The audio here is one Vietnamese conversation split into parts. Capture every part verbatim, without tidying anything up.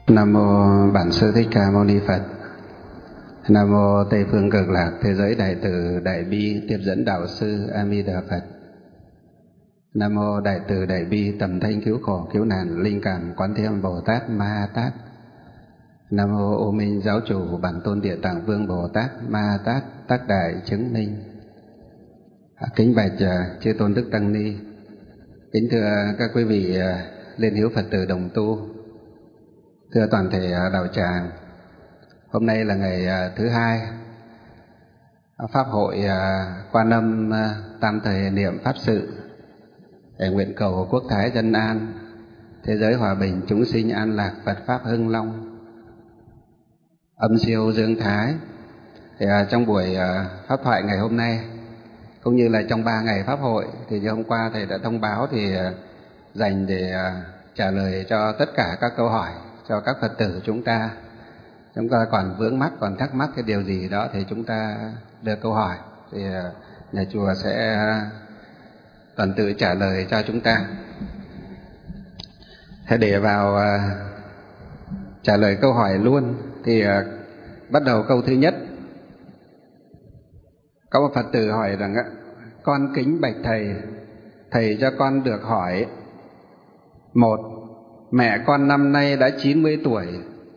Nam mô Bản Sư Thích Ca Mâu Ni Phật. Nam mô Tây Phương Cực Lạc Thế Giới Đại Từ Đại Bi Tiếp Dẫn Đạo Sư A Di Đà Phật. Nam mô Đại Từ Đại Bi Tầm Thanh Cứu Khổ Cứu Nạn Linh Cảm Quán Thế Âm Bồ Tát Ma Tát. Nam mô Ô Minh Giáo Chủ Bản Tôn Địa Tạng Vương Bồ Tát Ma Tát Tác Đại Chứng Minh. Kính bạch chư tôn đức tăng ni, kính thưa các quý vị liên hữu Phật tử đồng tu, thưa toàn thể đạo tràng. Hôm nay là ngày thứ hai pháp hội Quan Âm tam thời niệm pháp sự, để nguyện cầu quốc thái dân an, thế giới hòa bình, chúng sinh an lạc, Phật pháp hưng long, âm siêu dương thái. Thì trong buổi pháp thoại ngày hôm nay, cũng như là trong ba ngày pháp hội, thì như hôm qua thầy đã thông báo, thì dành để trả lời cho tất cả các câu hỏi cho các Phật tử chúng ta. Chúng ta còn vướng mắc, còn thắc mắc cái điều gì đó thì chúng ta đưa câu hỏi, thì nhà chùa sẽ tuần tự trả lời cho chúng ta. Thế để vào trả lời câu hỏi luôn, thì bắt đầu câu thứ nhất. Có một Phật tử hỏi rằng: con kính bạch thầy, thầy cho con được hỏi: một, mẹ con năm nay đã chín mươi tuổi,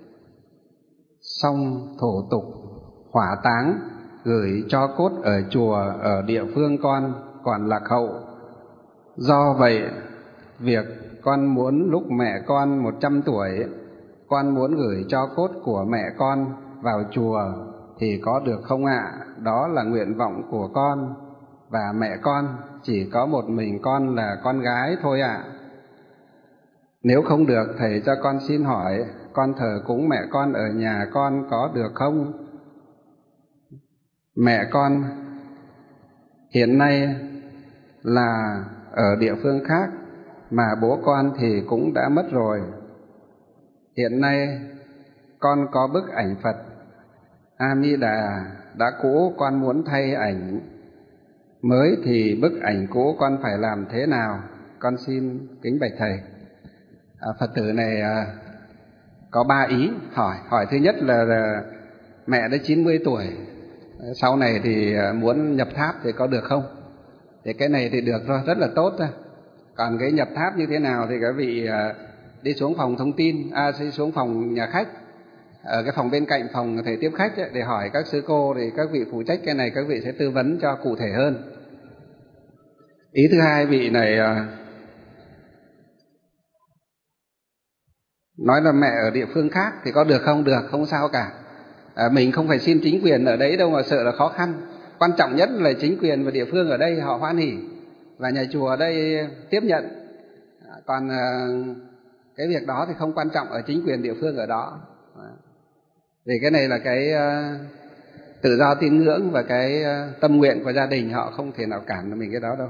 xong thủ tục hỏa táng gửi cho cốt ở chùa ở địa phương con còn lạc hậu. Do vậy, việc con muốn lúc mẹ con một trăm tuổi, con muốn gửi cho cốt của mẹ con vào chùa thì có được không ạ? Đó là nguyện vọng của con, và mẹ con chỉ có một mình con là con gái thôi ạ. Nếu không được, thầy cho con xin hỏi, con thờ cúng mẹ con ở nhà con có được không? Mẹ con hiện nay là ở địa phương khác, mà bố con thì cũng đã mất rồi. Hiện nay con có bức ảnh Phật A Di Đà đã cũ, con muốn thay ảnh mới, thì bức ảnh cũ con phải làm thế nào? Con xin kính bạch thầy. À, Phật tử này à, có ba ý hỏi. Hỏi thứ nhất là, là mẹ đã chín mươi tuổi, sau này thì muốn nhập tháp thì có được không? Thì cái này thì được thôi, rất là tốt thôi. Còn cái nhập tháp như thế nào thì các vị à, đi xuống phòng thông tin, à, đi xuống phòng nhà khách, ở cái phòng bên cạnh phòng thầy tiếp khách ấy, để hỏi các sư cô, thì các vị phụ trách cái này các vị sẽ tư vấn cho cụ thể hơn. Ý thứ hai, vị này à, nói là mẹ ở địa phương khác thì có được không? Được, không sao cả. À, mình không phải xin chính quyền ở đấy đâu mà sợ là khó khăn. Quan trọng nhất là chính quyền và địa phương ở đây họ hoan hỉ, và nhà chùa ở đây tiếp nhận. À, còn à, cái việc đó thì không quan trọng ở chính quyền địa phương ở đó. À, vì cái này là cái uh, tự do tín ngưỡng và cái uh, tâm nguyện của gia đình, họ không thể nào cản được mình cái đó đâu.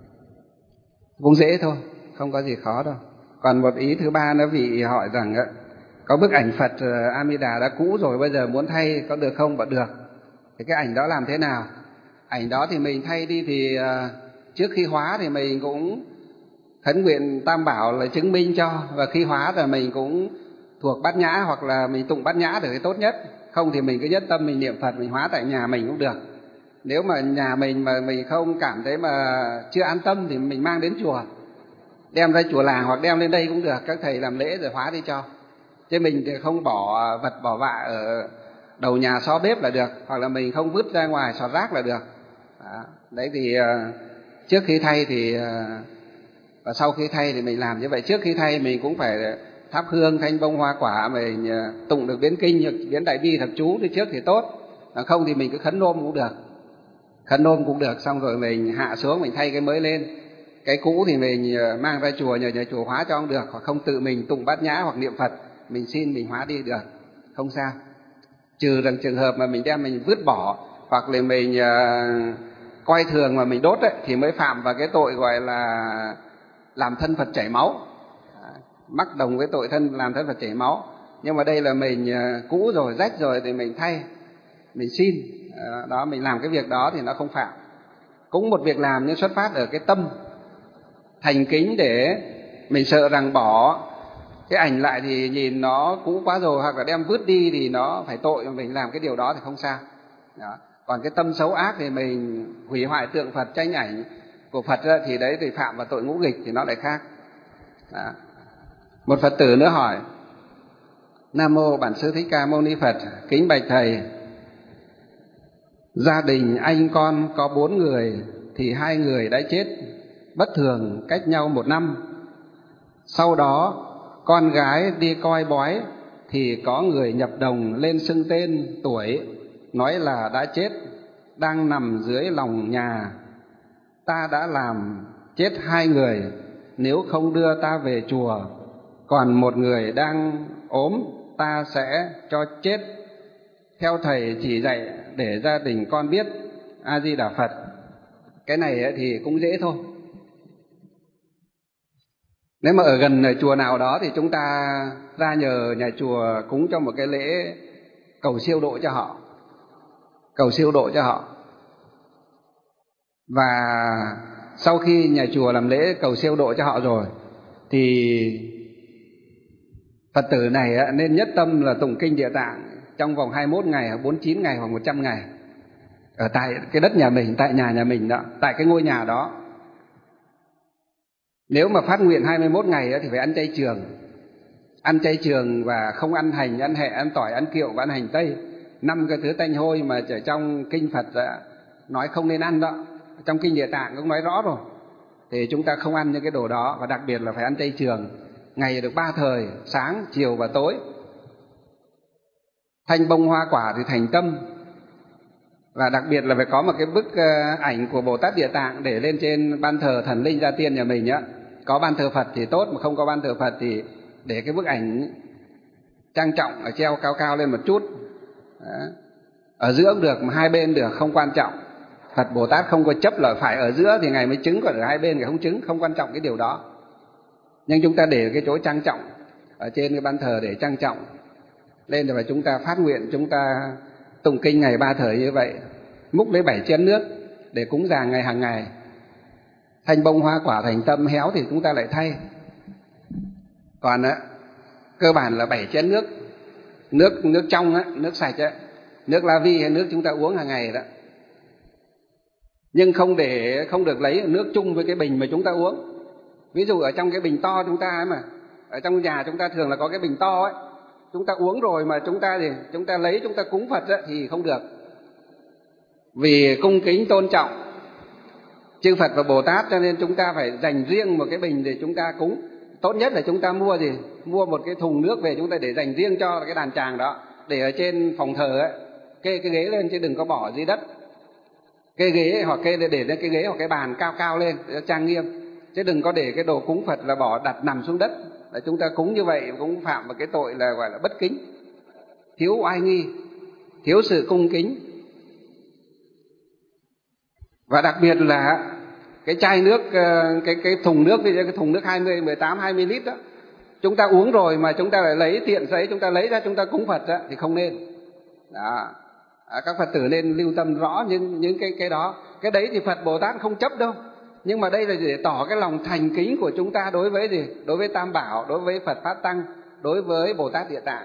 Cũng dễ thôi, không có gì khó đâu. Còn một ý thứ ba nữa, vị hỏi rằng uh, có bức ảnh Phật uh, A Di Đà đã cũ rồi, bây giờ muốn thay có được không? Bảo được. Thì cái ảnh đó làm thế nào? Ảnh đó thì mình thay đi, thì uh, trước khi hóa thì mình cũng khấn nguyện Tam Bảo là chứng minh cho, và khi hóa rồi mình cũng thuộc Bát Nhã hoặc là mình tụng Bát Nhã được thì tốt nhất. Không thì mình cứ nhất tâm mình niệm Phật, mình hóa tại nhà mình cũng được. Nếu mà nhà mình mà mình không cảm thấy mà chưa an tâm thì mình mang đến chùa, đem ra chùa làng hoặc đem lên đây cũng được, các thầy làm lễ rồi hóa đi cho. Chứ mình thì không bỏ vật bỏ vạ ở đầu nhà xó bếp là được, hoặc là mình không vứt ra ngoài xọt rác là được. Đó. Đấy thì trước khi thay thì và sau khi thay thì mình làm như vậy. Trước khi thay mình cũng phải thắp hương, thanh bông hoa quả, mình tụng được biến kinh, biến đại bi thập chú thì trước thì tốt. Không thì mình cứ khấn nôm cũng được, khấn nôm cũng được, xong rồi mình hạ xuống mình thay cái mới lên. Cái cũ thì mình mang ra chùa, nhờ nhà chùa hóa cho cũng được, hoặc không tự mình tụng Bát Nhã hoặc niệm Phật, mình xin mình hóa đi được, không sao. Trừ rằng trường hợp mà mình đem mình vứt bỏ, hoặc là mình uh, coi thường mà mình đốt ấy, thì mới phạm vào cái tội gọi là làm thân Phật chảy máu, mắc đồng với tội thân làm thân Phật chảy máu. Nhưng mà đây là mình uh, cũ rồi, rách rồi thì mình thay, mình xin, uh, đó, mình làm cái việc đó thì nó không phạm. Cũng một việc làm nhưng xuất phát ở cái tâm thành kính, để mình sợ rằng bỏ Cái ảnh lại thì nhìn nó cũ quá rồi, hoặc là đem vứt đi thì nó phải tội, mà mình làm cái điều đó thì không sao. Đó. Còn cái tâm xấu ác thì mình hủy hoại tượng Phật, tranh ảnh của Phật ra, thì đấy thì phạm vào tội ngũ nghịch, thì nó lại khác. Đó. Một Phật tử nữa hỏi: Nam mô Bản Sư Thích Ca Mâu Ni Phật, kính bạch thầy, gia đình anh con có bốn người thì hai người đã chết bất thường cách nhau một năm. Sau đó con gái đi coi bói thì có người nhập đồng lên xưng tên tuổi, nói là đã chết, đang nằm dưới lòng nhà. Ta đã làm chết hai người, nếu không đưa ta về chùa, còn một người đang ốm ta sẽ cho chết. Theo thầy chỉ dạy để gia đình con biết. A Di Đà Phật. Cái này thì cũng dễ thôi. Nếu mà ở gần chùa nào đó thì chúng ta ra nhờ nhà chùa cúng cho một cái lễ cầu siêu độ cho họ, cầu siêu độ cho họ. Và sau khi nhà chùa làm lễ cầu siêu độ cho họ rồi thì Phật tử này nên nhất tâm là tụng kinh Địa Tạng trong vòng hai mươi mốt ngày, bốn mươi chín ngày hoặc một trăm ngày, ở tại cái đất nhà mình, tại nhà nhà mình đó, tại cái ngôi nhà đó. Nếu mà phát nguyện hai mươi mốt ngày thì phải ăn chay trường, ăn chay trường và không ăn hành, ăn hẹ, ăn tỏi, ăn kiệu và ăn hành tây, năm cái thứ tanh hôi mà ở trong kinh Phật đã nói không nên ăn đó, trong kinh Địa Tạng cũng nói rõ rồi. Thì chúng ta không ăn những cái đồ đó, và đặc biệt là phải ăn chay trường, ngày được ba thời, sáng, chiều và tối. Thanh bông hoa quả thì thành tâm, và đặc biệt là phải có một cái bức ảnh của Bồ Tát Địa Tạng để lên trên ban thờ thần linh gia tiên nhà mình nhá. Có ban thờ Phật thì tốt, mà không có ban thờ Phật thì để cái bức ảnh trang trọng ở treo cao cao lên một chút. Đó. Ở giữa cũng được, mà hai bên được, không quan trọng. Phật Bồ Tát không có chấp là phải ở giữa thì Ngài mới chứng, còn ở hai bên thì không chứng, không quan trọng cái điều đó. Nhưng chúng ta để cái chỗ trang trọng ở trên cái ban thờ để trang trọng lên, rồi chúng ta phát nguyện, chúng ta tụng kinh ngày ba thời như vậy, múc lấy bảy chén nước để cúng dường ngày hàng ngày. Thanh bông hoa quả thành tâm, héo thì chúng ta lại thay. Còn á, cơ bản là bảy chén nước, nước nước trong á, nước sạch á, nước la vi hay nước chúng ta uống hàng ngày đó. Nhưng không để không được lấy nước chung với cái bình mà chúng ta uống. Ví dụ ở trong cái bình to chúng ta ấy, mà ở trong nhà chúng ta thường là có cái bình to ấy, chúng ta uống rồi mà chúng ta thì chúng ta lấy chúng ta cúng Phật ấy, thì không được. Vì cung kính tôn trọng chư Phật và Bồ Tát, cho nên chúng ta phải dành riêng một cái bình để chúng ta cúng. Tốt nhất là chúng ta mua gì? Mua một cái thùng nước về chúng ta để dành riêng cho cái đàn tràng đó, để ở trên phòng thờ ấy, kê cái ghế lên chứ đừng có bỏ dưới đất. Kê ghế hoặc kê để lên cái ghế hoặc cái bàn cao cao lên để trang nghiêm, chứ đừng có để cái đồ cúng Phật là bỏ đặt nằm xuống đất. Là chúng ta cúng như vậy cũng phạm vào cái tội là gọi là bất kính, thiếu oai nghi, thiếu sự cung kính. Và đặc biệt là cái chai nước, cái cái thùng nước, bây giờ cái thùng nước hai mươi, mười tám, hai mươi lít đó, chúng ta uống rồi mà chúng ta lại lấy tiện giấy chúng ta lấy ra chúng ta cúng Phật đó, thì không nên. Đó. À, các Phật tử nên lưu tâm rõ những những cái cái đó. Cái đấy thì Phật Bồ Tát không chấp đâu. Nhưng mà đây là để tỏ cái lòng thành kính của chúng ta đối với gì? Đối với Tam Bảo, đối với Phật Pháp Tăng, đối với Bồ Tát Địa Tạng.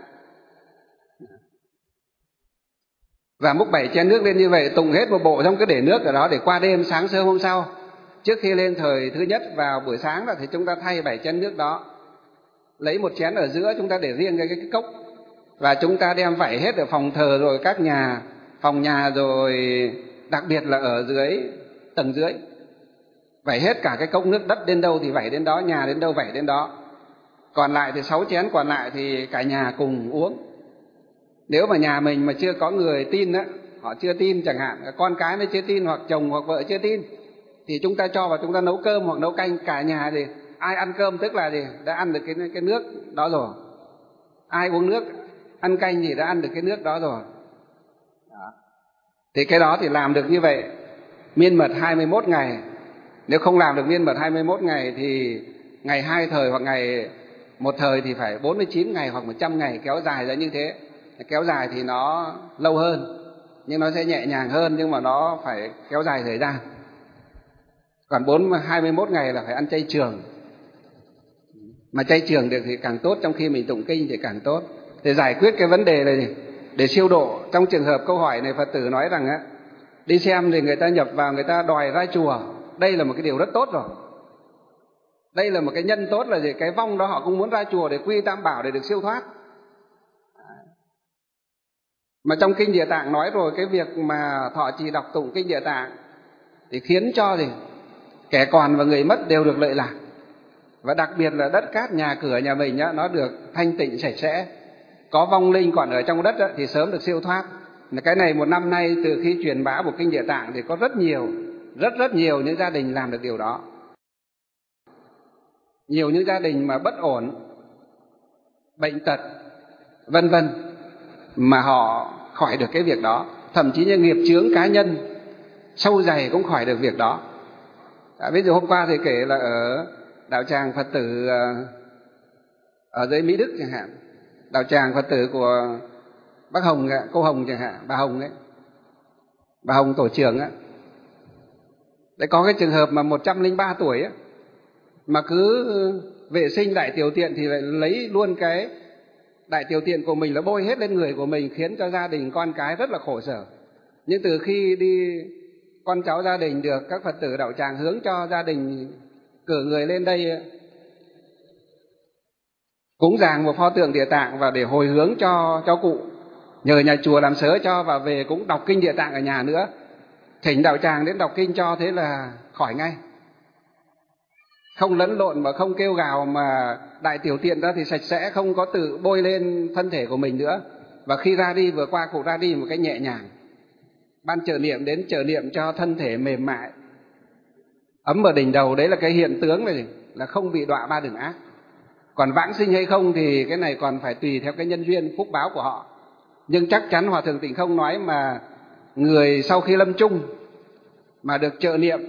Và múc bảy chén nước lên như vậy, tụng hết một bộ, xong cứ để nước ở đó để qua đêm, sáng sớm hôm sau, trước khi lên thời thứ nhất vào buổi sáng đó, thì chúng ta thay bảy chén nước đó, lấy một chén ở giữa chúng ta để riêng cái, cái, cái cốc, và chúng ta đem vẩy hết ở phòng thờ rồi các nhà, phòng nhà rồi đặc biệt là ở dưới tầng dưới, vẩy hết cả cái cốc nước, đất đến đâu thì vẩy đến đó, nhà đến đâu vẩy đến đó. Còn lại thì sáu chén còn lại thì cả nhà cùng uống. Nếu mà nhà mình mà chưa có người tin á, họ chưa tin chẳng hạn, con cái nó chưa tin hoặc chồng hoặc vợ chưa tin, thì chúng ta cho vào chúng ta nấu cơm hoặc nấu canh, cả nhà thì ai ăn cơm tức là gì? Đã ăn được cái cái nước đó rồi. Ai uống nước, ăn canh gì đã ăn được cái nước đó rồi. Đó. Thì cái đó thì làm được như vậy miên mật hai mươi mốt ngày. Nếu không làm được miên mật hai mươi mốt ngày thì ngày hai thời hoặc ngày một thời thì phải bốn mươi chín ngày hoặc một trăm ngày, kéo dài ra như thế. Kéo dài thì nó lâu hơn, nhưng nó sẽ nhẹ nhàng hơn, nhưng mà nó phải kéo dài thời gian. Còn bốn hai mươi mốt ngày là phải ăn chay trường. Mà chay trường được thì càng tốt, trong khi mình tụng kinh thì càng tốt. Để giải quyết cái vấn đề này, để siêu độ, trong trường hợp câu hỏi này Phật tử nói rằng á, đi xem thì người ta nhập vào, người ta đòi ra chùa. Đây là một cái điều rất tốt rồi. Đây là một cái nhân tốt là gì? Cái vong đó họ cũng muốn ra chùa để quy Tam Bảo, để được siêu thoát. Mà trong Kinh Địa Tạng nói rồi, cái việc mà thọ trì đọc tụng Kinh Địa Tạng thì khiến cho gì? Kẻ còn và người mất đều được lợi lạc. Và đặc biệt là đất cát nhà cửa nhà mình á, nó được thanh tịnh sạch sẽ. Có vong linh còn ở trong đất á, thì sớm được siêu thoát. Cái này một năm nay từ khi truyền bá một Kinh Địa Tạng thì có rất nhiều, rất rất nhiều những gia đình làm được điều đó. Nhiều những gia đình mà bất ổn, bệnh tật, vân vân, mà họ khỏi được cái việc đó. Thậm chí như nghiệp chướng cá nhân sâu dày cũng khỏi được việc đó. À, ví dụ hôm qua thì kể là ở đạo tràng Phật tử ở dưới Mỹ Đức chẳng hạn, đạo tràng Phật tử của bác Hồng, cô Hồng chẳng hạn, bà Hồng ấy, bà Hồng tổ trưởng á, đấy có cái trường hợp mà một trăm lẻ ba tuổi á, mà cứ vệ sinh đại tiểu tiện thì lại lấy luôn cái đại tiểu tiện của mình là bôi hết lên người của mình, khiến cho gia đình con cái rất là khổ sở. Nhưng từ khi đi con cháu gia đình được các Phật tử đạo tràng hướng cho gia đình cử người lên đây cúng dường một pho tượng Địa Tạng và để hồi hướng cho cho cụ, nhờ nhà chùa làm sớ cho, và về cũng đọc Kinh Địa Tạng ở nhà nữa, thỉnh đạo tràng đến đọc kinh cho, thế là khỏi ngay. Không lẫn lộn mà không kêu gào, mà đại tiểu tiện ra thì sạch sẽ, không có tự bôi lên thân thể của mình nữa. Và khi ra đi, vừa qua cụ ra đi một cái nhẹ nhàng. Ban trợ niệm đến trợ niệm cho thân thể mềm mại, ấm ở đỉnh đầu, đấy là cái hiện tướng này, là không bị đọa ba đường ác. Còn vãng sinh hay không thì cái này còn phải tùy theo cái nhân duyên phúc báo của họ. Nhưng chắc chắn Hòa Thượng Tịnh Không nói mà người sau khi lâm chung mà được trợ niệm,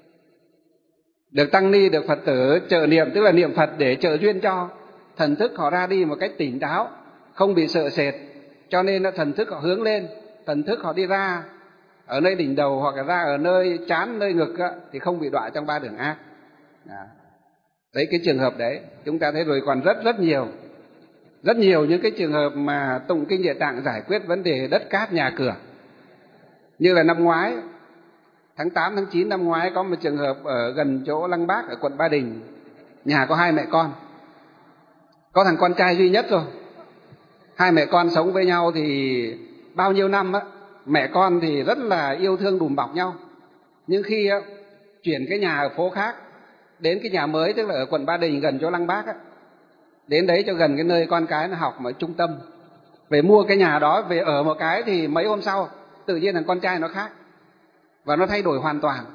được tăng ni, được Phật tử trợ niệm, tức là niệm Phật để trợ duyên cho, thần thức họ ra đi một cách tỉnh táo, không bị sợ sệt, cho nên là thần thức họ hướng lên, thần thức họ đi ra ở nơi đỉnh đầu hoặc là ra ở nơi trán, nơi ngực á, thì không bị đọa trong ba đường ác. Đấy, cái trường hợp đấy chúng ta thấy rồi. Còn rất rất nhiều, rất nhiều những cái trường hợp mà tụng Kinh Địa Tạng giải quyết vấn đề đất cát nhà cửa. Như là năm ngoái tháng tám, tháng chín năm ngoái có một trường hợp ở gần chỗ Lăng Bác ở quận Ba Đình, nhà có hai mẹ con, có thằng con trai duy nhất rồi. Hai mẹ con sống với nhau thì bao nhiêu năm á, mẹ con thì rất là yêu thương đùm bọc nhau. Nhưng khi á, chuyển cái nhà ở phố khác đến cái nhà mới, tức là ở quận Ba Đình gần chỗ Lăng Bác á, đến đấy cho gần cái nơi con cái nó học mà trung tâm, về mua cái nhà đó về ở một cái thì mấy hôm sau tự nhiên thằng con trai nó khác và nó thay đổi hoàn toàn.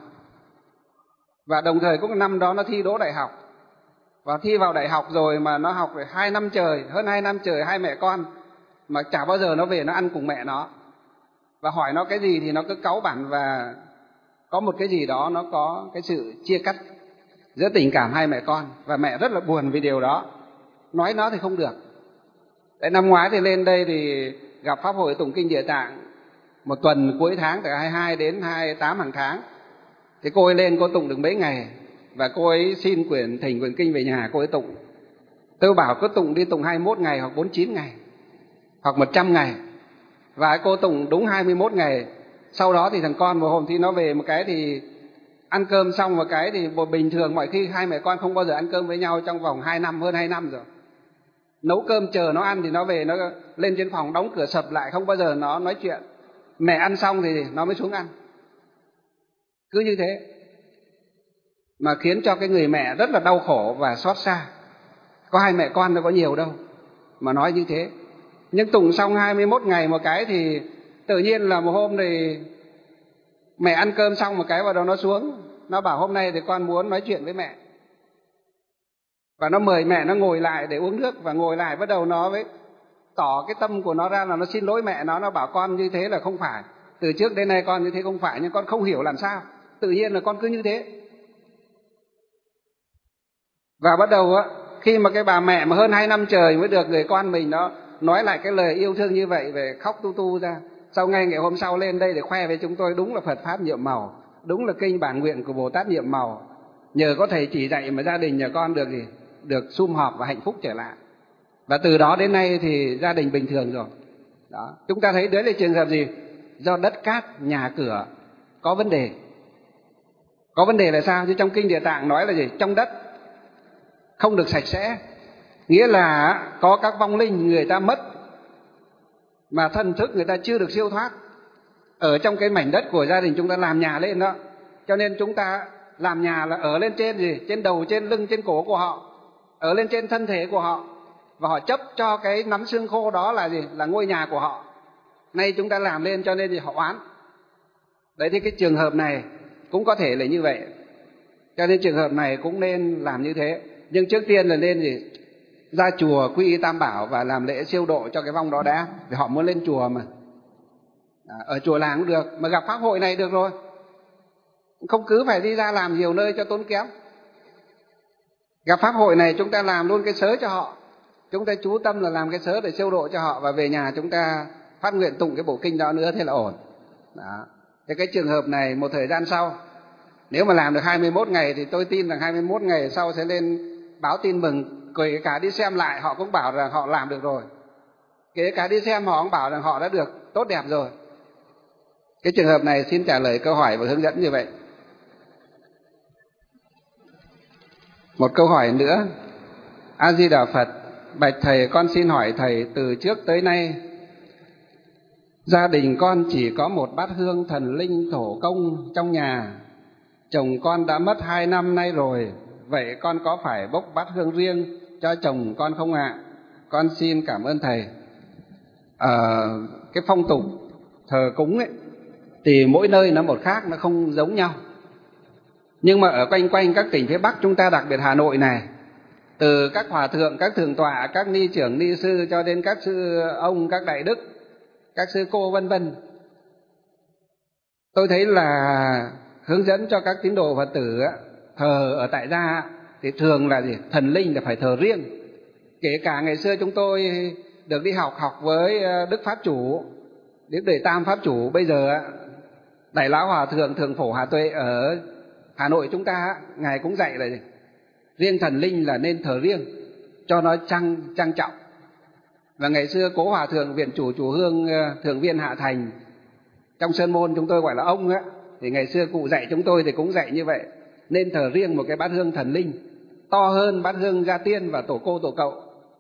Và đồng thời cũng năm đó nó thi đỗ đại học, và thi vào đại học rồi mà nó học phải hai năm trời, hơn hai năm trời, hai mẹ con mà chả bao giờ nó về nó ăn cùng mẹ nó. Và hỏi nó cái gì thì nó cứ cáu bẳn, và có một cái gì đó nó có cái sự chia cắt giữa tình cảm hai mẹ con, và mẹ rất là buồn vì điều đó, nói nó thì không được. Đấy, năm ngoái thì lên đây thì gặp pháp hội tụng Kinh Địa Tạng một tuần cuối tháng, từ hai mươi hai đến hai mươi tám hàng tháng. Thì cô ấy lên, cô tụng được mấy ngày, và cô ấy xin quyển thỉnh quyển kinh về nhà cô ấy tụng. Tôi bảo cứ tụng đi, tụng hai mươi mốt ngày hoặc bốn mươi chín ngày hoặc một trăm ngày. Và cô tụng đúng hai mươi mốt ngày. Sau đó thì thằng con một hôm thì nó về một cái thì ăn cơm xong một cái thì bình thường mọi khi hai mẹ con không bao giờ ăn cơm với nhau trong vòng hai năm, hơn hai năm rồi. Nấu cơm chờ nó ăn thì nó về, nó lên trên phòng đóng cửa sập lại, không bao giờ nó nói chuyện. Mẹ ăn xong thì nó mới xuống ăn. Cứ như thế mà khiến cho cái người mẹ rất là đau khổ và xót xa. Có hai mẹ con đâu có nhiều đâu mà nói như thế. Nhưng tụng xong hai mươi mốt ngày một cái thì tự nhiên là một hôm thì mẹ ăn cơm xong một cái vào đó nó xuống, nó bảo hôm nay thì con muốn nói chuyện với mẹ. Và nó mời mẹ nó ngồi lại để uống nước, và ngồi lại bắt đầu nó mới tỏ cái tâm của nó ra là nó xin lỗi mẹ nó. Nó bảo con như thế là không phải, từ trước đến nay con như thế không phải, nhưng con không hiểu làm sao, tự nhiên là con cứ như thế. Và bắt đầu á, khi mà cái bà mẹ mà hơn hai năm trời mới được người con mình nó nói lại cái lời yêu thương như vậy, về khóc tu tu ra. Sau ngay ngày hôm sau lên đây để khoe với chúng tôi, đúng là Phật Pháp nhiệm màu, đúng là kinh bản nguyện của Bồ Tát nhiệm màu. Nhờ có thầy chỉ dạy mà gia đình nhà con được gì được sum họp và hạnh phúc trở lại. Và từ đó đến nay thì gia đình bình thường rồi. Đó. Chúng ta thấy đấy là trường hợp gì? Do đất cát, nhà cửa có vấn đề. Có vấn đề là sao? Chứ trong Kinh Địa Tạng nói là gì? Trong đất không được sạch sẽ. Nghĩa là có các vong linh người ta mất, mà thần thức người ta chưa được siêu thoát. Ở trong cái mảnh đất của gia đình chúng ta làm nhà lên đó. Cho nên chúng ta làm nhà là ở lên trên gì? Trên đầu, trên lưng, trên cổ của họ. Ở lên trên thân thể của họ. Và họ chấp cho cái nắm xương khô đó là gì? Là ngôi nhà của họ. Nay chúng ta làm lên cho nên thì họ oán. Đấy thì cái trường hợp này cũng có thể là như vậy. Cho nên trường hợp này cũng nên làm như thế. Nhưng trước tiên là nên gì? Ra chùa quy y Tam Bảo và làm lễ siêu độ cho cái vong đó đã. Vì họ muốn lên chùa mà. À, ở chùa làng cũng được, mà gặp pháp hội này được rồi. Không cứ phải đi ra làm nhiều nơi cho tốn kém. Gặp pháp hội này chúng ta làm luôn cái sớ cho họ. Chúng ta chú tâm là làm cái sớ để siêu độ cho họ. Và về nhà chúng ta phát nguyện tụng cái bộ kinh đó nữa, thế là ổn. Đó. Thế cái trường hợp này một thời gian sau, nếu mà làm được hai mươi mốt ngày thì tôi tin rằng hai mươi mốt ngày sau sẽ lên báo tin mừng. Kể cả đi xem lại họ cũng bảo rằng họ làm được rồi. Kể cả đi xem họ cũng bảo rằng họ đã được tốt đẹp rồi. Cái trường hợp này xin trả lời câu hỏi và hướng dẫn như vậy. Một câu hỏi nữa. A Di Đà Phật, bạch thầy, con xin hỏi thầy, từ trước tới nay gia đình con chỉ có một bát hương thần linh thổ công trong nhà. Chồng con đã mất hai năm nay rồi. Vậy con có phải bốc bát hương riêng cho chồng con không ạ? À? Con xin cảm ơn thầy. À, cái phong tục thờ cúng ấy thì mỗi nơi nó một khác, nó không giống nhau. Nhưng mà ở quanh quanh các tỉnh phía Bắc chúng ta, đặc biệt Hà Nội này, từ các hòa thượng, các thượng tọa, các ni trưởng, ni sư cho đến các sư ông, các đại đức, các sư cô vân vân, tôi thấy là hướng dẫn cho các tín đồ Phật tử thờ ở tại gia thì thường là gì? Thần linh là phải thờ riêng. Kể cả ngày xưa chúng tôi được đi học học với Đức Pháp Chủ, Đức Đề Tam Pháp Chủ, bây giờ Đại Lão Hòa Thượng Thường Phổ Hà Tuệ ở Hà Nội chúng ta, Ngài cũng dạy là gì? Riêng thần linh là nên thờ riêng cho nó trang, trang trọng. Và ngày xưa Cố Hòa Thượng Viện Chủ Chùa Hương Thượng Viên Hạ Thành, trong Sơn Môn chúng tôi gọi là ông á, thì ngày xưa cụ dạy chúng tôi thì cũng dạy như vậy. Nên thờ riêng một cái bát hương thần linh to hơn bát hương gia tiên và tổ cô tổ cậu,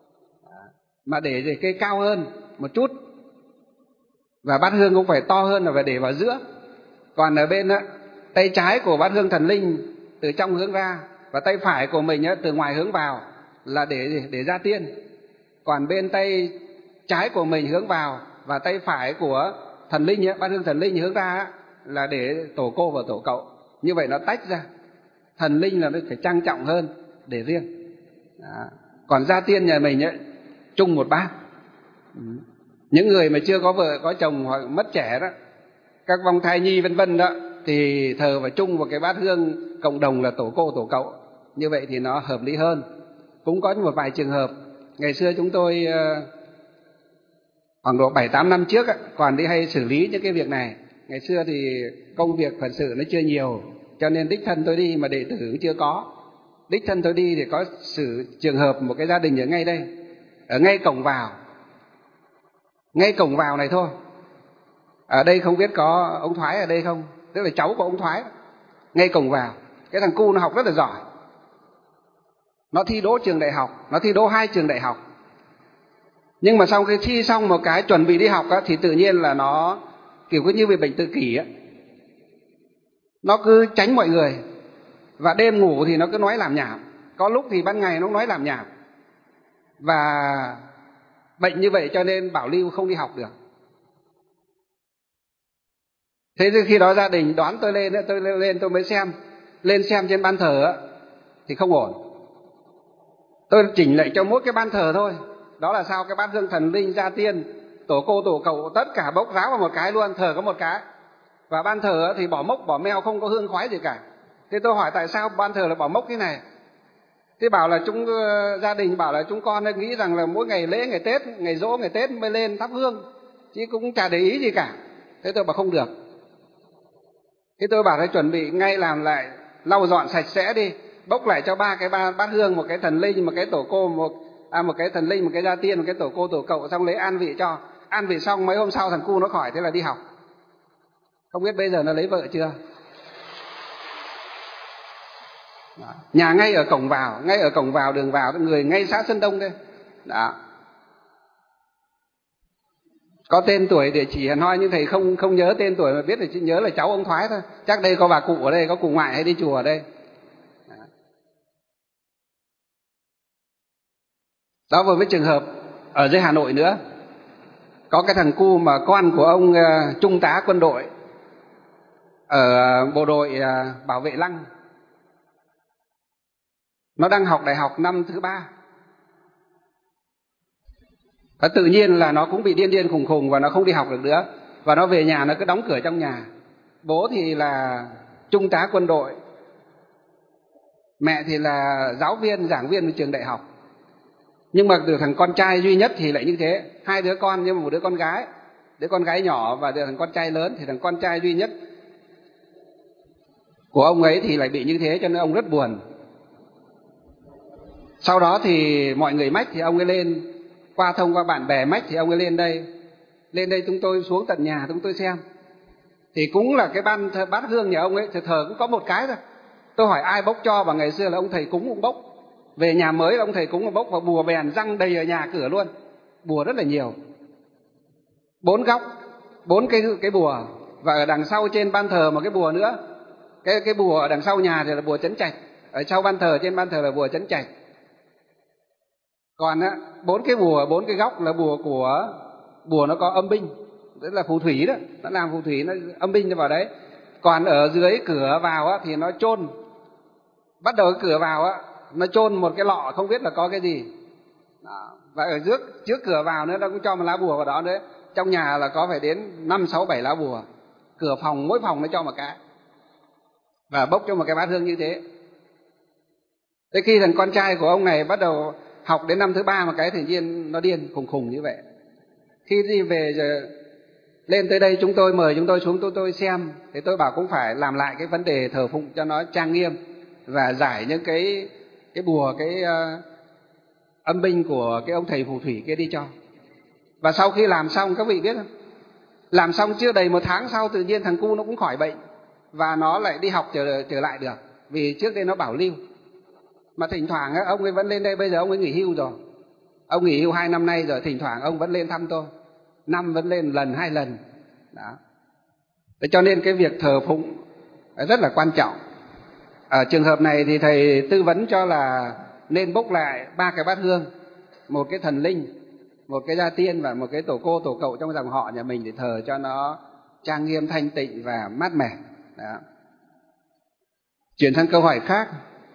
mà để cái cao hơn một chút. Và bát hương cũng phải to hơn, là phải để vào giữa. Còn ở bên á, tay trái của bát hương thần linh từ trong hướng ra, và tay phải của mình á, từ ngoài hướng vào là để để gia tiên. Còn bên tay trái của mình hướng vào và tay phải của thần linh á, bát hương thần linh hướng ra á, là để tổ cô và tổ cậu. Như vậy nó tách ra. Thần linh là nó phải trang trọng hơn, để riêng. Đó. Còn gia tiên nhà mình ấy, chung một bát. Những người mà chưa có vợ có chồng hoặc mất trẻ đó, các vong thai nhi vân vân đó, thì thờ vào chung một cái bát hương cộng đồng là tổ cô tổ cậu. Như vậy thì nó hợp lý hơn. Cũng có một vài trường hợp ngày xưa chúng tôi khoảng độ bảy tám năm trước còn đi hay xử lý những cái việc này. Ngày xưa thì công việc Phật sự nó chưa nhiều, cho nên đích thân tôi đi mà đệ tử cũng chưa có. Đích thân tôi đi thì có xử trường hợp một cái gia đình ở ngay đây, ở ngay cổng vào, ngay cổng vào này thôi. Ở đây không biết có ông Thoái ở đây không, tức là cháu của ông Thoái. Ngay cổng vào, cái thằng cu nó học rất là giỏi, nó thi đỗ trường đại học, nó thi đỗ hai trường đại học. Nhưng mà sau khi thi xong một cái chuẩn bị đi học á, thì tự nhiên là nó kiểu cứ như bị bệnh tự kỷ á, nó cứ tránh mọi người. Và đêm ngủ thì nó cứ nói làm nhảm, có lúc thì ban ngày nó nói làm nhảm. Và bệnh như vậy cho nên bảo lưu không đi học được. Thế thì khi đó gia đình đón tôi lên, tôi lên tôi mới xem. Lên xem trên ban thờ thì không ổn. Tôi chỉnh lại cho mỗi cái ban thờ thôi. Đó là sao? Cái bát hương thần linh, gia tiên, tổ cô, tổ cậu, tất cả bốc ráo vào một cái luôn, thờ có một cái. Và ban thờ thì bỏ mốc, bỏ meo, không có hương khói gì cả. Thế tôi hỏi tại sao ban thờ là bỏ mốc thế này? Thế bảo là chúng, gia đình bảo là chúng con nghĩ rằng là mỗi ngày lễ, ngày Tết, ngày dỗ, ngày Tết mới lên thắp hương, chứ cũng chả để ý gì cả. Thế tôi bảo không được. Thế tôi bảo phải chuẩn bị ngay làm lại, lau dọn sạch sẽ đi. bốc lại cho ba cái ba bát hương, một cái thần linh, một cái tổ cô, một à, một cái thần linh, một cái gia tiên, một cái tổ cô tổ cậu, xong lấy an vị cho. An vị xong mấy hôm sau thằng cu nó khỏi, thế là đi học. Không biết bây giờ nó lấy vợ chưa. Đó. Nhà ngay ở cổng vào, ngay ở cổng vào đường vào, người ngay xã Sơn Đông đây. Đó. Có tên tuổi địa chỉ hẳn hoi nhưng thầy không không nhớ tên tuổi, mà biết là chỉ nhớ là cháu ông Thoái thôi. Chắc đây có bà cụ ở đây, có cụ ngoại hay đi chùa ở đây. Đó, Đó vừa với trường hợp ở dưới Hà Nội nữa. Có cái thằng cu mà con của ông uh, trung tá quân đội ở uh, bộ đội uh, bảo vệ Lăng. Nó đang học đại học năm thứ ba. Và tự nhiên là nó cũng bị điên điên khùng khùng và nó không đi học được nữa. Và nó về nhà nó cứ đóng cửa trong nhà. Bố thì là trung tá quân đội, mẹ thì là giáo viên, giảng viên ở trường đại học. Nhưng mà được thằng con trai duy nhất thì lại như thế. Hai đứa con nhưng mà một đứa con gái. Đứa con gái nhỏ và được thằng con trai lớn. Thì thằng con trai duy nhất của ông ấy thì lại bị như thế, cho nên ông rất buồn. Sau đó thì mọi người mách thì ông ấy lên, qua thông qua bạn bè mách thì ông ấy lên đây. Lên đây chúng tôi xuống tận nhà chúng tôi xem. Thì cũng là cái ban bát hương nhà ông ấy, thờ, thờ cũng có một cái thôi. Tôi hỏi ai bốc cho, và ngày xưa là ông thầy cúng cũng bốc. Về nhà mới ông thầy cúng bốc, và bùa bèn răng đầy ở nhà cửa luôn. Bùa rất là nhiều. Bốn góc, bốn cái, cái bùa. Và ở đằng sau trên ban thờ một cái bùa nữa. Cái, cái bùa ở đằng sau nhà thì là bùa trấn trạch. Ở sau ban thờ, trên ban thờ là bùa trấn trạch. Còn á, bốn cái bùa, bốn cái góc là bùa của, bùa nó có âm binh, tức là phù thủy đó, nó làm phù thủy, nó âm binh nó vào đấy. Còn ở dưới cửa vào á thì nó chôn, bắt đầu cái cửa vào á nó chôn một cái lọ không biết là có cái gì. Đó. Và ở trước trước cửa vào nữa nó cũng cho một lá bùa vào đó nữa. Trong nhà là có phải đến năm sáu bảy lá bùa. Cửa phòng mỗi phòng nó cho một cái. Và bốc cho một cái bát hương như thế. Thế khi thằng con trai của ông này bắt đầu học đến năm thứ ba, một cái tự nhiên nó điên khùng khùng như vậy. Khi đi về giờ lên tới đây chúng tôi mời chúng tôi xuống tôi tôi xem, thì tôi bảo cũng phải làm lại cái vấn đề thờ phụng cho nó trang nghiêm và giải những cái cái bùa, cái uh, âm binh của cái ông thầy phù thủy kia đi cho. Và sau khi làm xong, các vị biết không, làm xong chưa đầy một tháng sau tự nhiên thằng cu nó cũng khỏi bệnh và nó lại đi học trở trở lại được, vì trước đây nó bảo lưu. Mà thỉnh thoảng ông ấy vẫn lên đây, bây giờ ông ấy nghỉ hưu rồi, ông nghỉ hưu hai năm nay rồi, thỉnh thoảng ông vẫn lên thăm tôi, năm vẫn lên lần hai lần. Đó. Thế cho nên cái việc thờ phụng rất là quan trọng. Ở trường hợp này thì thầy tư vấn cho là nên bốc lại ba cái bát hương, một cái thần linh, một cái gia tiên và một cái tổ cô tổ cậu trong dòng họ nhà mình để thờ cho nó trang nghiêm, thanh tịnh và mát mẻ. Đó. Chuyển sang câu hỏi khác.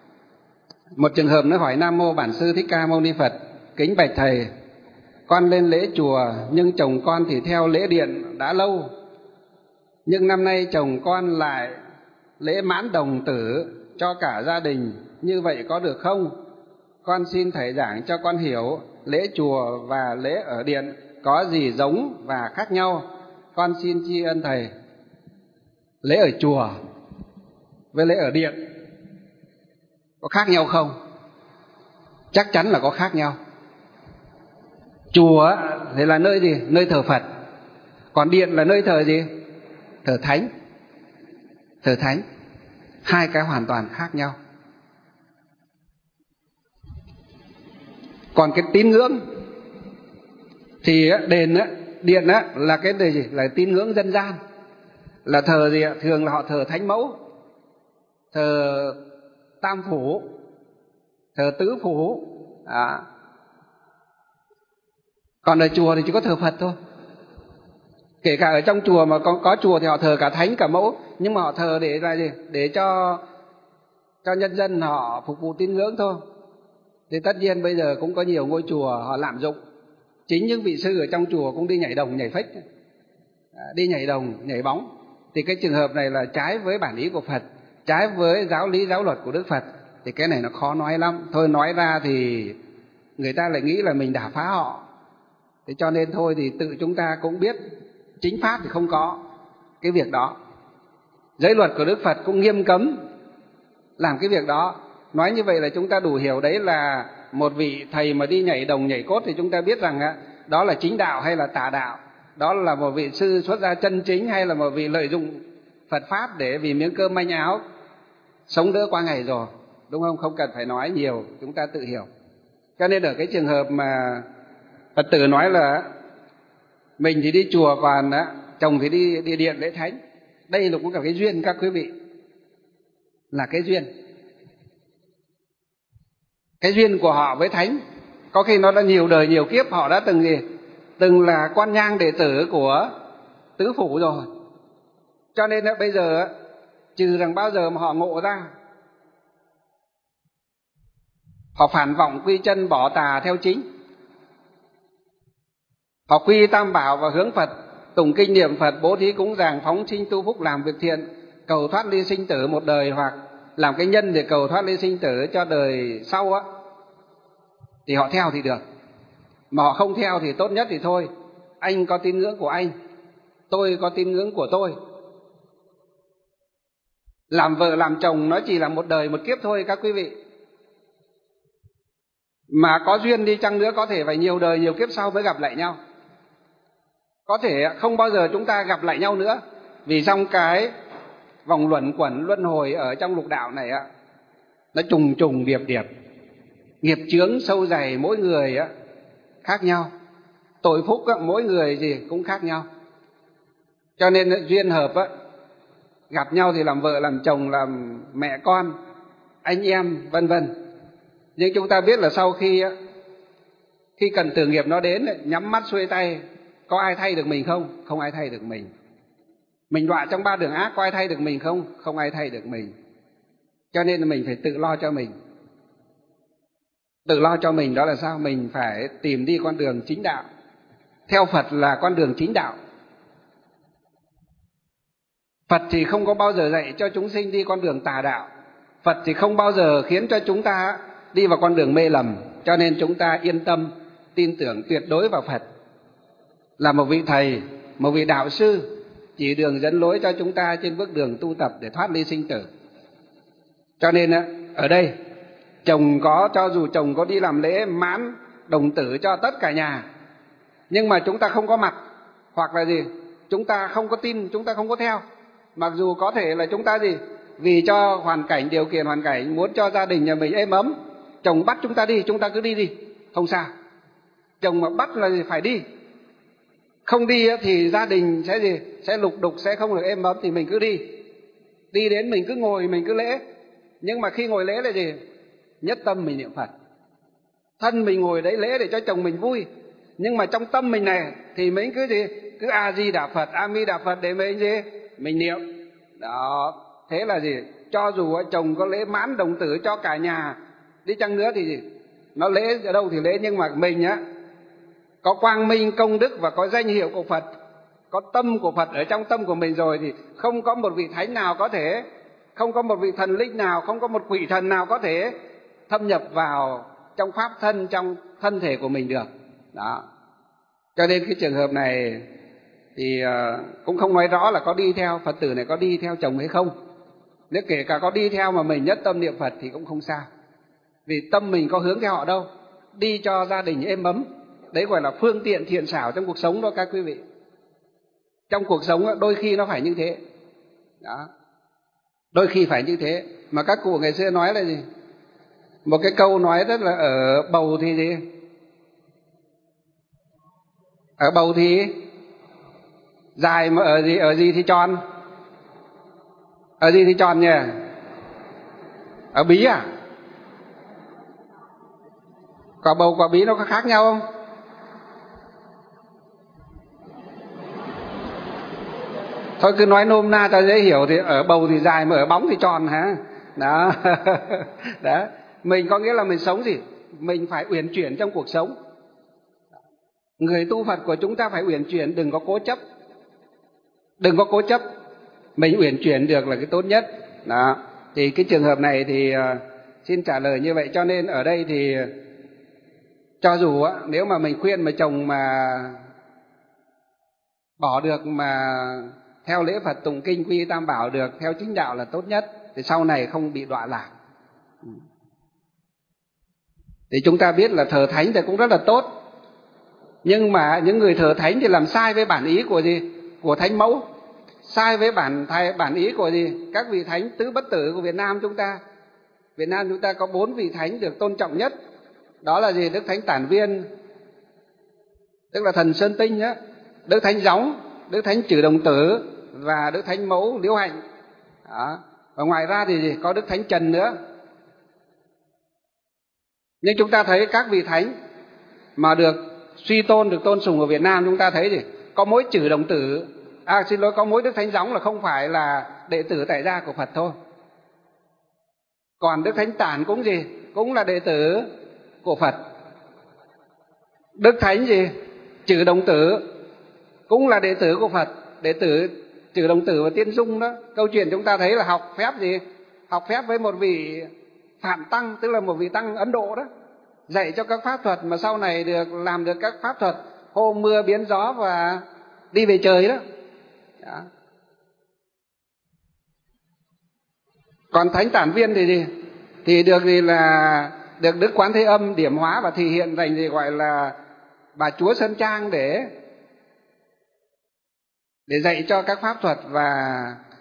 Một trường hợp nó hỏi: Nam mô Bản Sư Thích Ca Mâu Ni Phật, kính bạch thầy, con lên lễ chùa nhưng chồng con thì theo lễ điện đã lâu, nhưng năm nay chồng con lại lễ mãn đồng tử cho cả gia đình, như vậy có được không? Con xin thầy giảng cho con hiểu lễ chùa và lễ ở điện có gì giống và khác nhau. Con xin tri ân thầy. Lễ ở chùa với lễ ở điện có khác nhau không? Chắc chắn là có khác nhau. Chùa thì là nơi gì? Nơi thờ Phật. Còn điện là nơi thờ gì? Thờ Thánh. Thờ Thánh. Hai cái hoàn toàn khác nhau. Còn cái tín ngưỡng thì đền điện là cái gì? Là tín ngưỡng dân gian. Là thờ gì? Thường là họ thờ Thánh Mẫu, thờ Tam Phủ, thờ Tứ Phủ. À. Còn ở chùa thì chỉ có thờ Phật thôi. Kể cả ở trong chùa mà có, có chùa thì họ thờ cả Thánh cả Mẫu, nhưng mà họ thờ để là gì? Để cho cho nhân dân họ phục vụ tín ngưỡng thôi. Thì tất nhiên bây giờ cũng có nhiều ngôi chùa họ lạm dụng. Chính những vị sư ở trong chùa cũng đi nhảy đồng nhảy phách, à, đi nhảy đồng nhảy bóng. Thì cái trường hợp này là trái với bản ý của Phật, trái với giáo lý giáo luật của Đức Phật. Thì cái này nó khó nói lắm. Thôi nói ra thì người ta lại nghĩ là mình đả phá họ. Thế cho nên thôi thì tự chúng ta cũng biết chính pháp thì không có cái việc đó. Giới luật của Đức Phật cũng nghiêm cấm làm cái việc đó. Nói như vậy là chúng ta đủ hiểu đấy là một vị thầy mà đi nhảy đồng nhảy cốt thì chúng ta biết rằng đó là chính đạo hay là tà đạo, đó là một vị sư xuất gia chân chính hay là một vị lợi dụng Phật Pháp để vì miếng cơm manh áo sống đỡ qua ngày rồi, đúng không? Không cần phải nói nhiều, chúng ta tự hiểu. Cho nên ở cái trường hợp mà Phật tử nói là mình thì đi chùa còn chồng thì đi, đi điện lễ thánh, đây là cũng cả cái duyên các quý vị, là cái duyên. Cái duyên của họ với thánh có khi nó đã nhiều đời nhiều kiếp, họ đã từng gì từng là quan nhang đệ tử của tứ phủ rồi. Cho nên bây giờ trừ rằng bao giờ mà họ ngộ ra, họ phản vọng quy chân bỏ tà theo chính, họ quy tam bảo và hướng Phật, tụng kinh niệm Phật, bố thí cúng dường, phóng sinh tu phúc, làm việc thiện, cầu thoát ly sinh tử một đời, hoặc làm cái nhân để cầu thoát ly sinh tử cho đời sau á, thì họ theo thì được. Mà họ không theo thì tốt nhất thì thôi, anh có tín ngưỡng của anh, tôi có tín ngưỡng của tôi. Làm vợ làm chồng nó chỉ là một đời một kiếp thôi các quý vị. Mà có duyên đi chăng nữa có thể phải nhiều đời nhiều kiếp sau mới gặp lại nhau. Có thể không bao giờ chúng ta gặp lại nhau nữa, vì trong cái vòng luẩn quẩn luân hồi ở trong lục đạo này á, nó trùng trùng điệp điệp, nghiệp chướng sâu dày, mỗi người á khác nhau, tội phúc á, mỗi người gì cũng khác nhau. Cho nên duyên hợp á, gặp nhau thì làm vợ làm chồng, làm mẹ con, anh em vân vân. Nhưng chúng ta biết là sau khi á, khi cần tử nghiệp nó đến, nhắm mắt xuôi tay, có ai thay được mình không? Không ai thay được mình. Mình đọa trong ba đường ác, có ai thay được mình không? Không ai thay được mình. Cho nên là mình phải tự lo cho mình. Tự lo cho mình đó là sao? Mình phải tìm đi con đường chính đạo. Theo Phật là con đường chính đạo. Phật thì không có bao giờ dạy cho chúng sinh đi con đường tà đạo. Phật thì không bao giờ khiến cho chúng ta đi vào con đường mê lầm. Cho nên chúng ta yên tâm, tin tưởng tuyệt đối vào Phật. Là một vị thầy, một vị đạo sư chỉ đường dẫn lối cho chúng ta trên bước đường tu tập để thoát ly sinh tử. Cho nên ở đây chồng có, cho dù chồng có đi làm lễ mãn đồng tử cho tất cả nhà, nhưng mà chúng ta không có mặt, hoặc là gì, chúng ta không có tin, chúng ta không có theo. Mặc dù có thể là chúng ta gì, vì cho hoàn cảnh, điều kiện hoàn cảnh, muốn cho gia đình nhà mình êm ấm, chồng bắt chúng ta đi, chúng ta cứ đi đi, không sao. Chồng mà bắt là gì, phải đi. Không đi thì gia đình sẽ gì, sẽ lục đục, sẽ không được êm ấm, thì mình cứ đi. Đi đến mình cứ ngồi, mình cứ lễ. Nhưng mà khi ngồi lễ là gì? Nhất tâm mình niệm Phật. Thân mình ngồi đấy lễ để cho chồng mình vui, nhưng mà trong tâm mình này thì mình cứ gì, cứ A Di Đà Phật, A Mi Đà Phật để mình gì, mình niệm. Đó, thế là gì? Cho dù chồng có lễ mãn đồng tử cho cả nhà đi chăng nữa thì gì, nó lễ ở đâu thì lễ, nhưng mà mình á có quang minh công đức và có danh hiệu của Phật, có tâm của Phật ở trong tâm của mình rồi, thì không có một vị thánh nào có thể, không có một vị thần linh nào, không có một quỷ thần nào có thể thâm nhập vào trong pháp thân, trong thân thể của mình được. Đó. Cho nên cái trường hợp này thì cũng không nói rõ là có đi theo, Phật tử này có đi theo chồng hay không. Nếu kể cả có đi theo mà mình nhất tâm niệm Phật thì cũng không sao, vì tâm mình có hướng theo họ đâu. Đi cho gia đình êm ấm, đấy gọi là phương tiện thiện xảo trong cuộc sống đó các quý vị. Trong cuộc sống đôi khi nó phải như thế. Đó. Đôi khi phải như thế. Mà các cụ ngày xưa nói là gì? Một cái câu nói rất là ở bầu thì gì? Ở bầu thì dài, mà ở gì, ở gì thì tròn. Ở gì thì tròn nhỉ? Ở bí à? Quả bầu quả bí nó có khác nhau không? Thôi cứ nói nôm na cho dễ hiểu, thì ở bầu thì dài mà ở bóng thì tròn hả? Đó. Đó. Mình có nghĩa là mình sống gì? Mình phải uyển chuyển trong cuộc sống. Người tu Phật của chúng ta phải uyển chuyển, đừng có cố chấp. Đừng có cố chấp. Mình uyển chuyển được là cái tốt nhất. Đó. Thì cái trường hợp này thì uh, xin trả lời như vậy. Cho nên ở đây thì cho dù uh, nếu mà mình khuyên mà chồng mà bỏ được, mà theo lễ Phật tụng kinh quy tam bảo được, theo chính đạo là tốt nhất, thì sau này không bị đọa lạc. Thì chúng ta biết là thờ thánh thì cũng rất là tốt, nhưng mà những người thờ thánh thì làm sai với bản ý của gì? Của thánh mẫu, sai với bản bản ý của gì? Các vị thánh tứ bất tử của Việt Nam chúng ta. Việt Nam chúng ta có bốn vị thánh được tôn trọng nhất, đó là gì? Đức Thánh Tản Viên, tức là thần Sơn Tinh á, Đức Thánh Gióng, Đức Thánh Trừ Đồng Tử và Đức Thánh Mẫu Liễu Hạnh. Đó. Và ngoài ra thì gì? Có Đức Thánh Trần nữa. Nhưng chúng ta thấy các vị thánh mà được suy tôn, được tôn sùng ở Việt Nam, chúng ta thấy gì? Có mỗi Trừ Đồng Tử, à xin lỗi, có mỗi Đức Thánh Gióng là không phải là đệ tử tại gia của Phật thôi. Còn Đức Thánh Tản cũng gì? Cũng là đệ tử của Phật. Đức Thánh gì? Trừ Đồng Tử cũng là đệ tử của Phật. Đệ tử Trừ Đồng Tử và Tiên Dung đó, câu chuyện chúng ta thấy là học phép gì? Học phép với một vị Phạm Tăng, tức là một vị Tăng Ấn Độ đó, dạy cho các pháp thuật mà sau này được làm được các pháp thuật hô mưa biến gió và đi về trời đó. Đó. Còn Thánh Tản Viên thì gì? Thì được gì là được Đức Quán Thế Âm điểm hóa và thể hiện thành gì gọi là bà chúa Sơn Trang để để dạy cho các pháp thuật và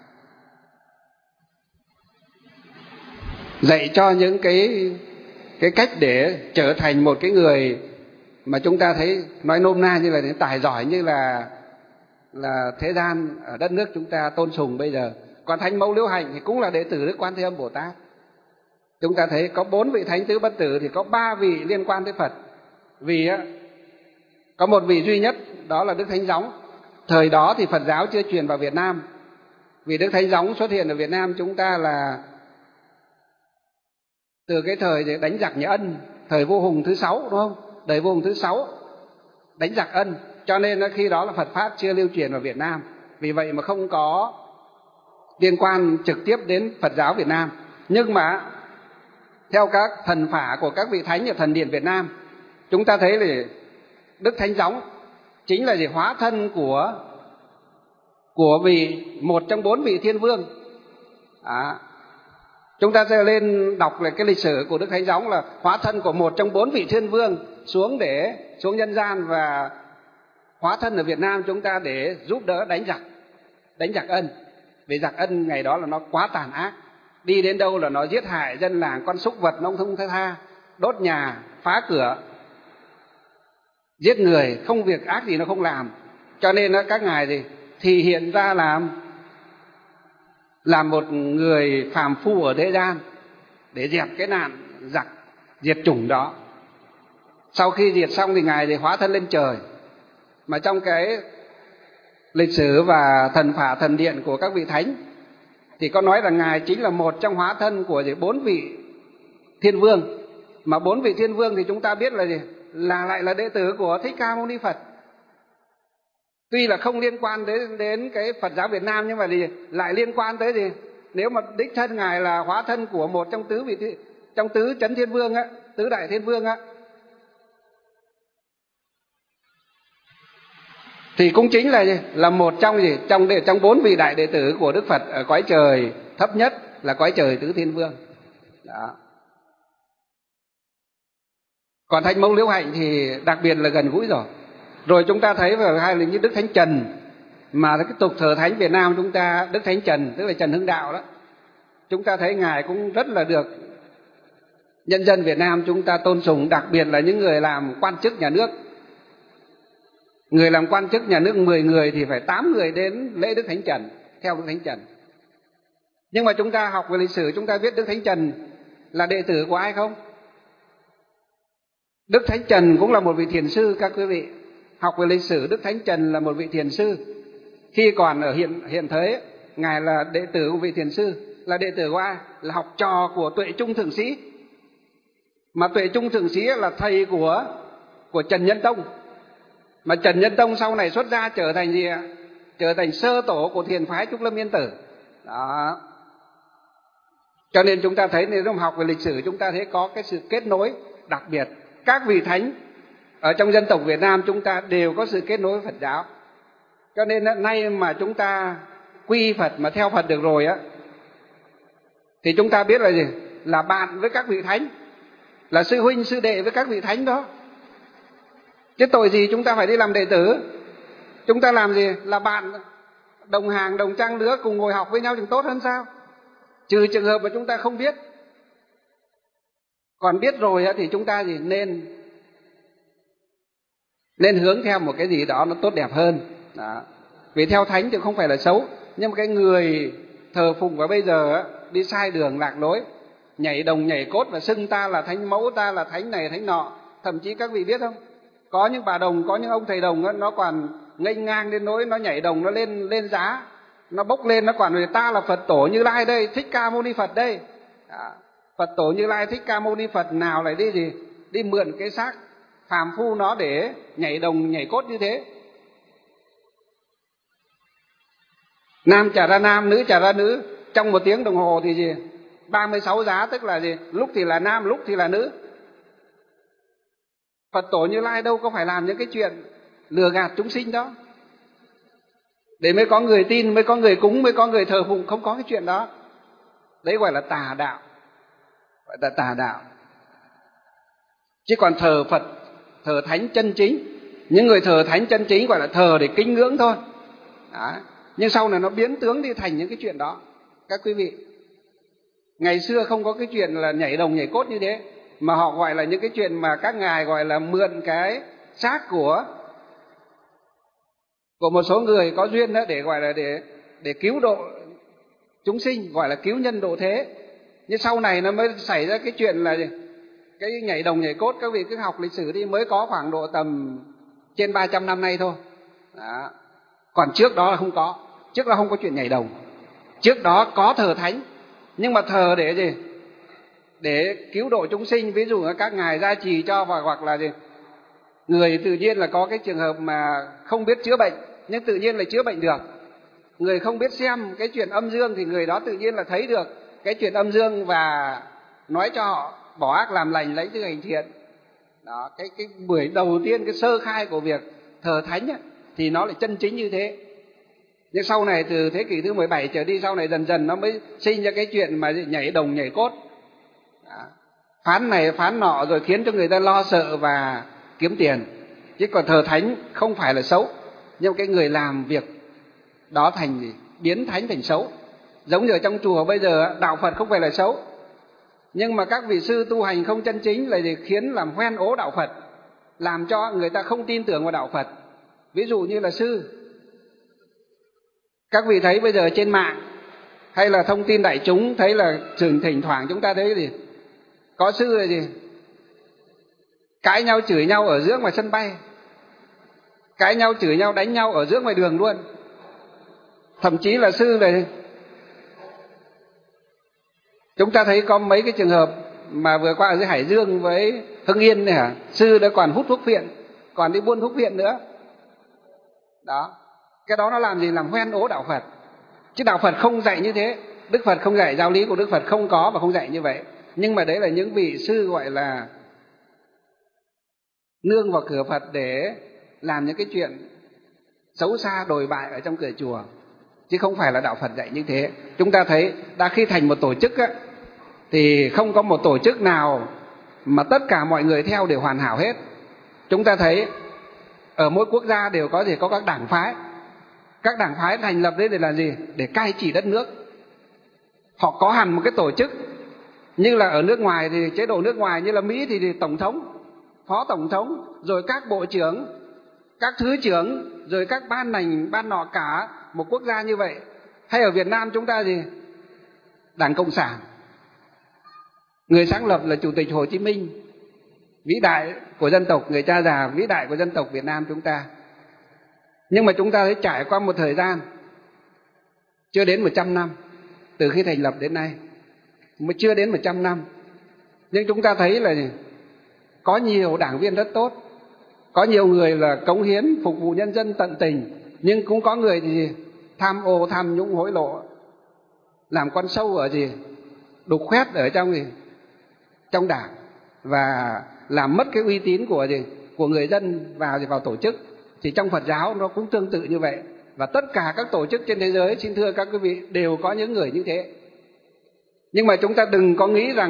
dạy cho những cái cái cách để trở thành một cái người mà chúng ta thấy nói nôm na như là những tài giỏi như là là thế gian ở đất nước chúng ta tôn sùng bây giờ. Còn Thánh Mẫu Liễu Hạnh thì cũng là đệ tử Đức Quan Thế Âm Bồ Tát. Chúng ta thấy có bốn vị thánh tứ bất tử thì có ba vị liên quan tới Phật. Vì á, có một vị duy nhất đó là Đức Thánh Gióng. Thời đó thì Phật giáo chưa truyền vào Việt Nam. Vì Đức Thánh Gióng xuất hiện ở Việt Nam chúng ta là từ cái thời đánh giặc Nhà Ân, thời Vua Hùng thứ sáu, đúng không? Đời Vua Hùng thứ sáu đánh giặc Ân, cho nên khi đó là Phật pháp chưa lưu truyền vào Việt Nam. Vì vậy mà không có liên quan trực tiếp đến Phật giáo Việt Nam. Nhưng mà theo các thần phả của các vị thánh ở thần điện Việt Nam, chúng ta thấy là Đức Thánh Gióng chính là gì? Hóa thân của của vị một trong bốn vị thiên vương. À, chúng ta sẽ lên đọc lại cái lịch sử của Đức Thánh Gióng là hóa thân của một trong bốn vị thiên vương xuống để xuống nhân gian và hóa thân ở Việt Nam chúng ta để giúp đỡ đánh giặc đánh giặc Ân. Vì giặc Ân ngày đó là nó quá tàn ác, đi đến đâu là nó giết hại dân làng, con súc vật nó không tha, đốt nhà, phá cửa, giết người, không việc ác gì nó không làm. Cho nên các ngài gì thì hiện ra làm làm một người phàm phu ở thế gian để dẹp cái nạn giặc diệt chủng đó. Sau khi diệt xong thì ngài thì hóa thân lên trời. Mà trong cái lịch sử và thần phả thần điện của các vị thánh thì có nói là ngài chính là một trong hóa thân của bốn vị thiên vương. Mà bốn vị thiên vương thì chúng ta biết là gì? Là lại là đệ tử của Thích Ca Mâu Ni Phật. Tuy là không liên quan đến đến cái Phật giáo Việt Nam nhưng mà gì lại liên quan tới gì? Nếu mà đích thân ngài là hóa thân của một trong tứ vị trong tứ chấn thiên vương á, tứ đại thiên vương á, thì cũng chính là gì? Là một trong gì? Trong trong bốn vị đại đệ tử của Đức Phật ở cõi trời thấp nhất là cõi trời tứ thiên vương. Đó. Còn Thánh Mẫu Liễu Hạnh thì đặc biệt là gần gũi rồi. Rồi chúng ta thấy vào hai là như Đức Thánh Trần, mà cái tục thờ thánh Việt Nam chúng ta, Đức Thánh Trần tức là Trần Hưng Đạo đó, chúng ta thấy ngài cũng rất là được nhân dân Việt Nam chúng ta tôn sùng, đặc biệt là những người làm quan chức nhà nước. Người làm quan chức nhà nước mười người thì phải tám người đến lễ Đức Thánh Trần, theo Đức Thánh Trần. Nhưng mà chúng ta học về lịch sử chúng ta biết Đức Thánh Trần là đệ tử của ai không? Đức Thánh Trần cũng là một vị thiền sư các quý vị. Học về lịch sử Đức Thánh Trần là một vị thiền sư. Khi còn ở hiện hiện thế, ngài là đệ tử của vị thiền sư, là đệ tử của ai? Là học trò của Tuệ Trung Thượng Sĩ. Mà Tuệ Trung Thượng Sĩ là thầy của của Trần Nhân Tông. Mà Trần Nhân Tông sau này xuất gia trở thành gì ạ? Trở thành sơ tổ của thiền phái Trúc Lâm Yên Tử. Đó. Cho nên chúng ta thấy nếu mà học về lịch sử chúng ta thấy có cái sự kết nối đặc biệt. Các vị thánh ở trong dân tộc Việt Nam chúng ta đều có sự kết nối với Phật giáo. Cho nên nay mà chúng ta quy Phật mà theo Phật được rồi á, thì chúng ta biết là gì? Là bạn với các vị thánh. là sư huynh sư đệ với các vị thánh đó. Chứ tội gì chúng ta phải đi làm đệ tử? Chúng ta làm gì? Là bạn, đồng hàng, đồng trang lứa, cùng ngồi học với nhau thì tốt hơn sao? Trừ trường hợp mà chúng ta không biết. Còn biết rồi thì chúng ta gì nên nên hướng theo một cái gì đó nó tốt đẹp hơn. Đó. Vì theo thánh thì không phải là xấu, nhưng mà cái người thờ phụng vào bây giờ đi sai đường lạc lối, nhảy đồng nhảy cốt và xưng ta là thánh mẫu, ta là thánh này thánh nọ. Thậm chí các vị biết không, có những bà đồng, có những ông thầy đồng đó, nó còn nghênh ngang đến nỗi nó nhảy đồng, nó lên lên giá, nó bốc lên, nó quản người ta là Phật tổ Như Lai đây, Thích Ca Mâu Ni Phật đây. Đó. Phật tổ Như Lai Thích Ca Mâu Ni Phật nào lại đi gì đi mượn cái xác phàm phu nó để nhảy đồng nhảy cốt như thế. Nam chả ra nam, nữ chả ra nữ, trong một tiếng đồng hồ thì gì ba mươi sáu giá, tức là gì lúc thì là nam, lúc thì là nữ. Phật tổ Như Lai đâu có phải làm những cái chuyện lừa gạt chúng sinh đó để mới có người tin, mới có người cúng, mới có người thờ phụng. Không có cái chuyện đó. Đấy gọi là tà đạo, gọi là tà đạo. Chứ còn thờ Phật, thờ thánh chân chính, những người thờ thánh chân chính gọi là thờ để kính ngưỡng thôi. Đó. Nhưng sau này nó biến tướng đi thành những cái chuyện đó. Các quý vị, ngày xưa không có cái chuyện là nhảy đồng nhảy cốt như thế, mà họ gọi là những cái chuyện mà các ngài gọi là mượn cái xác của của một số người có duyên đó để gọi là để để cứu độ chúng sinh, gọi là cứu nhân độ thế. Nhưng sau này nó mới xảy ra cái chuyện là cái nhảy đồng nhảy cốt. Các vị cứ học lịch sử đi, mới có khoảng độ tầm trên ba trăm năm nay thôi. Đó. Còn trước đó là không có. Trước đó không có chuyện nhảy đồng. Trước đó có thờ thánh, nhưng mà thờ để gì? Để cứu độ chúng sinh. Ví dụ các ngài gia trì cho, và hoặc là gì? Người tự nhiên là có cái trường hợp mà không biết chữa bệnh, nhưng tự nhiên là chữa bệnh được. Người không biết xem cái chuyện âm dương thì người đó tự nhiên là thấy được cái chuyện âm dương và nói cho họ bỏ ác làm lành, lấy tư hành thiện. Đó, cái cái buổi đầu tiên, cái sơ khai của việc thờ thánh ấy, thì nó lại chân chính như thế. Nhưng sau này từ thế kỷ thứ mười bảy trở đi, sau này dần dần nó mới sinh ra cái chuyện mà nhảy đồng nhảy cốt. Đó. Phán này phán nọ rồi khiến cho người ta lo sợ và kiếm tiền. Chứ còn thờ thánh không phải là xấu, nhưng cái người làm việc đó thành gì? Biến thánh thành xấu. Giống như ở trong chùa bây giờ, đạo Phật không phải là xấu, nhưng mà các vị sư tu hành không chân chính là gì? Khiến làm hoen ố đạo Phật, làm cho người ta không tin tưởng vào đạo Phật. Ví dụ như là sư, các vị thấy bây giờ trên mạng hay là thông tin đại chúng, thấy là thỉnh thoảng chúng ta thấy gì? Có sư là gì? Cãi nhau chửi nhau ở giữa ngoài sân bay, cãi nhau chửi nhau đánh nhau ở giữa ngoài đường luôn. Thậm chí là sư này, chúng ta thấy có mấy cái trường hợp mà vừa qua ở dưới Hải Dương với Hưng Yên này hả? Sư đã còn hút thuốc phiện, còn đi buôn thuốc phiện nữa. Đó, cái đó nó làm gì? Làm hoen ố đạo Phật. Chứ đạo Phật không dạy như thế. Đức Phật không dạy, giáo lý của Đức Phật không có và không dạy như vậy. Nhưng mà đấy là những vị sư gọi là nương vào cửa Phật để làm những cái chuyện xấu xa đồi bại ở trong cửa chùa, chứ không phải là đạo Phật dạy như thế. Chúng ta thấy đã khi thành một tổ chức á, thì không có một tổ chức nào mà tất cả mọi người theo đều hoàn hảo hết. Chúng ta thấy ở mỗi quốc gia đều có gì? Có các đảng phái. Các đảng phái thành lập đấy để làm gì? Để cai trị đất nước. Họ có hẳn một cái tổ chức. Như là ở nước ngoài thì chế độ nước ngoài, như là Mỹ thì, thì tổng thống, phó tổng thống, rồi các bộ trưởng, các thứ trưởng, rồi các ban ngành, ban nọ, cả một quốc gia như vậy. Hay ở Việt Nam chúng ta gì? Đảng Cộng sản. Người sáng lập là Chủ tịch Hồ Chí Minh, vĩ đại của dân tộc, người cha già vĩ đại của dân tộc Việt Nam chúng ta. Nhưng mà chúng ta thấy trải qua một thời gian chưa đến một trăm năm, từ khi thành lập đến nay mới chưa đến một trăm năm, nhưng chúng ta thấy là có nhiều đảng viên rất tốt, có nhiều người là cống hiến phục vụ nhân dân tận tình, nhưng cũng có người thì tham ô tham nhũng hối lộ, làm con sâu ở gì đục khoét ở trong gì trong đảng, và làm mất cái uy tín của gì của người dân vào vào tổ chức. Thì trong Phật giáo nó cũng tương tự như vậy, và tất cả các tổ chức trên thế giới, xin thưa các quý vị, đều có những người như thế. Nhưng mà chúng ta đừng có nghĩ rằng á,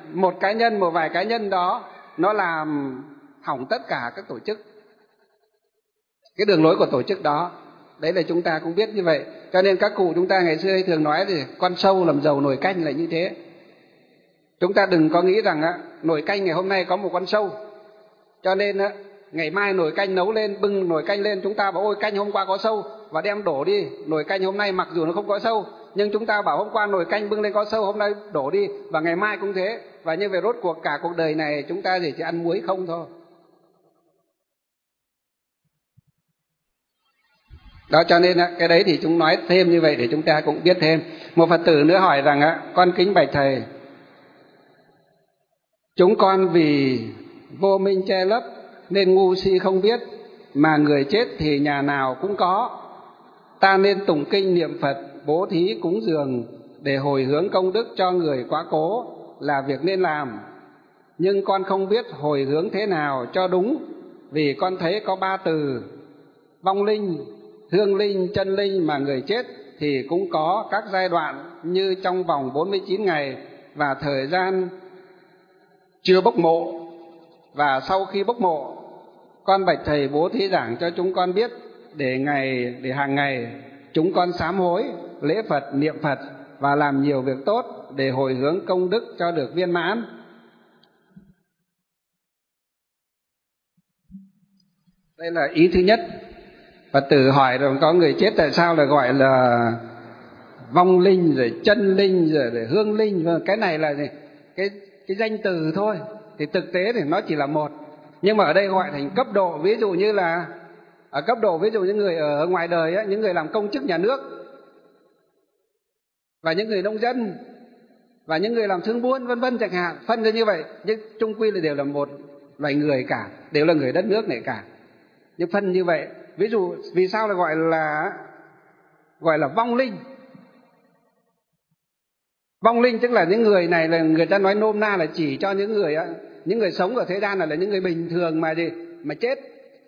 một cá nhân, một vài cá nhân đó nó làm hỏng tất cả các tổ chức, cái đường lối của tổ chức đó. Đấy là chúng ta cũng biết như vậy. Cho nên các cụ chúng ta ngày xưa thường nói thì con sâu làm dầu nồi canh là như thế. Chúng ta đừng có nghĩ rằng á, nồi canh ngày hôm nay có một con sâu, cho nên á, ngày mai nồi canh nấu lên, bưng nồi canh lên, chúng ta bảo ôi canh hôm qua có sâu và đem đổ đi. Nồi canh hôm nay mặc dù nó không có sâu, nhưng chúng ta bảo hôm qua nồi canh bưng lên có sâu, hôm nay đổ đi, và ngày mai cũng thế. Và như vậy rốt cuộc cả cuộc đời này chúng ta chỉ ăn muối không thôi. Đó, cho nên cái đấy thì chúng nói thêm như vậy để chúng ta cũng biết thêm. Một Phật tử nữa hỏi rằng á, con kính bạch thầy, chúng con vì vô minh che lấp nên ngu si không biết, mà người chết thì nhà nào cũng có. Ta nên tụng kinh niệm Phật, bố thí cúng dường để hồi hướng công đức cho người quá cố là việc nên làm. Nhưng con không biết hồi hướng thế nào cho đúng, vì con thấy có ba từ vong linh, hương linh, chân linh, mà người chết thì cũng có các giai đoạn như trong vòng bốn mươi chín ngày và thời gian chưa bốc mộ và sau khi bốc mộ. Con bạch thầy bố thí giảng cho chúng con biết để ngày để hàng ngày chúng con sám hối, lễ Phật, niệm Phật và làm nhiều việc tốt để hồi hướng công đức cho được viên mãn. Đây là ý thứ nhất. Phật tử hỏi rồi có người chết tại sao lại gọi là vong linh, rồi chân linh, rồi để hương linh. Cái này là gì? Cái, cái danh từ thôi, thì thực tế thì nó chỉ là một. Nhưng mà ở đây gọi thành cấp độ. Ví dụ như là ở cấp độ, ví dụ những người ở ngoài đời ấy, những người làm công chức nhà nước, và những người nông dân, và những người làm thương buôn vân vân chẳng hạn, phân ra như vậy. Nhưng chung quy là đều là một loài người cả, đều là người đất nước này cả. Nhưng phân như vậy. Ví dụ vì sao là gọi là gọi là vong linh? Vong linh tức là những người này là người ta nói nôm na là chỉ cho những người những người sống ở thế gian là, là những người bình thường mà gì mà chết.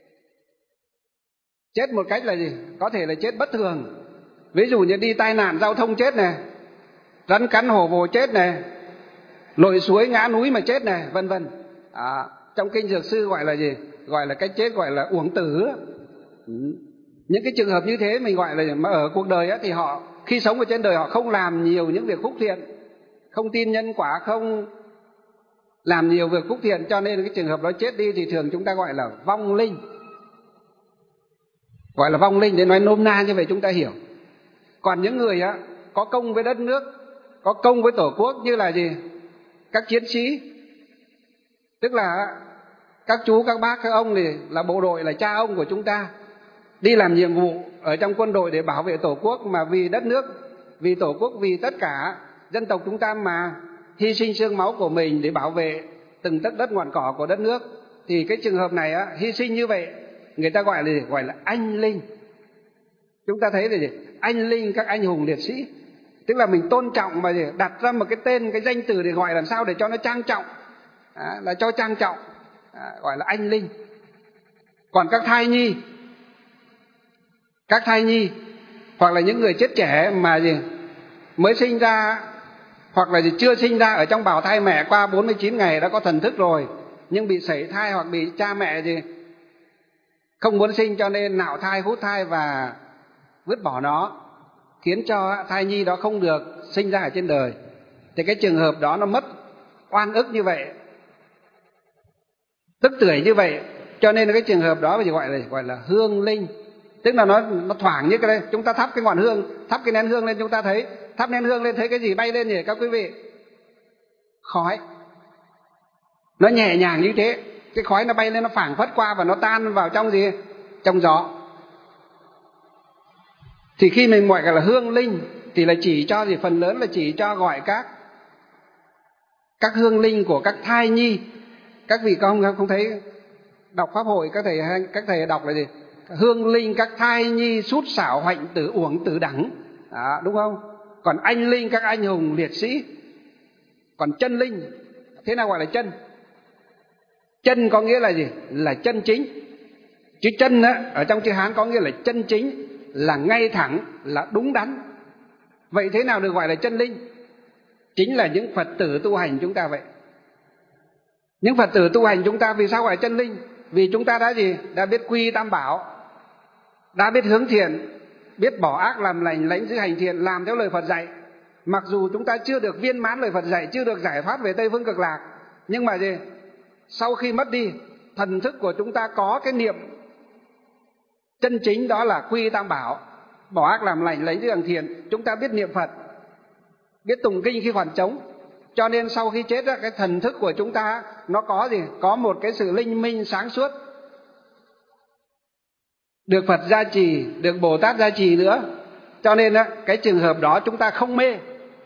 Chết một cách là gì? Có thể là chết bất thường. Ví dụ như đi tai nạn giao thông chết này, rắn cắn hổ vồ chết này, lội suối ngã núi mà chết này, vân vân. À, trong kinh Dược Sư gọi là gì? Gọi là cái chết gọi là uổng tử. Ừ. Những cái trường hợp như thế mình gọi là, mà ở cuộc đời ấy, thì họ khi sống ở trên đời họ không làm nhiều những việc phúc thiện, không tin nhân quả, không làm nhiều việc phúc thiện, cho nên cái trường hợp đó chết đi thì thường chúng ta gọi là vong linh. Gọi là vong linh để nói nôm na như vậy chúng ta hiểu. Còn những người á có công với đất nước, có công với Tổ quốc như là gì? Các chiến sĩ, tức là các chú, các bác, các ông thì là bộ đội, là cha ông của chúng ta, đi làm nhiệm vụ ở trong quân đội để bảo vệ Tổ quốc, mà vì đất nước, vì Tổ quốc, vì tất cả dân tộc chúng ta mà hy sinh xương máu của mình để bảo vệ từng tấc đất ngọn cỏ của đất nước. Thì cái trường hợp này á, hy sinh như vậy người ta gọi là gì? Gọi là anh linh. Chúng ta thấy là gì? Anh linh, các anh hùng liệt sĩ. Tức là mình tôn trọng mà gì? Đặt ra một cái tên, cái danh từ để gọi làm sao để cho nó trang trọng, à, là cho trang trọng, à, gọi là anh linh. Còn các thai nhi, các thai nhi hoặc là những người chết trẻ mà gì mới sinh ra, hoặc là gì chưa sinh ra ở trong bào thai mẹ qua bốn mươi chín ngày đã có thần thức rồi, nhưng bị sảy thai hoặc bị cha mẹ gì không muốn sinh cho nên nạo thai, hút thai và vứt bỏ nó, khiến cho thai nhi đó không được sinh ra ở trên đời. Thì cái trường hợp đó nó mất oan ức như vậy, tức tưởi như vậy, cho nên cái trường hợp đó thì gọi là gọi là hương linh. Tức là nó nó thoảng như cái đây, chúng ta thắp cái ngọn hương, thắp cái nén hương lên, chúng ta thấy thắp nén hương lên thấy cái gì bay lên nhỉ các quý vị? Khói. Nó nhẹ nhàng như thế, cái khói nó bay lên, nó phảng phất qua và nó tan vào trong gì? Trong gió. Thì khi mình gọi là hương linh thì là chỉ cho gì? Phần lớn là chỉ cho gọi các các hương linh của các thai nhi. Các vị không không thấy đọc pháp hội các thầy các thầy đọc là gì? Hương linh các thai nhi sút sảo hoạnh tử uổng tử đẳng. Đó, đúng không? Còn anh linh các anh hùng liệt sĩ. Còn chân linh, thế nào gọi là chân? Chân có nghĩa là gì? Là chân chính. Chứ chân á, ở trong chữ Hán có nghĩa là chân chính, là ngay thẳng, là đúng đắn. Vậy thế nào được gọi là chân linh? Chính là những Phật tử tu hành chúng ta vậy. Những Phật tử tu hành chúng ta vì sao gọi chân linh? Vì chúng ta đã gì? Đã biết quy tam bảo, đã biết hướng thiện, biết bỏ ác làm lành, lãnh giữ hành thiện, làm theo lời Phật dạy. Mặc dù chúng ta chưa được viên mãn lời Phật dạy, chưa được giải thoát về Tây Phương Cực Lạc, nhưng mà gì? Sau khi mất đi, thần thức của chúng ta có cái niệm chân chính, đó là quy tam bảo, bỏ ác làm lành, lãnh giữ hành thiện. Chúng ta biết niệm Phật, biết tụng kinh khi khoảng trống. Cho nên sau khi chết, cái thần thức của chúng ta nó có gì? Có một cái sự linh minh sáng suốt, được Phật gia trì, được Bồ Tát gia trì nữa. Cho nên cái trường hợp đó chúng ta không mê.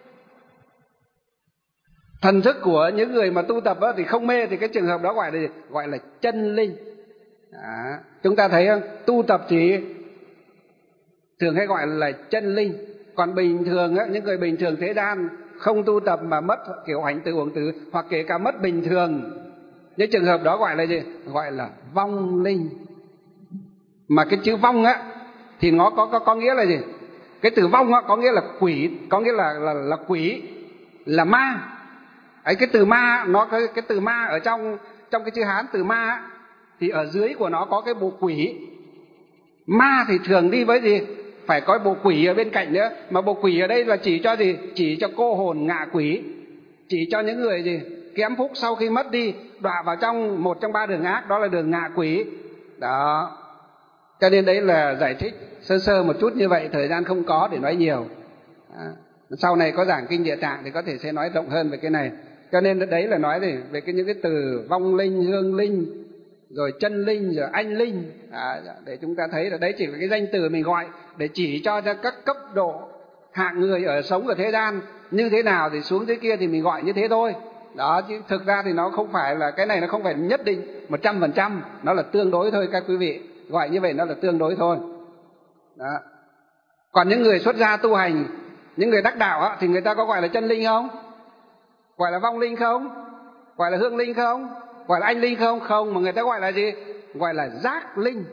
Thần thức của những người mà tu tập thì không mê, thì cái trường hợp đó gọi là gọi là chân linh. Đó. Chúng ta thấy không? Tu tập thì thường hay gọi là chân linh. Còn bình thường những người bình thường thế gian không tu tập mà mất kiểu hành từ uổng từ, hoặc kể cả mất bình thường, những trường hợp đó gọi là gì? Gọi là vong linh. Mà cái chữ vong á thì nó có có có nghĩa là gì? Cái từ vong á có nghĩa là quỷ, có nghĩa là là là quỷ, là ma. Ấy, cái từ ma, nó cái cái từ ma ở trong trong cái chữ Hán, từ ma á, thì ở dưới của nó có cái bộ quỷ. Ma thì thường đi với gì? Phải có bộ quỷ ở bên cạnh nữa. Mà bộ quỷ ở đây là chỉ cho gì? Chỉ cho cô hồn ngạ quỷ, chỉ cho những người gì? Kém phúc sau khi mất đi, đọa vào trong một trong ba đường ác, đó là đường ngạ quỷ. Đó. Cho nên đấy là giải thích sơ sơ một chút như vậy, thời gian không có để nói nhiều. À, sau này có giảng kinh Địa Tạng thì có thể sẽ nói rộng hơn về cái này. Cho nên đấy là nói về, về cái những cái từ vong linh, hương linh, rồi chân linh, rồi anh linh, à, để chúng ta thấy là đấy chỉ là cái danh từ mình gọi để chỉ cho ra các cấp độ hạng người ở sống ở thế gian như thế nào, thì xuống dưới kia thì mình gọi như thế thôi. Đó, chứ thực ra thì nó không phải là, cái này nó không phải nhất định một trăm phần trăm, nó là tương đối thôi các quý vị. Gọi như vậy nó là tương đối thôi. Đó. Còn những người xuất gia tu hành, những người đắc đạo á, thì người ta có gọi là chân linh không? Gọi là vong linh không? Gọi là hương linh không? Gọi là anh linh không? Không, mà người ta gọi là gì? Gọi là giác linh.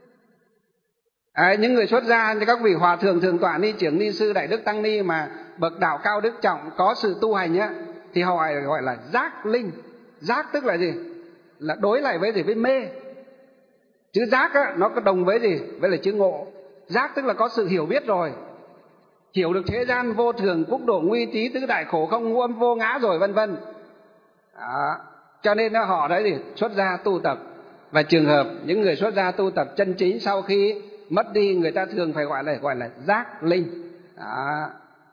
À, những người xuất gia như các vị hòa thượng, thượng tọa ni, trưởng ni sư, đại đức tăng ni mà bậc đạo cao đức trọng, có sự tu hành á, thì họ gọi, gọi là giác linh. Giác tức là gì? Là đối lại với gì? Với mê. Chữ giác á, nó có đồng với gì? Với là chữ ngộ. Giác tức là có sự hiểu biết rồi, hiểu được thế gian vô thường, quốc độ nguy trí, tứ đại khổ không, ngũ âm vô ngã rồi, vân vân. Đó. Cho nên họ đấy gì? Xuất gia tu tập. Và trường hợp những người xuất gia tu tập chân chính sau khi mất đi, người ta thường phải gọi là gọi là giác linh. Đó.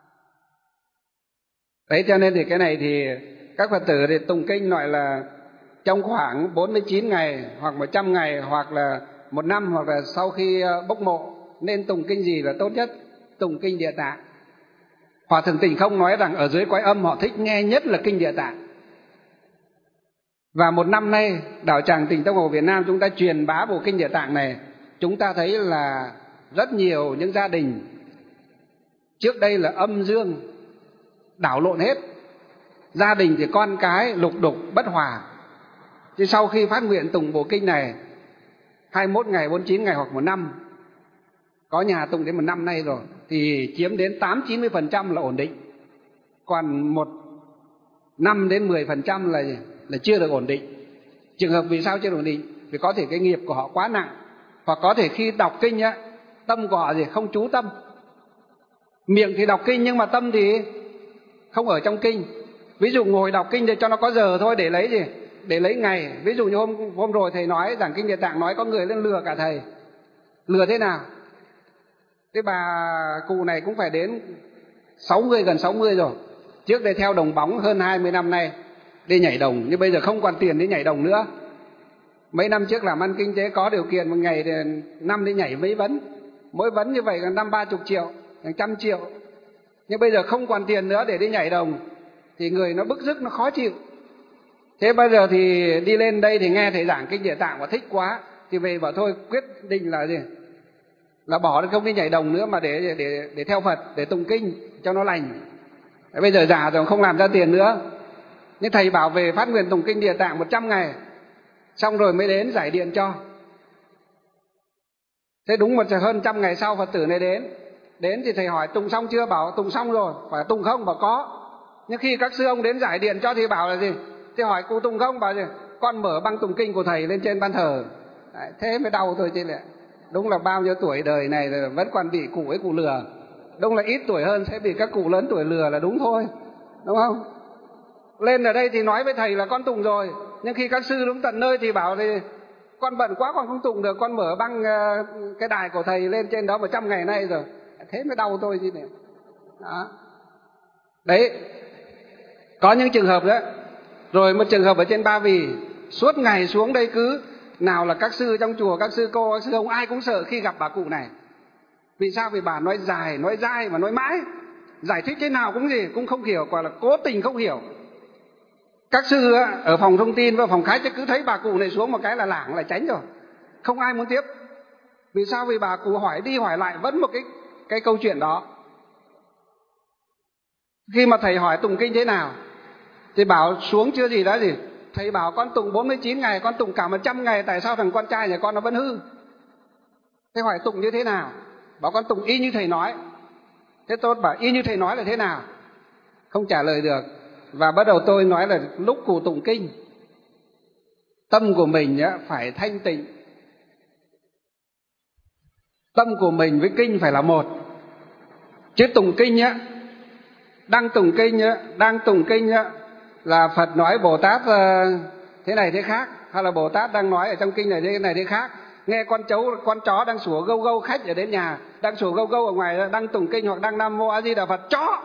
Đấy, cho nên thì cái này thì các Phật tử thì tụng kinh gọi là trong khoảng bốn mươi chín ngày hoặc một trăm ngày hoặc là một năm, hoặc là sau khi bốc mộ, nên tụng kinh gì là tốt nhất? Tụng kinh Địa Tạng. Hòa thượng Tình Không nói rằng ở dưới cõi âm họ thích nghe nhất là kinh Địa Tạng. Và một năm nay đạo tràng Tình Tông Hộ Việt Nam chúng ta truyền bá bộ kinh Địa Tạng này, chúng ta thấy là rất nhiều những gia đình trước đây là âm dương đảo lộn hết, gia đình thì con cái lục đục bất hòa. Chứ sau khi phát nguyện tụng bộ kinh này hai mươi mốt ngày, bốn mươi chín ngày hoặc một năm, có nhà tụng đến một năm nay rồi, thì chiếm đến tám chín mươi phần trăm là ổn định. Còn một năm đến mười phần trăm là là chưa được ổn định. Trường hợp vì sao chưa được ổn định? Vì có thể cái nghiệp của họ quá nặng, hoặc có thể khi đọc kinh á, tâm của họ gì không chú tâm. Miệng thì đọc kinh nhưng mà tâm thì không ở trong kinh. Ví dụ ngồi đọc kinh thì cho nó có giờ thôi, để lấy gì? Để lấy ngày. Ví dụ như hôm hôm rồi thầy nói giảng kinh Địa Tạng, nói có người lên lừa cả thầy. Lừa thế nào? Cái bà cụ này cũng phải đến sáu mươi, gần sáu mươi rồi. Trước đây theo đồng bóng hơn hai mươi năm nay, đi nhảy đồng, nhưng bây giờ không còn tiền đi nhảy đồng nữa. Mấy năm trước làm ăn kinh tế có điều kiện, một ngày thì năm đi nhảy mấy vấn. Mỗi vấn như vậy là năm ba chục triệu, hàng trăm triệu. Nhưng bây giờ không còn tiền nữa để đi nhảy đồng, thì người nó bức rứt, nó khó chịu. Thế bây giờ thì đi lên đây thì nghe thầy giảng kinh Địa Tạng và thích quá, thì về bảo thôi quyết định là gì? Là bỏ không đi nhảy đồng nữa, mà để để để theo Phật, để tụng kinh cho nó lành. Thế bây giờ già rồi không làm ra tiền nữa. Nhưng thầy bảo về phát nguyện tụng kinh Địa Tạng một trăm ngày, xong rồi mới đến giải điện cho. Thế đúng một hơn trăm ngày sau Phật tử này đến. Đến thì thầy hỏi tụng xong chưa? Bảo tụng xong rồi. Phải tụng không? Bảo có. Nhưng khi các sư ông đến giải điện cho thì bảo là gì? Thì hỏi cụ tùng không? Bảo gì? Con mở băng tụng kinh của thầy lên trên ban thờ. Đấy, thế mới đau thôi chứ lại. Đúng là bao nhiêu tuổi đời này vẫn còn bị cụ ấy cụ lừa. Đúng là ít tuổi hơn sẽ bị các cụ lớn tuổi lừa là đúng thôi. Đúng không? Lên ở đây thì nói với thầy là con tùng rồi. Nhưng khi các sư đúng tận nơi thì bảo thì con bận quá con không tùng được, con mở băng cái đài của thầy lên trên đó một trăm ngày nay rồi. Thế mới đau tôi chứ này. Đó. Đấy. Có những trường hợp đó. Rồi một trường hợp ở trên Ba Vì, suốt ngày xuống đây cứ nào là các sư trong chùa, các sư cô, các sư ông ai cũng sợ khi gặp bà cụ này. Vì sao? Vì bà nói dài, nói dai và nói mãi. Giải thích thế nào cũng gì cũng không hiểu, quả là cố tình không hiểu. Các sư ở phòng thông tin và phòng khách cứ thấy bà cụ này xuống một cái là lảng là tránh rồi. Không ai muốn tiếp. Vì sao? Vì bà cụ hỏi đi hỏi lại vẫn một cái cái câu chuyện đó. Khi mà thầy hỏi tụng kinh thế nào thì bảo xuống chưa gì đã gì. Thầy bảo con tụng bốn mươi chín ngày, con tụng cả một trăm ngày, tại sao thằng con trai nhà con nó vẫn hư? Thế hỏi tụng như thế nào? Bảo con tụng y như thầy nói. Thế tôi bảo y như thầy nói là thế nào? Không trả lời được. Và bắt đầu tôi nói là lúc cụ tụng kinh, tâm của mình phải thanh tịnh. Tâm của mình với kinh phải là một. Chứ tụng kinh á, đang tụng kinh á, đang tụng kinh á, là Phật nói Bồ Tát thế này thế khác, hay là Bồ Tát đang nói ở trong kinh này thế này thế khác. Nghe con cháu con chó đang sủa gâu gâu, khách ở đến nhà đang sủa gâu gâu ở ngoài đang tụng kinh hoặc đang Nam Mô A Di Đà Phật, chó.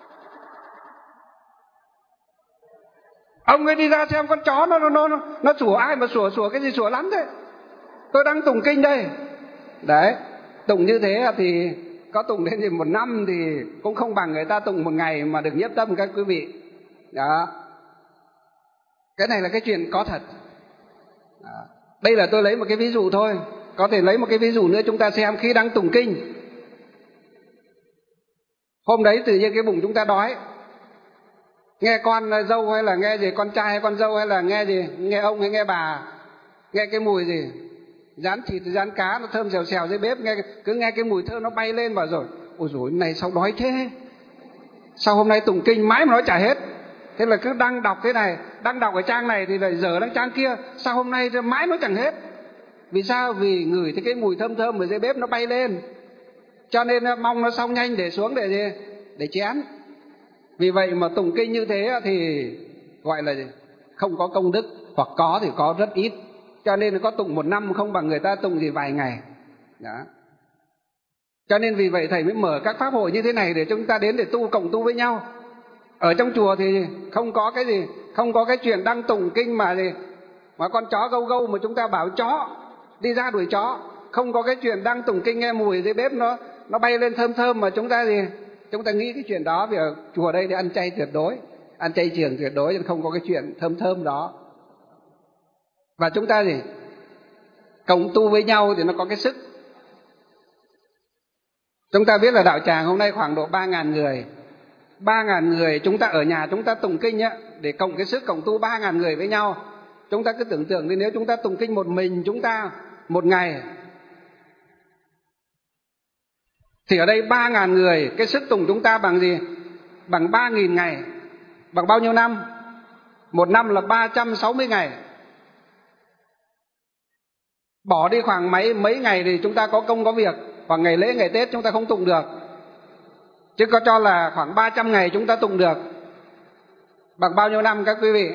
Ông ấy đi ra xem con chó nó nó nó nó sủa ai mà sủa sủa cái gì sủa lắm thế. Tôi đang tụng kinh đây. Đấy, tụng như thế thì có tụng đến thì một năm thì cũng không bằng người ta tụng một ngày mà được nhiếp tâm các quý vị. Đó. Cái này là cái chuyện có thật. Đó. Đây là tôi lấy một cái ví dụ thôi. Có thể lấy một cái ví dụ nữa chúng ta xem khi đang tụng kinh. Hôm đấy tự nhiên cái bụng chúng ta đói. Nghe con dâu hay là nghe gì, con trai hay con dâu hay là nghe gì, nghe ông hay nghe bà, nghe cái mùi gì, rán thịt rán cá nó thơm xèo xèo dưới bếp, nghe cứ nghe cái mùi thơm nó bay lên vào rồi. Ôi dồi, này sao đói thế? Sao hôm nay tụng kinh mãi mà nói chả hết? Thế là cứ đang đọc thế này, đang đọc ở trang này thì lại giờ đang trang kia, sao hôm nay mãi nó chẳng hết? Vì sao? Vì ngửi thấy cái mùi thơm thơm ở dưới bếp nó bay lên. Cho nên mong nó xong nhanh để xuống để gì? Để chén. Vì vậy mà tụng kinh như thế thì gọi là không có công đức, hoặc có thì có rất ít. Cho nên có tụng một năm không bằng người ta tụng gì vài ngày. Đó. Cho nên vì vậy thầy mới mở các pháp hội như thế này để chúng ta đến để tu, cộng tu với nhau. Ở trong chùa thì không có cái gì, không có cái chuyện đăng tụng kinh mà gì mà con chó gâu gâu mà chúng ta bảo chó đi ra đuổi chó. Không có cái chuyện đăng tụng kinh nghe mùi dưới bếp nó nó bay lên thơm thơm mà chúng ta gì chúng ta nghĩ cái chuyện đó. Vì ở chùa đây thì ăn chay tuyệt đối, ăn chay trường tuyệt đối, nên không có cái chuyện thơm thơm đó. Và chúng ta gì cộng tu với nhau thì nó có cái sức. Chúng ta biết là đạo tràng hôm nay khoảng độ ba ngàn người. Ba ngàn người chúng ta ở nhà chúng ta tụng kinh á, để cộng cái sức cộng tu ba ngàn người với nhau. Chúng ta cứ tưởng tượng đi, nếu chúng ta tụng kinh một mình chúng ta một ngày thì ở đây ba ngàn người, cái sức tụng chúng ta bằng gì? Bằng ba nghìn ngày. Bằng bao nhiêu năm? Một năm là ba trăm sáu mươi ngày. Bỏ đi khoảng mấy mấy ngày thì chúng ta có công có việc, hoặc ngày lễ ngày Tết chúng ta không tụng được. Chứ có cho là khoảng ba trăm ngày chúng ta tụng được. Bằng bao nhiêu năm các quý vị?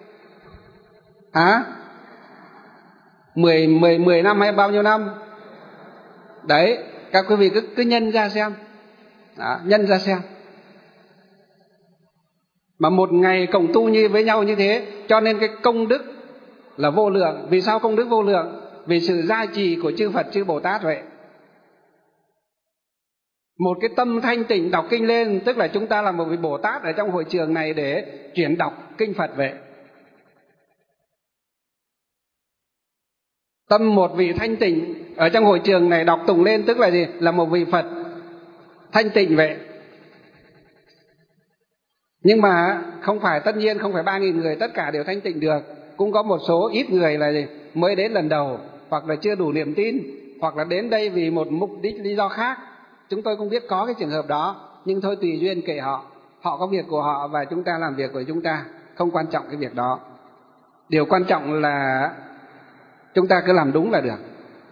Hả? mười, mười, mười năm hay bao nhiêu năm? Đấy, các quý vị cứ, cứ nhân ra xem. Đó, nhân ra xem. Mà một ngày cộng tu như với nhau như thế, cho nên cái công đức là vô lượng. Vì sao công đức vô lượng? Vì sự gia trì của chư Phật chư Bồ Tát vậy. Một cái tâm thanh tịnh đọc kinh lên, tức là chúng ta là một vị Bồ Tát ở trong hội trường này để chuyển đọc kinh Phật vậy. Tâm một vị thanh tịnh ở trong hội trường này đọc tụng lên, tức là gì? Là một vị Phật thanh tịnh vậy. Nhưng mà không phải, tất nhiên không phải ba nghìn người tất cả đều thanh tịnh được. Cũng có một số ít người là gì? Mới đến lần đầu, hoặc là chưa đủ niềm tin, hoặc là đến đây vì một mục đích lý do khác. Chúng tôi không biết có cái trường hợp đó, nhưng thôi tùy duyên kệ họ. Họ có việc của họ và chúng ta làm việc của chúng ta, không quan trọng cái việc đó. Điều quan trọng là chúng ta cứ làm đúng là được.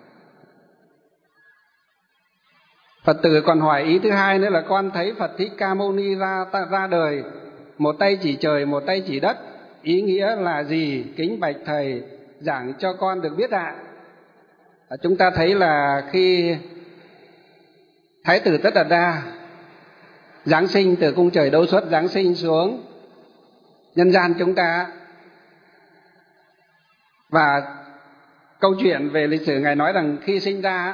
Phật tử còn hỏi ý thứ hai nữa là con thấy Phật Thích Ca Mâu Ni ra, ra đời, một tay chỉ trời, một tay chỉ đất. Ý nghĩa là gì? Kính bạch Thầy giảng cho con được biết ạ. À, chúng ta thấy là khi Thái tử Tất Đạt Đa giáng sinh từ cung trời Đâu Xuất, giáng sinh xuống nhân gian chúng ta, và câu chuyện về lịch sử Ngài nói rằng khi sinh ra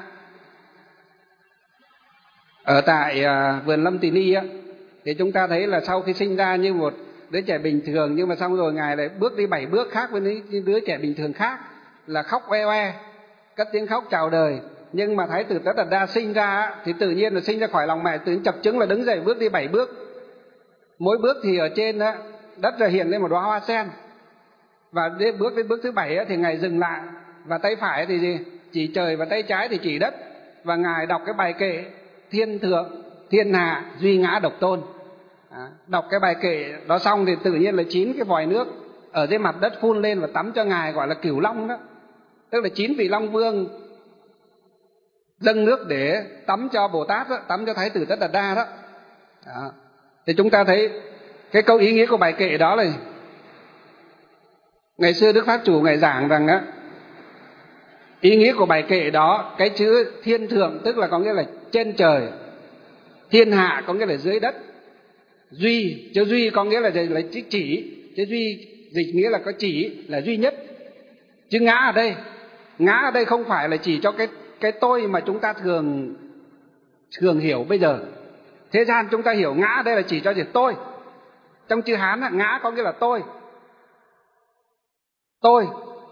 ở tại vườn Lâm Tỳ Ni á, thì chúng ta thấy là sau khi sinh ra như một đứa trẻ bình thường, nhưng mà xong rồi Ngài lại bước đi bảy bước khác với những đứa trẻ bình thường khác, là khóc oe oe, cất tiếng khóc chào đời. Nhưng mà Thái tử Tất Đạt Đa sinh ra thì tự nhiên là sinh ra khỏi lòng mẹ, tự nhiên chập chững là đứng dậy bước đi bảy bước. Mỗi bước thì ở trên đó, đất ra hiện lên một đóa hoa sen. Và đến bước đến bước thứ bảy thì Ngài dừng lại, và tay phải thì gì? Chỉ trời, và tay trái thì chỉ đất. Và Ngài đọc cái bài kệ Thiên thượng, thiên hạ, duy ngã độc tôn. À, đọc cái bài kệ đó xong thì tự nhiên là chín cái vòi nước ở dưới mặt đất phun lên và tắm cho Ngài, gọi là Cửu Long đó. Tức là chín vị Long Vương dâng nước để tắm cho Bồ Tát đó, tắm cho Thái tử Tất Đạt Đa đó. Đó. Thì chúng ta thấy cái câu ý nghĩa của bài kệ đó là ngày xưa Đức Pháp Chủ Ngài giảng rằng á, ý nghĩa của bài kệ đó, cái chữ thiên thượng tức là có nghĩa là trên trời, thiên hạ có nghĩa là dưới đất, duy, chữ duy có nghĩa là là chữ chỉ, chữ duy dịch nghĩa là có chỉ, là duy nhất. Chữ ngã ở đây, ngã ở đây không phải là chỉ cho cái cái tôi mà chúng ta thường thường hiểu bây giờ. Thế gian chúng ta hiểu ngã ở đây là chỉ cho gì? Tôi. Trong chữ Hán là ngã có nghĩa là tôi. Tôi.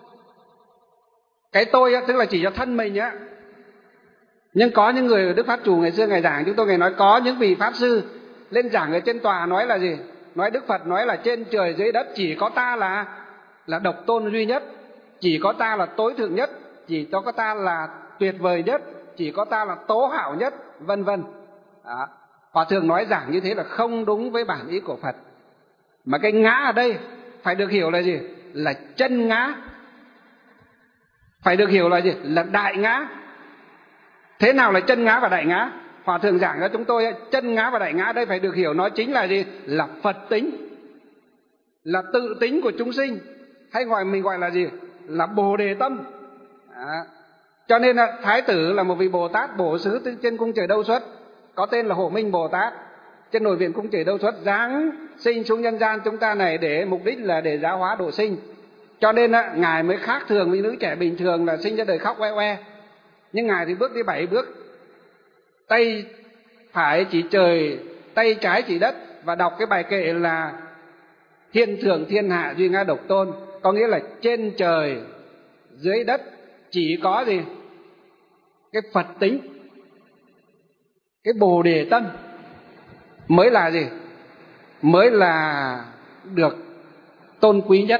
Cái tôi á, tức là chỉ cho thân mình á. Nhưng có những người, Đức Pháp Chủ ngày xưa Ngài giảng, chúng tôi Ngài nói có những vị Pháp Sư lên giảng ở trên tòa nói là gì? Nói Đức Phật nói là trên trời dưới đất chỉ có ta là là độc tôn duy nhất, chỉ có ta là tối thượng nhất, chỉ có ta là tuyệt vời nhất, chỉ có ta là tố hảo nhất, vân vân. Hòa Thượng nói giảng như thế là không đúng với bản ý của Phật. Mà cái ngã ở đây phải được hiểu là gì? Là chân ngã. Phải được hiểu là gì? Là đại ngã. Thế nào là chân ngã và đại ngã? Hòa Thượng giảng cho chúng tôi, chân ngã và đại ngã đây phải được hiểu nó chính là gì? Là Phật tính, là tự tính của chúng sinh, hay gọi mình gọi là gì? Là Bồ Đề tâm. Đó. Cho nên là Thái tử là một vị Bồ Tát bổ xứ trên cung trời Đâu Xuất, có tên là Hổ Minh Bồ Tát, trên nội viện cung trời Đâu Xuất, giáng sinh xuống nhân gian chúng ta này để mục đích là để giáo hóa độ sinh. Cho nên á, Ngài mới khác thường với nữ trẻ bình thường là sinh ra đời khóc oe oe. Nhưng Ngài thì bước đi bảy bước, tay phải chỉ trời, tay trái chỉ đất, và đọc cái bài kệ là thiên thượng thiên hạ duy ngã độc tôn, có nghĩa là trên trời dưới đất chỉ có gì? Cái Phật tính, cái Bồ Đề tâm mới là gì? Mới là được tôn quý nhất.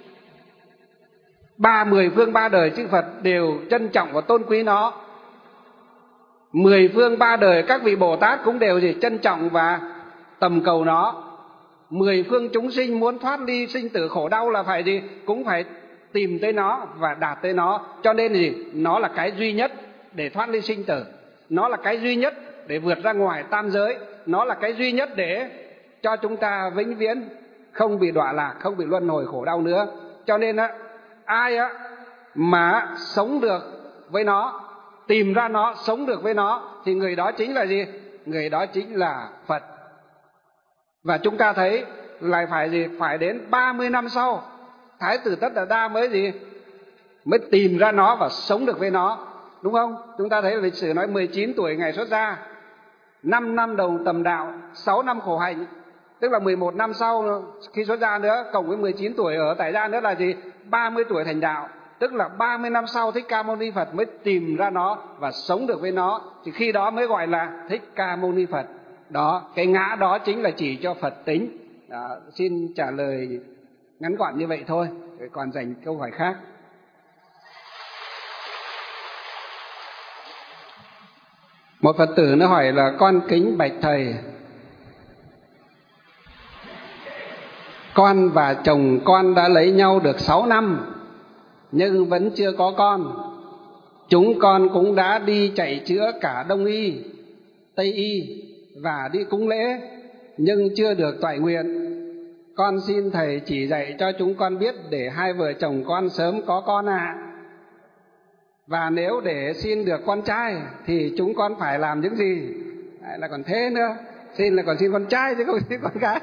Ba mười phương ba đời chư Phật đều trân trọng và tôn quý nó. Mười phương ba đời các vị Bồ Tát cũng đều gì? Trân trọng và tầm cầu nó. Mười phương chúng sinh muốn thoát ly sinh tử khổ đau là phải gì? Cũng phải tìm tới nó và đạt tới nó. Cho nên gì? Nó là cái duy nhất để thoát ly sinh tử. Nó là cái duy nhất để vượt ra ngoài tam giới. Nó là cái duy nhất để cho chúng ta vĩnh viễn không bị đọa lạc, không bị luân hồi khổ đau nữa. Cho nên á, ai á mà sống được với nó, tìm ra nó, sống được với nó, thì người đó chính là gì? Người đó chính là Phật. Và chúng ta thấy lại phải gì? Phải đến ba mươi năm sau Thái tử Tất Đạt Đa mới gì? Mới tìm ra nó và sống được với nó. Đúng không? Chúng ta thấy lịch sử nói mười chín tuổi Ngài xuất gia, năm năm đầu tầm đạo, sáu năm khổ hạnh. Tức là mười một năm sau khi xuất gia nữa, cộng với mười chín tuổi ở tại gia nữa là gì? ba mươi tuổi thành đạo. Tức là ba mươi năm sau Thích Ca Mâu Ni Phật mới tìm ra nó và sống được với nó. Thì khi đó mới gọi là Thích Ca Mâu Ni Phật. Đó, cái ngã đó chính là chỉ cho Phật tính. Đó, xin trả lời ngắn gọn như vậy thôi, còn dành câu hỏi khác. Một Phật tử nó hỏi là con kính bạch Thầy, Con và chồng con đã lấy nhau được sáu năm nhưng vẫn chưa có con. Chúng con cũng đã đi chạy chữa cả Đông y, Tây y và đi cúng lễ nhưng chưa được toại nguyện. Con xin thầy chỉ dạy cho chúng con biết để hai vợ chồng con sớm có con ạ. À. Và nếu để xin được con trai thì chúng con phải làm những gì? Đấy, là còn thế nữa. Xin là còn xin con trai chứ không xin con gái.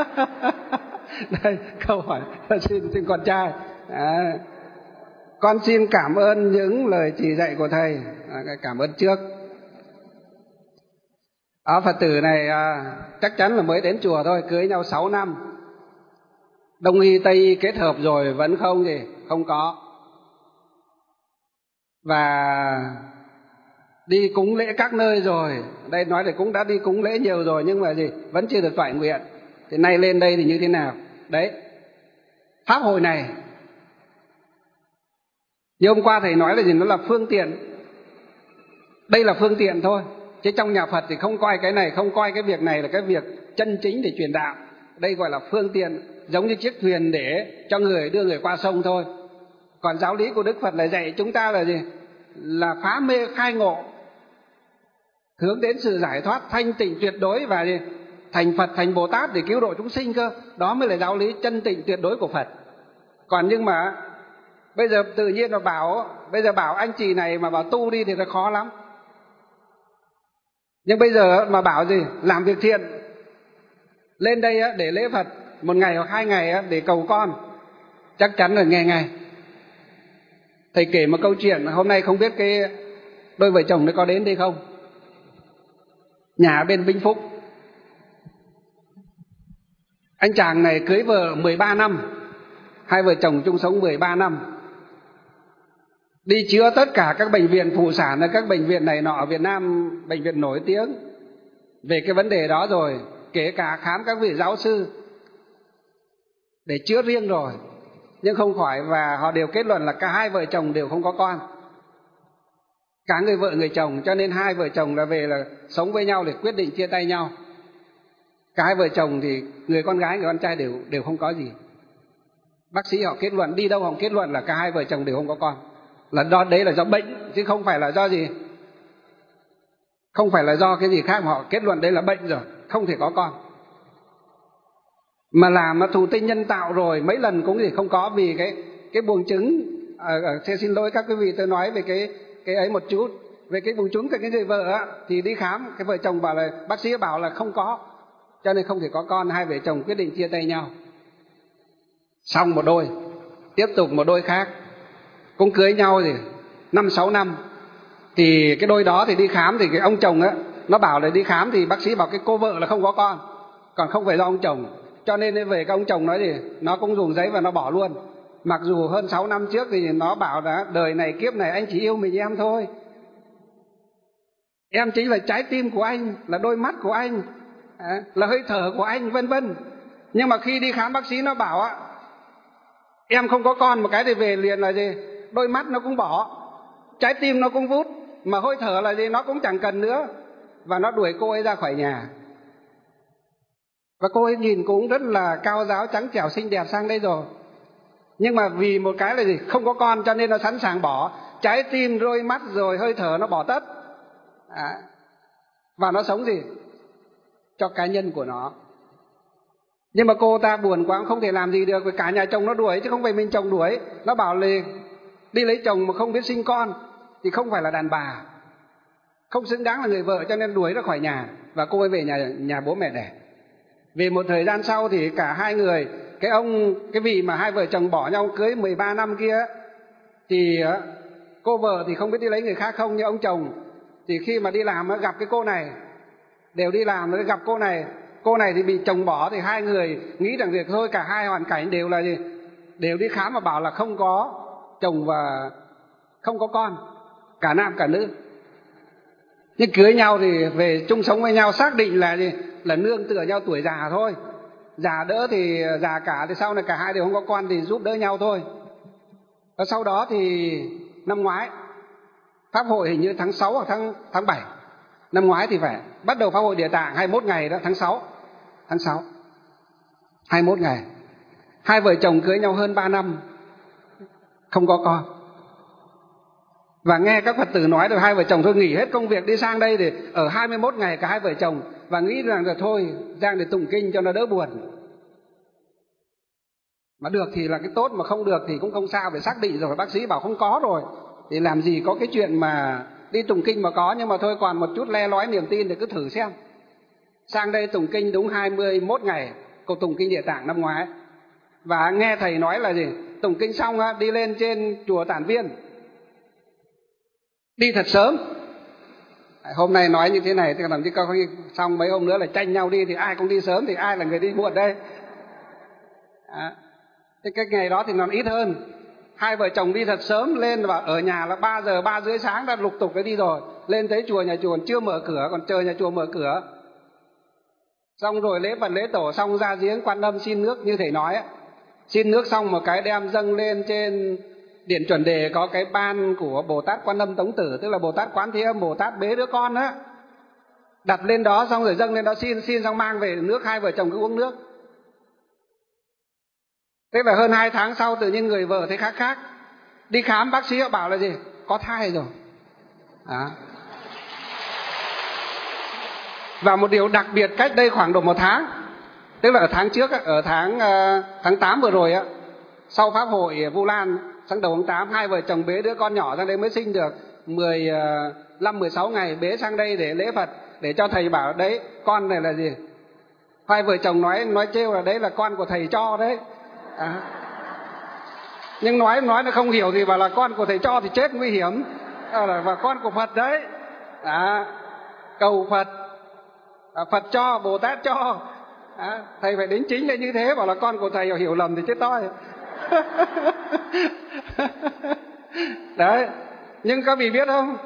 Đây, câu hỏi là xin xin con trai. À, con xin cảm ơn những lời chỉ dạy của thầy. À, cảm ơn trước. Ở Phật tử này à, chắc chắn là mới đến chùa thôi, cưới nhau sáu năm. Đông y Tây y kết hợp rồi vẫn không gì, không có. Và đi cúng lễ các nơi rồi, đây nói là cũng đã đi cúng lễ nhiều rồi nhưng mà gì vẫn chưa được toại nguyện. Thì nay lên đây thì như thế nào? Đấy, pháp hội này như hôm qua thầy nói là gì, nó là phương tiện. Đây là phương tiện thôi, chứ trong nhà Phật thì không coi cái này, không coi cái việc này là cái việc chân chính để truyền đạo. Đây gọi là phương tiện, giống như chiếc thuyền để cho người đưa người qua sông thôi. Còn giáo lý của Đức Phật là dạy chúng ta là gì? Là phá mê khai ngộ, hướng đến sự giải thoát thanh tịnh tuyệt đối và gì? Thành Phật, thành Bồ Tát để cứu độ chúng sinh cơ. Đó mới là giáo lý chân tịnh tuyệt đối của Phật. Còn nhưng mà bây giờ tự nhiên mà bảo, bây giờ bảo anh chị này mà bảo tu đi thì nó khó lắm. Nhưng bây giờ mà bảo gì? Làm việc thiện, lên đây để lễ Phật một ngày hoặc hai ngày để cầu con, chắc chắn là nghe ngay. Thầy kể một câu chuyện hôm nay, không biết cái đôi vợ chồng nó có đến đây không? Nhà bên Vĩnh Phúc, anh chàng này cưới vợ mười ba năm, hai vợ chồng chung sống mười ba năm, đi chữa tất cả các bệnh viện phụ sản, các bệnh viện này nọ ở Việt Nam, bệnh viện nổi tiếng về cái vấn đề đó rồi, kể cả khám các vị giáo sư để chữa riêng rồi, nhưng không khỏi. Và họ đều kết luận là cả hai vợ chồng đều không có con, cả người vợ người chồng. Cho nên hai vợ chồng là về là sống với nhau để quyết định chia tay nhau. Cả hai vợ chồng thì người con gái người con trai đều đều không có gì. Bác sĩ họ kết luận, đi đâu họ kết luận là cả hai vợ chồng đều không có con. Là do đấy là do bệnh chứ không phải là do gì, không phải là do cái gì khác, mà họ kết luận đây là bệnh rồi, không thể có con. Mà làm mà thụ tinh nhân tạo rồi mấy lần cũng gì không có, vì cái cái buồng trứng. À, à, xin lỗi các quý vị, tôi nói về cái cái ấy một chút, về cái buồng trứng của cái người vợ á, thì đi khám, cái vợ chồng bảo là bác sĩ bảo là không có, cho nên không thể có con. Hai vợ chồng quyết định chia tay nhau. Xong một đôi, tiếp tục một đôi khác cũng cưới nhau thì năm sáu năm. Thì cái đôi đó thì đi khám, thì cái ông chồng á nó bảo là đi khám thì bác sĩ bảo cái cô vợ là không có con, còn không phải do ông chồng. Cho nên về cái ông chồng nói gì, nó cũng dùng giấy và nó bỏ luôn. Mặc dù hơn sáu năm trước thì nó bảo là đời này kiếp này anh chỉ yêu mình em thôi, em chính là trái tim của anh, là đôi mắt của anh, à, là hơi thở của anh, vân vân. Nhưng mà khi đi khám bác sĩ nó bảo á, em không có con, một cái thì về liền là gì, đôi mắt nó cũng bỏ, trái tim nó cũng vút, mà hơi thở là gì nó cũng chẳng cần nữa. Và nó đuổi cô ấy ra khỏi nhà. Và cô ấy nhìn cũng rất là cao giáo, trắng trẻo, xinh đẹp sang đây rồi. Nhưng mà vì một cái là gì, không có con, cho nên nó sẵn sàng bỏ trái tim, đôi mắt rồi hơi thở, nó bỏ tất. À, và nó sống gì cho cá nhân của nó. Nhưng mà cô ta buồn quá, không thể làm gì được, vì cả nhà chồng nó đuổi chứ không phải mình chồng đuổi. Nó bảo là đi lấy chồng mà không biết sinh con thì không phải là đàn bà, không xứng đáng là người vợ, cho nên đuổi ra khỏi nhà. Và cô ấy về nhà nhà bố mẹ đẻ. Về một thời gian sau thì cả hai người, cái ông cái vị mà hai vợ chồng bỏ nhau cưới mười ba năm kia, thì cô vợ thì không biết đi lấy người khác không, nhưng ông chồng thì khi mà đi làm gặp cái cô này, đều đi làm rồi gặp cô này, cô này thì bị chồng bỏ, thì hai người nghĩ rằng việc thôi, cả hai hoàn cảnh đều là gì, đều đi khám mà bảo là không có chồng và không có con, cả nam cả nữ. Nhưng cưới nhau thì về chung sống với nhau, xác định là gì, là nương tựa nhau tuổi già thôi. Già đỡ thì già cả, thì sau này cả hai đều không có con thì giúp đỡ nhau thôi. Và sau đó thì năm ngoái, pháp hội hình như tháng sáu hoặc tháng tháng bảy năm ngoái thì phải bắt đầu pháp hội Địa Tạng hai mươi mốt ngày đó, tháng sáu tháng sáu hai mươi mốt ngày. Hai vợ chồng cưới nhau hơn ba năm, không có con. Và nghe các Phật tử nói rồi hai vợ chồng thôi nghỉ hết công việc đi sang đây để ở hai mươi mốt ngày cả hai vợ chồng, và nghĩ rằng là thôi sang để tụng kinh cho nó đỡ buồn. Mà được thì là cái tốt, mà không được thì cũng không sao, phải xác định rồi. Bác sĩ bảo không có rồi thì làm gì có cái chuyện mà đi tụng kinh mà có. Nhưng mà thôi còn một chút le lói niềm tin thì cứ thử xem. Sang đây tụng kinh đúng hai mươi mốt ngày, câu tụng kinh Địa Tạng năm ngoái. Và nghe thầy nói là gì? Tụng kinh xong á, đi lên trên chùa Tản Viên, đi thật sớm. Hôm nay nói như thế này thì làm chứ có xong mấy hôm nữa là tranh nhau đi, thì ai cũng đi sớm thì ai là người đi muộn đây? À, thế cái ngày đó thì nó ít hơn. Hai vợ chồng đi thật sớm lên, và ở nhà là ba giờ ba rưỡi sáng đã lục tục cái đi rồi. Lên tới chùa, nhà chùa còn chưa mở cửa, còn chờ nhà chùa mở cửa. Xong rồi lễ Phật lễ tổ xong ra giếng Quan Âm xin nước như thầy nói ấy. Xin nước xong một cái đem dâng lên trên điện chuẩn đề có cái ban của Bồ Tát Quan Âm Tống Tử, tức là Bồ Tát Quán Thế Âm, Bồ Tát bế đứa con á, đặt lên đó xong rồi dâng lên đó, xin xin xong mang về nước, hai vợ chồng cứ uống nước. Thế là hơn hai tháng sau tự nhiên người vợ thấy khác khác, đi khám bác sĩ họ bảo là gì? Có thai rồi. À. Và một điều đặc biệt cách đây khoảng độ một tháng, tức là ở tháng trước, ở tháng tháng tám vừa rồi á, sau pháp hội Vu Lan sáng đầu tháng tám, hai vợ chồng bế đứa con nhỏ sang đây mới sinh được mười lăm mười sáu ngày, bế sang đây để lễ Phật, để cho thầy bảo đấy con này là gì? Hai vợ chồng nói nói trêu là đấy là con của thầy cho đấy. À. Nhưng nói nói nó không hiểu thì bảo là con của thầy cho thì chết nguy hiểm, à, và con của Phật đấy. À, cầu Phật, à, Phật cho, Bồ Tát cho. À, thầy phải đính chính lên như thế, bảo là con của thầy hiểu lầm thì chết toi. Đấy, nhưng các vị biết không,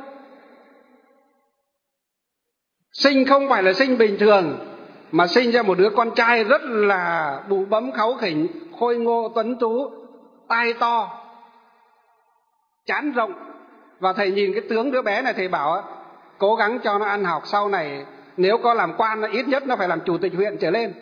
sinh không phải là sinh bình thường, mà sinh ra một đứa con trai rất là bụ bấm kháu khỉnh, khôi ngô tuấn tú, tai to, trán rộng. Và thầy nhìn cái tướng đứa bé này, thầy bảo cố gắng cho nó ăn học, sau này nếu có làm quan nó ít nhất nó phải làm chủ tịch huyện trở lên.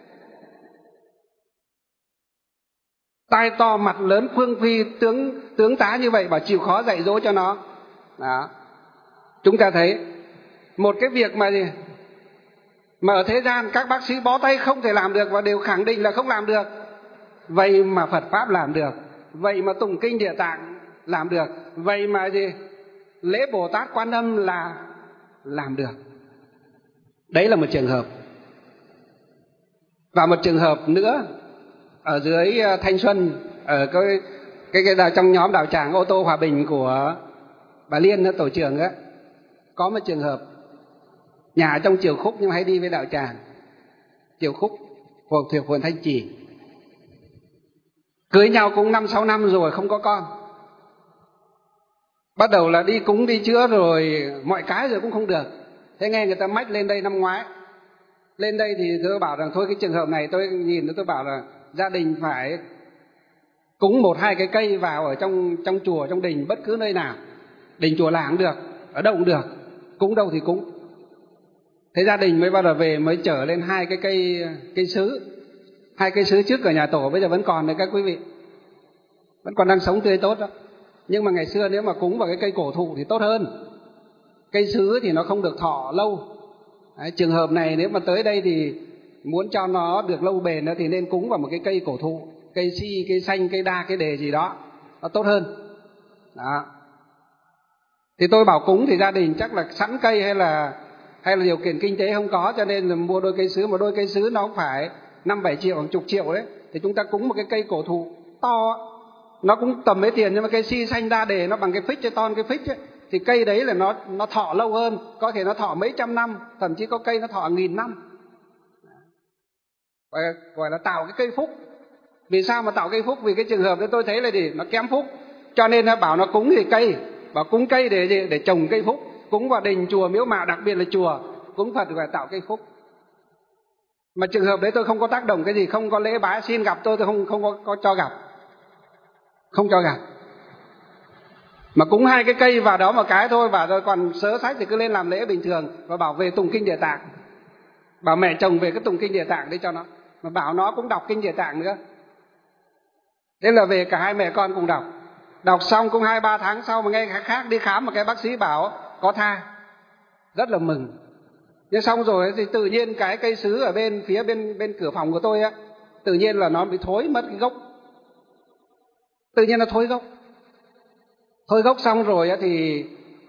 Tai to, mặt lớn, phương phi, tướng tướng tá như vậy, bảo chịu khó dạy dỗ cho nó. Đó. Chúng ta thấy một cái việc mà gì mà ở thế gian các bác sĩ bó tay không thể làm được, và đều khẳng định là không làm được. Vậy mà Phật Pháp làm được, vậy mà tụng kinh Địa Tạng làm được, vậy mà gì lễ Bồ Tát Quan Âm là làm được. Đấy là một trường hợp. Và một trường hợp nữa ở dưới Thanh Xuân, ở cái cái, cái, cái trong nhóm đạo tràng ô tô Hòa Bình của bà Liên tổ trưởng á, có một trường hợp nhà ở trong Triều Khúc nhưng mà hay đi với đạo tràng. Triều Khúc thuộc thuộc huyện Thanh Trì, cưới nhau cũng năm sáu năm rồi không có con. Bắt đầu là đi cúng đi chữa rồi mọi cái rồi cũng không được. Thế nghe người ta mách lên đây năm ngoái. Lên đây thì tôi bảo rằng thôi cái trường hợp này tôi nhìn tôi bảo là gia đình phải cúng một hai cái cây vào ở trong trong chùa, trong đình, bất cứ nơi nào, đình chùa làng cũng được, ở đâu cũng được, cúng đâu thì cúng. Thế gia đình mới bắt đầu về mới trở lên hai cái cây cây sứ, hai cây sứ trước ở nhà tổ bây giờ vẫn còn đấy các quý vị, vẫn còn đang sống tươi tốt đó. Nhưng mà ngày xưa nếu mà cúng vào cái cây cổ thụ thì tốt hơn. Cây sứ thì nó không được thọ lâu. Đấy, trường hợp này nếu mà tới đây thì muốn cho nó được lâu bền thì nên cúng vào một cái cây cổ thụ, cây si, cây xanh, cây đa, cây đề gì đó, nó tốt hơn. Đó. Thì tôi bảo cúng thì gia đình chắc là sẵn cây hay là hay là điều kiện kinh tế không có, cho nên là mua đôi cây sứ, mà đôi cây sứ nó cũng phải năm bảy triệu hoặc chục triệu đấy. Thì chúng ta cúng một cái cây cổ thụ to, nó cũng tầm mấy tiền, nhưng mà cây si xanh đa đề nó bằng cái phích, cái ton cái phích ấy, thì cây đấy là nó nó thọ lâu hơn, có thể nó thọ mấy trăm năm, thậm chí có cây nó thọ nghìn năm. Gọi, gọi là tạo cái cây phúc. Vì sao mà tạo cây phúc? Vì cái trường hợp đấy tôi thấy là gì, nó kém phúc, cho nên nó bảo nó cúng thì cây, bảo cúng cây để gì, để trồng cây phúc, cúng vào đình chùa miếu mạo, đặc biệt là chùa cúng Phật phải tạo cây phúc. Mà trường hợp đấy tôi không có tác động cái gì, không có lễ bái, xin gặp tôi tôi không không có, có cho gặp, không cho gặp. Mà cúng hai cái cây vào đó một cái thôi, và rồi còn sớ sách thì cứ lên làm lễ bình thường, và bảo về tụng kinh Địa Tạng, bảo mẹ chồng về cái tụng kinh Địa Tạng đấy cho nó, mà bảo nó cũng đọc kinh Địa Tạng nữa. Thế là về cả hai mẹ con cùng đọc. Đọc xong cũng hai ba tháng sau mà nghe cái khác đi khám mà cái bác sĩ bảo có thai. Rất là mừng. Nhưng xong rồi thì tự nhiên cái cây sứ ở bên phía bên bên cửa phòng của tôi á, tự nhiên là nó bị thối mất cái gốc. Tự nhiên nó thối gốc. Thôi gốc xong rồi thì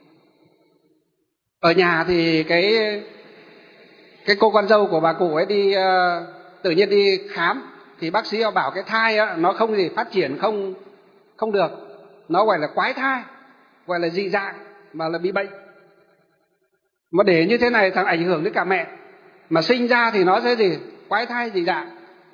ở nhà thì cái cái cô con dâu của bà cụ ấy đi uh, tự nhiên đi khám thì bác sĩ bảo cái thai á, nó không gì phát triển không không được, nó gọi là quái thai, gọi là dị dạng mà là bị bệnh. Mà để như thế này thằng ảnh hưởng đến cả mẹ, mà sinh ra thì nó sẽ gì quái thai dị dạng.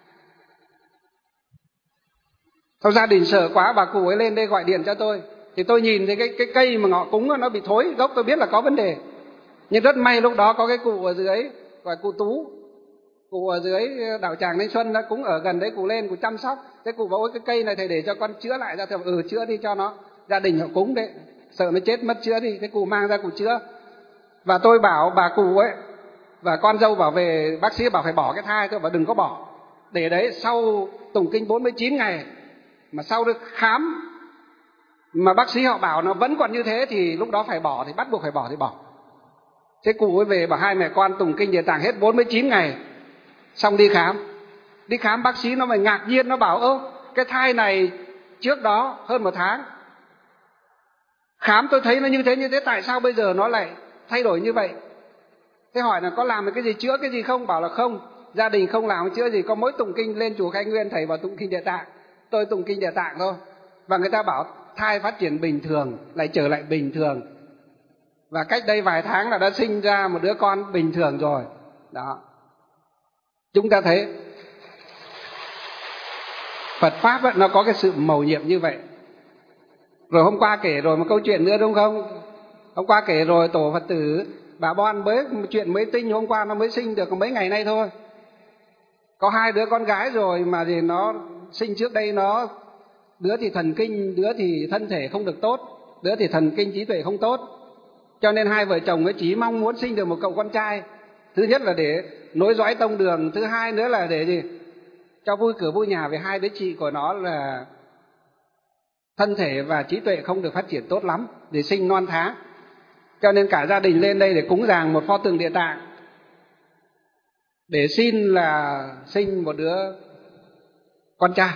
Sau gia đình sợ quá, bà cụ ấy lên đây gọi điện cho tôi. Thì tôi nhìn thấy cái, cái cây mà ngọ cúng nó bị thối gốc, tôi biết là có vấn đề. Nhưng rất may lúc đó có cái cụ ở dưới, gọi cụ Tú, cụ ở dưới đảo Tràng Thanh Xuân đó, cũng ở gần đấy, cụ lên, cụ chăm sóc. Thế cụ bảo ôi cái cây này thầy để cho con chữa lại ra. Thì ừ chữa đi cho nó, gia đình họ cúng đấy, sợ nó chết mất chữa đi. Thế cụ mang ra cụ chữa. Và tôi bảo bà cụ ấy, và con dâu bảo về, bác sĩ bảo phải bỏ cái thai, tôi bảo đừng có bỏ. Để đấy sau tụng kinh bốn mươi chín ngày, mà sau được khám mà bác sĩ họ bảo nó vẫn còn như thế thì lúc đó phải bỏ, thì bắt buộc phải bỏ thì bỏ. Thế cụ ấy về bảo hai mẹ con tụng kinh Địa Tạng hết bốn mươi chín ngày, xong đi khám. Đi khám bác sĩ nó mới ngạc nhiên, nó bảo ơ cái thai này trước đó hơn một tháng khám tôi thấy nó như thế như thế, tại sao bây giờ nó lại thay đổi như vậy? Thế hỏi là có làm cái gì chữa cái gì không? Bảo là không, gia đình không làm chữa gì, có mỗi tụng kinh lên chùa Khai Nguyên thầy vào tụng kinh Địa Tạng, tôi tụng kinh Địa Tạng thôi. Và người ta bảo thai phát triển bình thường, lại trở lại bình thường. Và cách đây vài tháng là đã sinh ra một đứa con bình thường rồi. Đó. Chúng ta thấy Phật Pháp ấy, nó có cái sự mầu nhiệm như vậy. Rồi hôm qua kể rồi một câu chuyện nữa đúng không? Hôm qua kể rồi tổ Phật tử bà Bon mới chuyện mới tinh, hôm qua nó mới sinh được mấy ngày nay thôi. Có hai đứa con gái rồi mà thì nó sinh trước đây, nó đứa thì thần kinh, đứa thì thân thể không được tốt, đứa thì thần kinh trí tuệ không tốt. Cho nên hai vợ chồng ấy chỉ mong muốn sinh được một cậu con trai. Thứ nhất là để nối dõi tông đường, thứ hai nữa là để gì? Cho vui cửa vui nhà, vì hai đứa chị của nó là thân thể và trí tuệ không được phát triển tốt lắm, để sinh non tháng. Cho nên cả gia đình lên đây để cúng dường một pho tượng Địa Tạng, để xin là sinh một đứa con trai.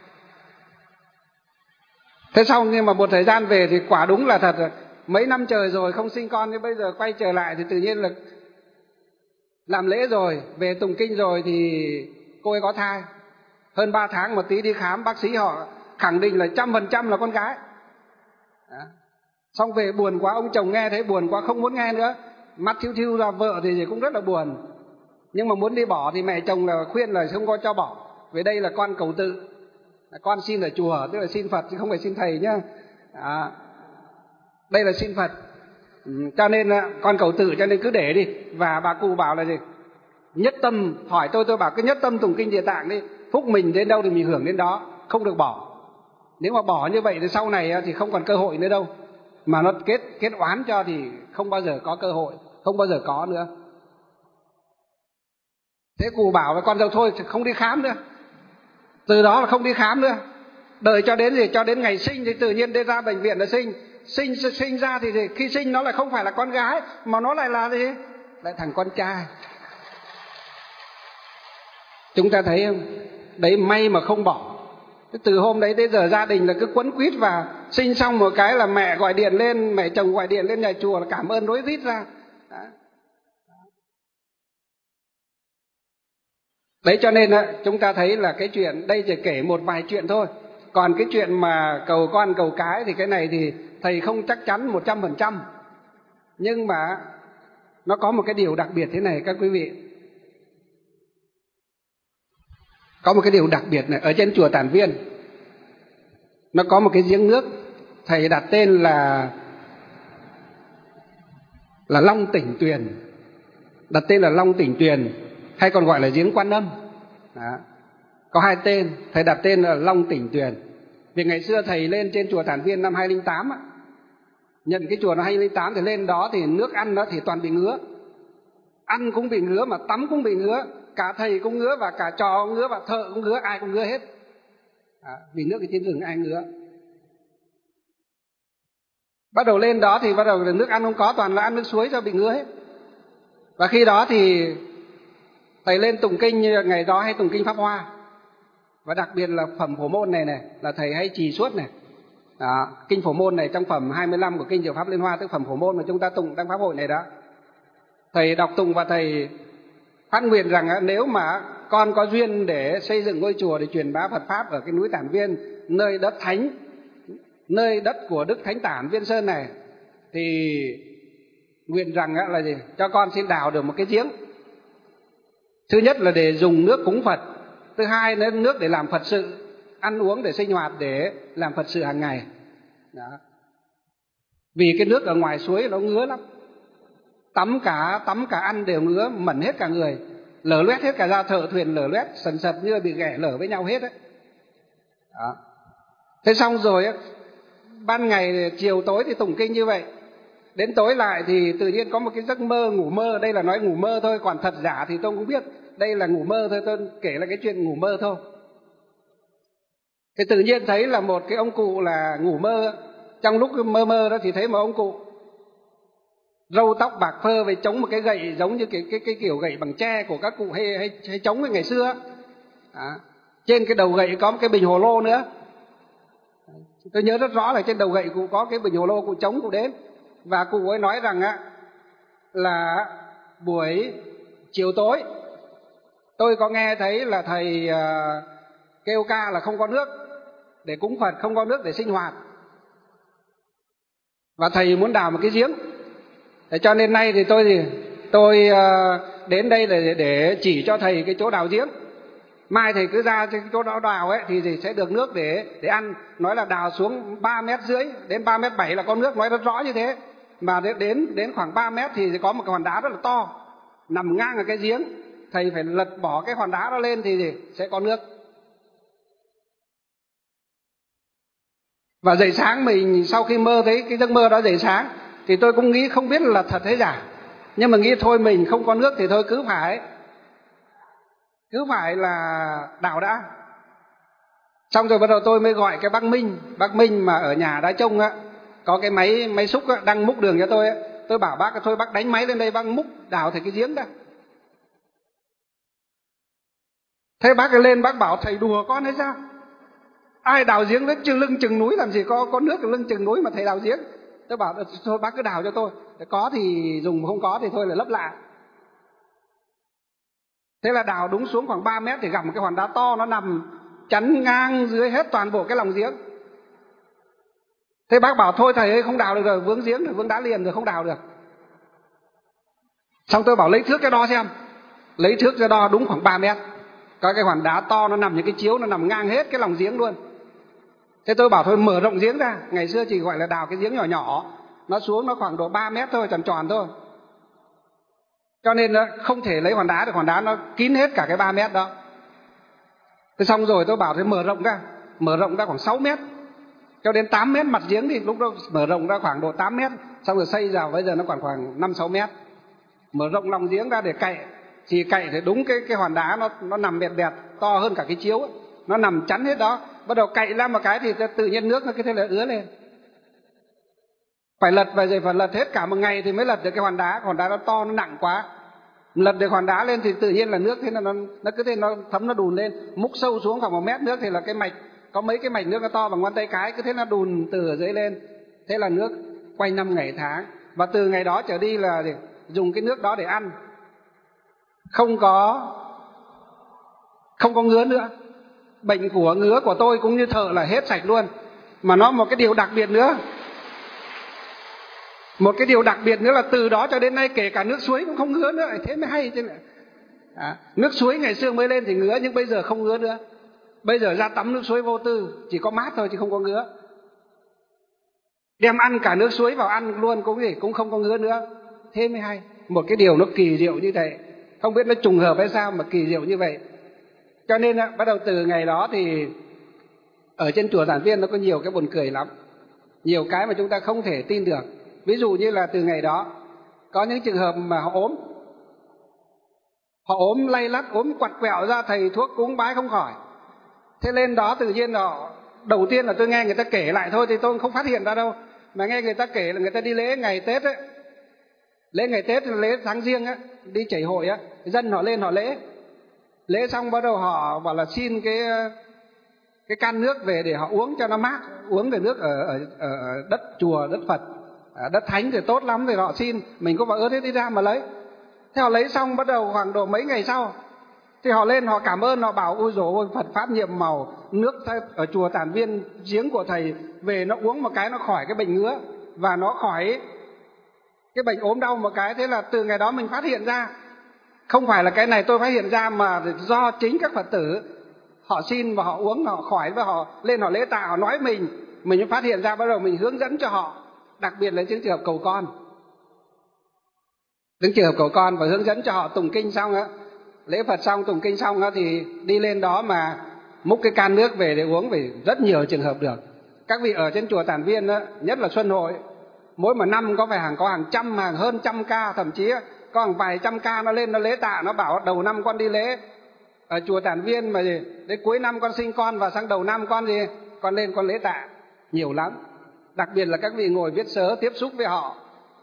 Thế xong nhưng mà một thời gian về thì quả đúng là thật, mấy năm trời rồi không sinh con, nhưng bây giờ quay trở lại thì tự nhiên là làm lễ rồi, về tụng kinh rồi thì cô ấy có thai. Hơn ba tháng một tí đi khám, bác sĩ họ khẳng định là trăm phần trăm là con gái. Đó. Xong về buồn quá, ông chồng nghe thấy buồn quá không muốn nghe nữa, mắt thiêu thiêu ra, vợ thì cũng rất là buồn. Nhưng mà muốn đi bỏ thì mẹ chồng là khuyên là không có cho bỏ. Về đây là con cầu tự, con xin ở chùa, tức là xin Phật chứ không phải xin thầy nhá. À, đây là xin Phật. Ừ, cho nên con cầu tự, cho nên cứ để đi. Và bà cụ bảo là gì? Nhất tâm, hỏi tôi, tôi bảo cứ nhất tâm tụng kinh Địa Tạng đi. Phúc mình đến đâu thì mình hưởng đến đó, không được bỏ. Nếu mà bỏ như vậy thì sau này thì không còn cơ hội nữa đâu. Mà nó kết kết oán cho thì không bao giờ có cơ hội, không bao giờ có nữa. Thế cụ bảo với con dâu thôi không đi khám nữa. Từ đó là không đi khám nữa. Đợi cho đến gì? Cho đến ngày sinh thì tự nhiên đi ra bệnh viện là sinh. Sinh sinh ra thì gì? Khi sinh nó lại không phải là con gái, mà nó lại là gì? Lại thằng con trai. Chúng ta thấy không? Đấy may mà không bỏ. Từ hôm đấy tới giờ gia đình là cứ quấn quýt, và sinh xong một cái là mẹ gọi điện lên, mẹ chồng gọi điện lên nhà chùa là cảm ơn rối rít ra. Đó. Đấy cho nên chúng ta thấy là cái chuyện đây chỉ kể một vài chuyện thôi. Còn cái chuyện mà cầu con cầu cái thì cái này thì thầy không chắc chắn một trăm phần trăm. Nhưng mà nó có một cái điều đặc biệt thế này các quý vị. Có một cái điều đặc biệt này, ở trên chùa Tản Viên nó có một cái giếng nước, thầy đặt tên là là Long Tỉnh Tuyền. Đặt tên là Long Tỉnh Tuyền, hay còn gọi là giếng Quan Âm. Đó. Có hai tên, thầy đặt tên là Long Tỉnh Tuyền. Vì ngày xưa thầy lên trên chùa Tản Viên năm hai không không tám á, nhận cái chùa nó hai không không tám thì lên đó thì nước ăn nó thì toàn bị ngứa. Ăn cũng bị ngứa mà tắm cũng bị ngứa, cả thầy cũng ngứa và cả trò cũng ngứa và thợ cũng ngứa, ai cũng ngứa hết. À, vì nước ở trên rừng ai ngứa. Bắt đầu lên đó thì bắt đầu nước ăn không có, toàn là ăn nước suối cho bị ngứa hết. Và khi đó thì thầy lên tụng kinh như ngày đó hay tụng kinh Pháp Hoa. Và đặc biệt là phẩm Phổ Môn này này là thầy hay trì suốt này. Đó, kinh Phổ Môn này trong phẩm hai mươi lăm của kinh Diệu Pháp Liên Hoa, tức phẩm Phổ Môn mà chúng ta tụng trong pháp hội này đó. Thầy đọc tụng và thầy phát nguyện rằng nếu mà con có duyên để xây dựng ngôi chùa để truyền bá Phật pháp ở cái núi Tản Viên, nơi đất thánh, nơi đất của Đức Thánh Tản Viên Sơn này, thì nguyện rằng là gì? Cho con xin đào được một cái giếng. Thứ nhất là để dùng nước cúng Phật, thứ hai là nước để làm Phật sự, ăn uống để sinh hoạt, để làm Phật sự hàng ngày. Đó. Vì cái nước ở ngoài suối nó ngứa lắm, tắm cả tắm cả ăn đều ngứa, mẩn hết cả người, lở loét hết cả da thợ thuyền, lở loét sần sật như bị ghẻ lở với nhau hết đấy. Đó. Thế xong rồi ban ngày chiều tối thì tụng kinh như vậy, đến tối lại thì tự nhiên có một cái giấc mơ ngủ mơ. Đây là nói ngủ mơ thôi, còn thật giả thì tôi không biết. Đây là ngủ mơ thôi, tôi kể là cái chuyện ngủ mơ thôi. Thì tự nhiên thấy là một cái ông cụ là ngủ mơ. Trong lúc mơ mơ đó thì thấy một ông cụ râu tóc bạc phơ với chống một cái gậy giống như cái cái cái kiểu gậy bằng tre của các cụ hay hay, hay chống ngày xưa. Đó. Trên cái đầu gậy có một cái bình hồ lô nữa. Tôi nhớ rất rõ là trên đầu gậy cụ có cái bình hồ lô, cụ chống cụ đến. Và cụ ấy nói rằng á là buổi chiều tối tôi có nghe thấy là thầy uh, kêu ca là không có nước để cúng Phật, không có nước để sinh hoạt, và thầy muốn đào một cái giếng. Thế cho nên nay thì tôi thì tôi uh, đến đây để để chỉ cho thầy cái chỗ đào giếng. Mai thầy cứ ra cái chỗ đó đào ấy thì, thì sẽ được nước để để ăn. Nói là đào xuống ba mét rưỡi đến ba mét bảy là có nước, nói rất rõ như thế. Mà đến đến khoảng ba mét thì có một cái hòn đá rất là to nằm ngang ở cái giếng. Thầy phải lật bỏ cái hòn đá đó lên thì gì? Sẽ có nước. Và dậy sáng mình sau khi mơ thấy cái giấc mơ đó, dậy sáng thì tôi cũng nghĩ không biết là thật hay giả, nhưng mà nghĩ thôi mình không có nước thì thôi cứ phải cứ phải là đào đã. Xong rồi bắt đầu tôi mới gọi cái bác Minh, bác Minh mà ở nhà Đá Trông á, có cái máy máy xúc á, đang múc đường cho tôi á. Tôi bảo bác thôi bác đánh máy lên đây, bác múc đào thầy cái giếng đó. Thế bác ấy lên bác bảo thầy đùa con hay sao? Ai đào giếng với chừng lưng chừng núi làm gì có có nước lưng chừng núi mà thầy đào giếng. Tôi bảo thôi bác cứ đào cho tôi, có thì dùng, không có thì thôi là lấp lại. Thế là đào đúng xuống khoảng ba mét thì gặp một cái hòn đá to, nó nằm chắn ngang dưới hết toàn bộ cái lòng giếng. Thế bác bảo thôi thầy ơi không đào được rồi, vướng giếng rồi, vướng đá liền rồi, không đào được. Xong tôi bảo lấy thước cho đo xem. Lấy thước cho đo đúng khoảng ba mét. Có cái hòn đá to nó nằm như cái chiếu, nó nằm ngang hết cái lòng giếng luôn. Thế tôi bảo thôi mở rộng giếng ra. Ngày xưa chỉ gọi là đào cái giếng nhỏ nhỏ, nó xuống nó khoảng độ ba mét thôi, tròn tròn thôi. Cho nên không thể lấy hòn đá được, hòn đá nó kín hết cả cái ba mét đó. Thế xong rồi tôi bảo thôi mở rộng ra. Mở rộng ra khoảng sáu mét cho đến tám mét mặt giếng, thì lúc đó mở rộng ra khoảng độ tám mét. Xong rồi xây vào bây giờ nó còn khoảng năm sáu mét. Mở rộng lòng giếng ra để cậy. Chỉ cậy thì đúng cái cái hòn đá nó nó nằm bẹt bẹt to hơn cả cái chiếu ấy. Nó nằm chắn hết đó. Bắt đầu cậy ra một cái thì tự nhiên nước nó cứ thế là ứa lên. Phải lật và rồi phải lật hết cả một ngày thì mới lật được cái hòn đá. Hòn đá nó to, nó nặng quá. Lật được hòn đá lên thì tự nhiên là nước thế là nó nó cứ thế nó thấm, nó đùn lên. Múc sâu xuống khoảng một mét nước thì là cái mạch, có mấy cái mạch nước nó to bằng ngón tay cái, cứ thế nó đùn từ ở dưới lên. Thế là nước quanh năm ngày tháng. Và từ ngày đó trở đi là dùng cái nước đó để ăn. Không có Không có ngứa nữa. Bệnh của ngứa của tôi cũng như thợ là hết sạch luôn. Mà nó một cái điều đặc biệt nữa. Một cái điều đặc biệt nữa là từ đó cho đến nay kể cả nước suối cũng không ngứa nữa. Thế mới hay chứ. À, nước suối ngày xưa mới lên thì ngứa, nhưng bây giờ không ngứa nữa. Bây giờ ra tắm nước suối vô tư, chỉ có mát thôi chứ không có ngứa. Đem ăn cả nước suối vào ăn luôn cũng gì cũng không có ngứa nữa. Thế mới hay. Một cái điều nó kỳ diệu như thế. Không biết nó trùng hợp hay sao mà kỳ diệu như vậy. Cho nên bắt đầu từ ngày đó thì ở trên chùa Giản Viên nó có nhiều cái buồn cười lắm. Nhiều cái mà chúng ta không thể tin được. Ví dụ như là từ ngày đó có những trường hợp mà họ ốm. Họ ốm lay lắt, ốm quặt quẹo ra, thầy thuốc cúng bái không khỏi. Thế lên đó tự nhiên họ, đầu tiên là tôi nghe người ta kể lại thôi thì tôi không phát hiện ra đâu, mà nghe người ta kể là người ta đi lễ ngày Tết ấy, lễ ngày Tết là lễ tháng Giêng á, đi chảy hội á, dân họ lên họ lễ, lễ xong bắt đầu họ bảo là xin cái cái can nước về để họ uống cho nó mát, uống về nước ở ở, ở đất chùa, đất Phật, đất thánh thì tốt lắm, thì họ xin, mình có bảo ơn thế đi ra mà lấy. Thế họ lấy xong bắt đầu khoảng độ mấy ngày sau thì họ lên họ cảm ơn, họ bảo ôi dồi ôi Phật pháp nhiệm màu, nước ở chùa Tản Viên giếng của thầy về nó uống một cái nó khỏi cái bệnh ngứa và nó khỏi cái bệnh ốm đau một cái. Thế là từ ngày đó mình phát hiện ra, không phải là cái này tôi phát hiện ra mà do chính các Phật tử họ xin và họ uống họ khỏi, và họ lên họ lễ tạ, họ nói mình, mình mới phát hiện ra, bắt đầu mình hướng dẫn cho họ, đặc biệt là những trường hợp cầu con, những trường hợp cầu con, và hướng dẫn cho họ tụng kinh xong á, lễ Phật xong tụng kinh xong á thì đi lên đó mà múc cái can nước về để uống, vì rất nhiều trường hợp được. Các vị ở trên chùa Tản Viên á, nhất là xuân hội, mỗi một năm có phải hàng có hàng trăm, hàng hơn trăm ca, thậm chí có hàng vài trăm ca nó lên nó lễ tạ, nó bảo đầu năm con đi lễ ở chùa Tản Viên mà gì đến cuối năm con sinh con, và sang đầu năm con gì con lên con lễ tạ, nhiều lắm. Đặc biệt là các vị ngồi viết sớ tiếp xúc với họ,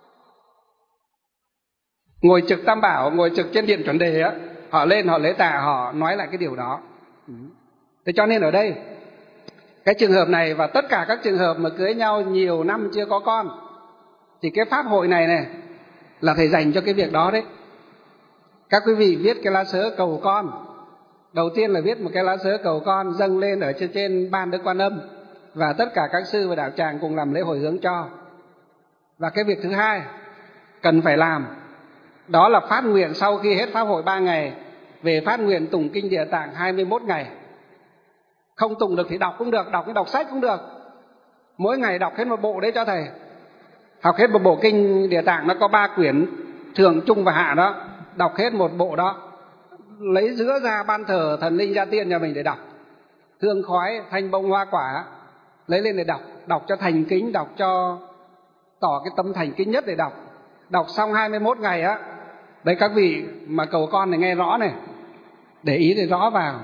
ngồi trực Tam Bảo, ngồi trực trên điện chuẩn đề á, họ lên họ lễ tạ, họ nói lại cái điều đó. Thế cho nên ở đây cái trường hợp này và tất cả các trường hợp mà cưới nhau nhiều năm chưa có con thì cái pháp hội này này là thầy dành cho cái việc đó đấy. Các quý vị viết cái lá sớ cầu con, đầu tiên là viết một cái lá sớ cầu con dâng lên ở trên, trên ban Đức Quan Âm, và tất cả các sư và đạo tràng cùng làm lễ hồi hướng cho. Và cái việc thứ hai cần phải làm đó là phát nguyện sau khi hết pháp hội ba ngày, về phát nguyện tụng kinh Địa Tạng hai mươi mốt ngày. Không tụng được thì đọc cũng được, đọc cái đọc sách cũng được, mỗi ngày đọc hết một bộ đấy cho thầy. Học hết một bộ kinh Địa Tạng, nó có ba quyển thường trung và hạ đó, đọc hết một bộ đó, lấy giữa ra ban thờ thần linh gia tiên nhà mình để đọc, hương khói thanh bông hoa quả lấy lên để đọc, đọc cho thành kính, đọc cho tỏ cái tâm thành kính nhất để đọc. Đọc xong hai mươi mốt ngày á, đấy các vị mà cầu con này nghe rõ này, để ý để rõ vào.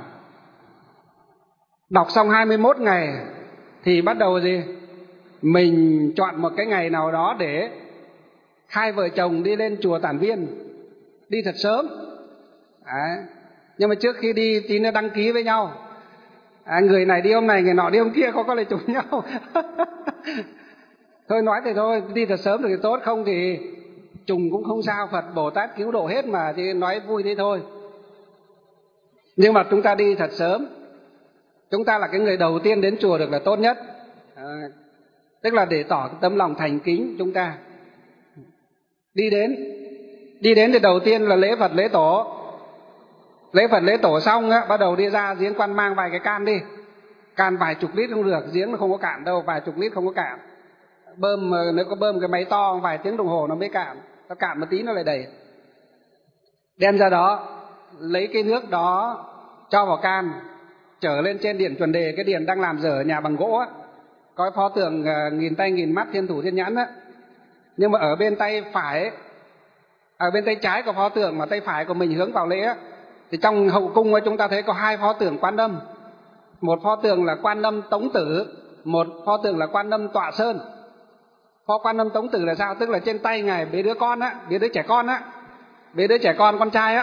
Đọc xong hai mươi mốt ngày thì bắt đầu gì? Mình chọn một cái ngày nào đó để hai vợ chồng đi lên chùa Tản Viên, đi thật sớm. Đấy. Nhưng mà trước khi đi tí nữa đăng ký với nhau. À, người này đi hôm này, người nọ đi hôm kia, có có lại trùng nhau. Thôi nói thì thôi, đi thật sớm thì tốt, không thì trùng cũng không sao, Phật Bồ Tát cứu độ hết mà, chứ nói vui thế thôi. Nhưng mà chúng ta đi thật sớm, chúng ta là cái người đầu tiên đến chùa được là tốt nhất. À, tức là để tỏ tấm lòng thành kính chúng ta. Đi đến, đi đến thì đầu tiên là lễ Phật lễ tổ. Lễ Phật lễ tổ xong á, bắt đầu đi ra giếng Quan mang vài cái can đi. Can vài chục lít không được, giếng nó không có cạn đâu, vài chục lít không có cạn. Bơm, nếu có bơm cái máy to vài tiếng đồng hồ nó mới cạn, nó cạn một tí nó lại đầy. Đem ra đó, lấy cái nước đó cho vào can, trở lên trên điện chuẩn đề, cái điện đang làm dở nhà bằng gỗ á, có pho tượng uh, nghìn tay nghìn mắt thiên thủ thiên nhãn á. Nhưng mà ở bên tay phải, ở bên tay trái của pho tượng mà tay phải của mình hướng vào lễ á, thì trong hậu cung ấy chúng ta thấy có hai pho tượng Quan Âm. Một pho tượng là Quan Âm Tống Tử, một pho tượng là Quan Âm Tọa Sơn. Pho Quan Âm Tống Tử là sao? Tức là trên tay ngài bế đứa con á, bế đứa trẻ con á, bế đứa trẻ con con trai á.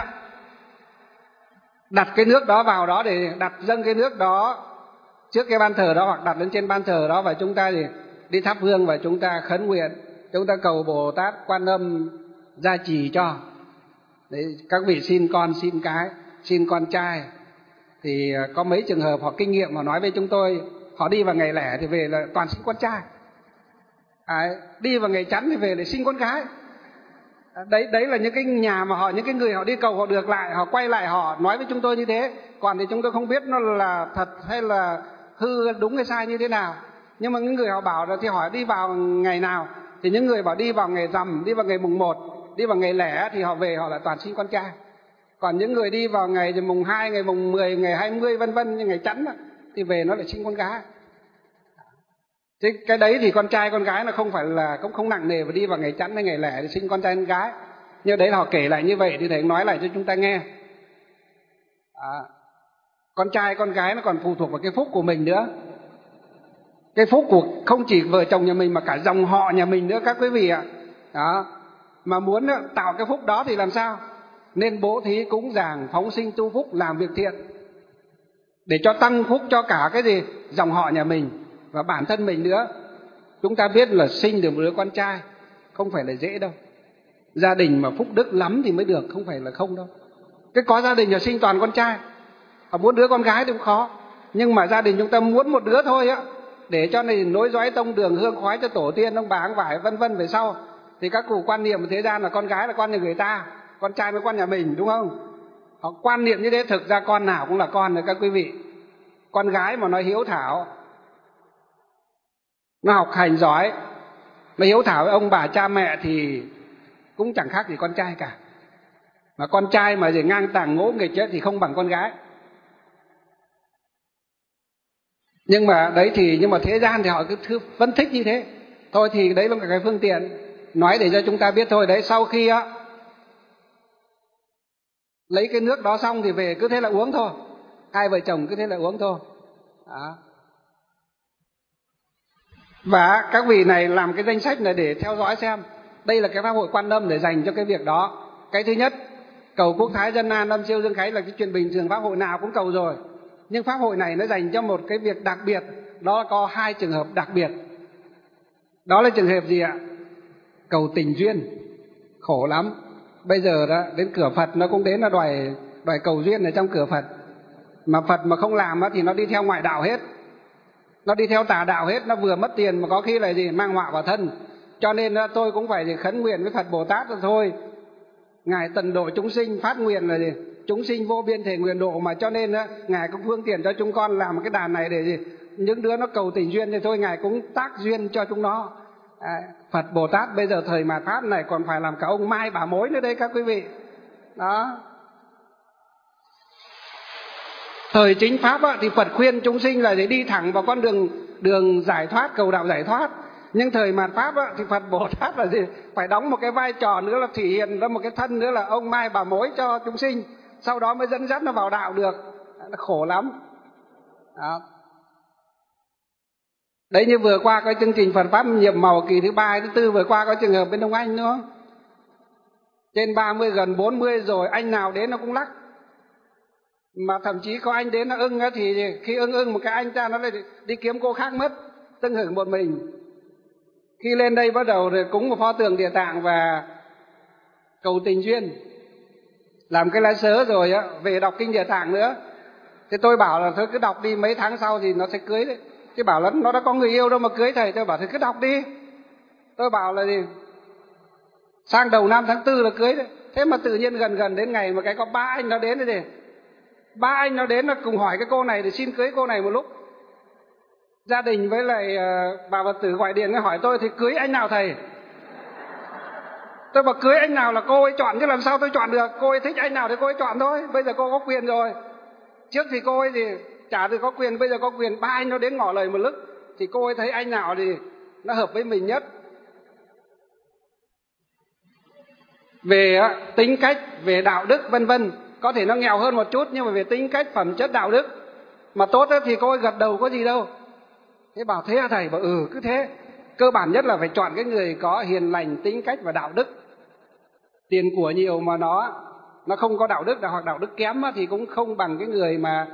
Đặt cái nước đó vào đó, để đặt dâng cái nước đó trước cái ban thờ đó, hoặc đặt lên trên ban thờ đó, và chúng ta thì đi thắp hương và chúng ta khấn nguyện, chúng ta cầu Bồ Tát Quan Âm gia trì cho. Đấy, các vị xin con xin cái, xin con trai. Thì có mấy trường hợp họ kinh nghiệm, họ nói với chúng tôi, họ đi vào ngày lẻ thì về là toàn sinh con trai. À, đi vào ngày chẵn thì về để sinh con gái. À, đấy đấy là những cái nhà mà họ, những cái người họ đi cầu họ được lại, họ quay lại họ nói với chúng tôi như thế. Còn thì chúng tôi không biết nó là thật hay là hư, đúng hay sai như thế nào. Nhưng mà những người họ bảo là thì hỏi đi vào ngày nào, thì những người bảo đi vào ngày rằm, đi vào ngày mùng một, đi vào ngày lẻ thì họ về họ là toàn sinh con trai. Còn những người đi vào ngày mùng hai, ngày mùng mười, ngày hai mươi vân vân, như ngày chẵn thì về nó lại sinh con gái. Thế cái đấy thì con trai con gái nó không phải là cũng không nặng nề, và đi vào ngày chẵn hay ngày lẻ thì sinh con trai con gái. Nhưng đấy là họ kể lại như vậy thì thầy nói lại cho chúng ta nghe. À, Con trai con gái nó còn phụ thuộc vào cái phúc của mình nữa. Cái phúc của không chỉ vợ chồng nhà mình mà cả dòng họ nhà mình nữa các quý vị ạ. Đó. Mà muốn tạo cái phúc đó thì làm sao? Nên bố thí cúng dường, phóng sinh tu phúc, làm việc thiện để cho tăng phúc cho cả cái gì? Dòng họ nhà mình và bản thân mình nữa. Chúng ta biết là sinh được một đứa con trai không phải là dễ đâu. Gia đình mà phúc đức lắm thì mới được, không phải là không đâu. Cái có gia đình là sinh toàn con trai, mà muốn đứa con gái thì cũng khó. Nhưng mà gia đình chúng ta muốn một đứa thôi á, để cho này nối dõi tông đường hương khói cho tổ tiên ông bà ông vải vân vân về sau. Thì các cụ quan niệm ở thế gian là con gái là con nhà người ta, con trai mới con nhà mình, đúng không? Họ quan niệm như thế, thực ra con nào cũng là con rồi các quý vị. Con gái mà nó hiếu thảo, nó học hành giỏi, mà hiếu thảo với ông bà cha mẹ thì cũng chẳng khác gì con trai cả. Mà con trai mà gì ngang tàng ngỗ nghịch ấy, thì không bằng con gái. Nhưng mà đấy thì nhưng mà thế gian thì họ cứ vẫn thích như thế. Thôi thì đấy là một cái phương tiện nói để cho chúng ta biết thôi. Đấy, sau khi á lấy cái nước đó xong thì về cứ thế là uống thôi. Hai vợ chồng cứ thế là uống thôi. Đó. Và các vị này làm cái danh sách này để theo dõi xem. Đây là cái pháp hội Quan Âm để dành cho cái việc đó. Cái thứ nhất, cầu quốc thái dân an, âm siêu dương khánh là cái chuyện bình thường, pháp hội nào cũng cầu rồi. Nhưng pháp hội này nó dành cho một cái việc đặc biệt. Đó có hai trường hợp đặc biệt. Đó là trường hợp gì ạ? Cầu tình duyên. Khổ lắm. Bây giờ đó, đến cửa Phật nó cũng đến là đòi, đòi cầu duyên ở trong cửa Phật. Mà Phật mà không làm đó, thì nó đi theo ngoại đạo hết. Nó đi theo tà đạo hết. Nó vừa mất tiền mà có khi là gì? Mang họa vào thân. Cho nên đó, tôi cũng phải khấn nguyện với Phật Bồ Tát rồi thôi. Ngài tận độ chúng sinh, phát nguyện là gì? Chúng sinh vô biên thể nguyện độ. Mà cho nên đó, Ngài cũng phương tiện cho chúng con làm cái đàn này để gì? Những đứa nó cầu tình duyên thì thôi Ngài cũng tác duyên cho chúng nó. À, Phật Bồ Tát bây giờ thời mạt Pháp này còn phải làm cả ông Mai bà Mối nữa đây các quý vị. Đó. Thời chính Pháp á, thì Phật khuyên chúng sinh là để đi thẳng vào con đường đường giải thoát, cầu đạo giải thoát. Nhưng thời mạt Pháp á, thì Phật Bồ Tát là gì? Phải đóng một cái vai trò nữa là thể hiện ra một cái thân nữa là ông Mai bà Mối cho chúng sinh. Sau đó mới dẫn dắt nó vào đạo được. Nó khổ lắm. Đó. Đấy, như vừa qua có chương trình Phật Pháp nhiệm màu kỳ thứ ba, thứ tư, vừa qua có trường hợp bên Đông Anh nữa. Trên ba mươi gần bốn mươi rồi, anh nào đến nó cũng lắc. Mà thậm chí có anh đến nó ưng á, thì khi ưng ưng một cái anh ta nó lại đi kiếm cô khác mất, tưng hưởng một mình. Khi lên đây bắt đầu rồi cúng một pho tượng Địa Tạng và cầu tình duyên, làm cái lá sớ rồi á, về đọc kinh Địa Tạng nữa. Thế tôi bảo là thôi cứ đọc đi, mấy tháng sau thì nó sẽ cưới đấy. Thế bảo là nó đã có người yêu đâu mà cưới thầy. Tôi bảo thôi cứ đọc đi. Tôi bảo là gì? Sang đầu năm tháng tư là cưới đấy. Thế mà tự nhiên gần gần đến ngày mà cái có ba anh nó đến đấy thì ba anh nó đến là cùng hỏi cái cô này để xin cưới cô này một lúc. Gia đình với lại uh, bà Phật tử gọi điện hỏi tôi thì cưới anh nào thầy? Tôi bảo cưới anh nào là cô ấy chọn chứ làm sao tôi chọn được. Cô ấy thích anh nào thì cô ấy chọn thôi. Bây giờ cô có quyền rồi. Trước thì cô ấy thì chả được có quyền, bây giờ có quyền. Ba anh nó đến ngỏ lời một lúc thì cô ấy thấy anh nào thì nó hợp với mình nhất. Về tính cách, về đạo đức vân vân, có thể nó nghèo hơn một chút, nhưng mà về tính cách, phẩm chất, đạo đức mà tốt thì cô ấy gật đầu có gì đâu. Thế bảo thế à thầy? Bảo ừ cứ thế. Cơ bản nhất là phải chọn cái người có hiền lành, tính cách và đạo đức. Tiền của nhiều mà nó nó không có đạo đức hoặc đạo đức kém thì cũng không bằng cái người mà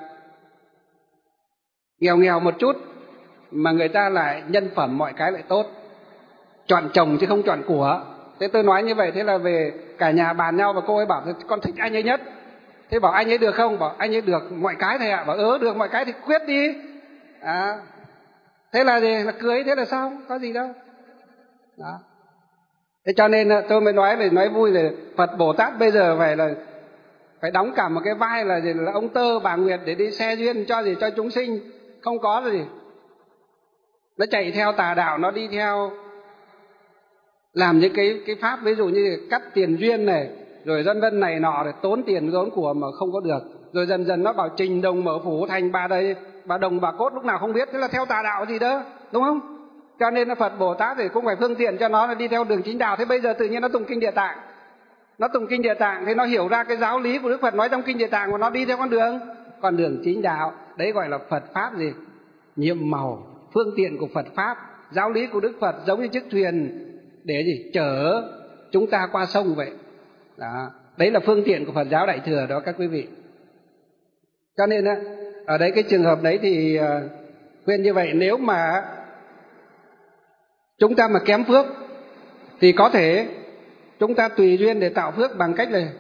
nghèo nghèo một chút mà người ta lại nhân phẩm mọi cái lại tốt. Chọn chồng chứ không chọn của. Thế tôi nói như vậy, thế là về cả nhà bàn nhau và cô ấy bảo con thích anh ấy nhất. Thế bảo anh ấy được không? Bảo anh ấy được mọi cái thầy ạ. Bảo ớ được mọi cái thì quyết đi. À, thế là gì? Là cưới, thế là sao? Có gì đâu. Đó. Thế cho nên tôi mới nói để nói vui là Phật Bồ Tát bây giờ phải là phải đóng cả một cái vai là gì, là ông Tơ bà Nguyệt để đi xe duyên cho gì cho chúng sinh. Không có gì. Nó chạy theo tà đạo, nó đi theo làm những cái cái pháp ví dụ như cắt tiền duyên này, rồi dân vân này nọ, để tốn tiền tốn của mà không có được. Rồi dần dần nó bảo trình đồng mở phủ thành bà đây, bà đồng bà cốt lúc nào không biết, thế là theo tà đạo gì đó, đúng không? Cho nên là Phật Bồ Tát thì cũng phải phương tiện cho nó là đi theo đường chính đạo. Thế bây giờ tự nhiên nó tụng kinh Địa Tạng, nó tụng kinh Địa Tạng thì nó hiểu ra cái giáo lý của Đức Phật nói trong kinh Địa Tạng, và nó đi theo con đường con đường chính đạo. Đấy gọi là Phật Pháp gì? Nhiệm màu, phương tiện của Phật Pháp. Giáo lý của Đức Phật giống như chiếc thuyền để gì? Chở chúng ta qua sông vậy. Đó. Đấy là phương tiện của Phật giáo Đại Thừa đó các quý vị. Cho nên á, ở đấy cái trường hợp đấy thì uh, khuyên như vậy, nếu mà chúng ta mà kém phước thì có thể chúng ta tùy duyên để tạo phước bằng cách là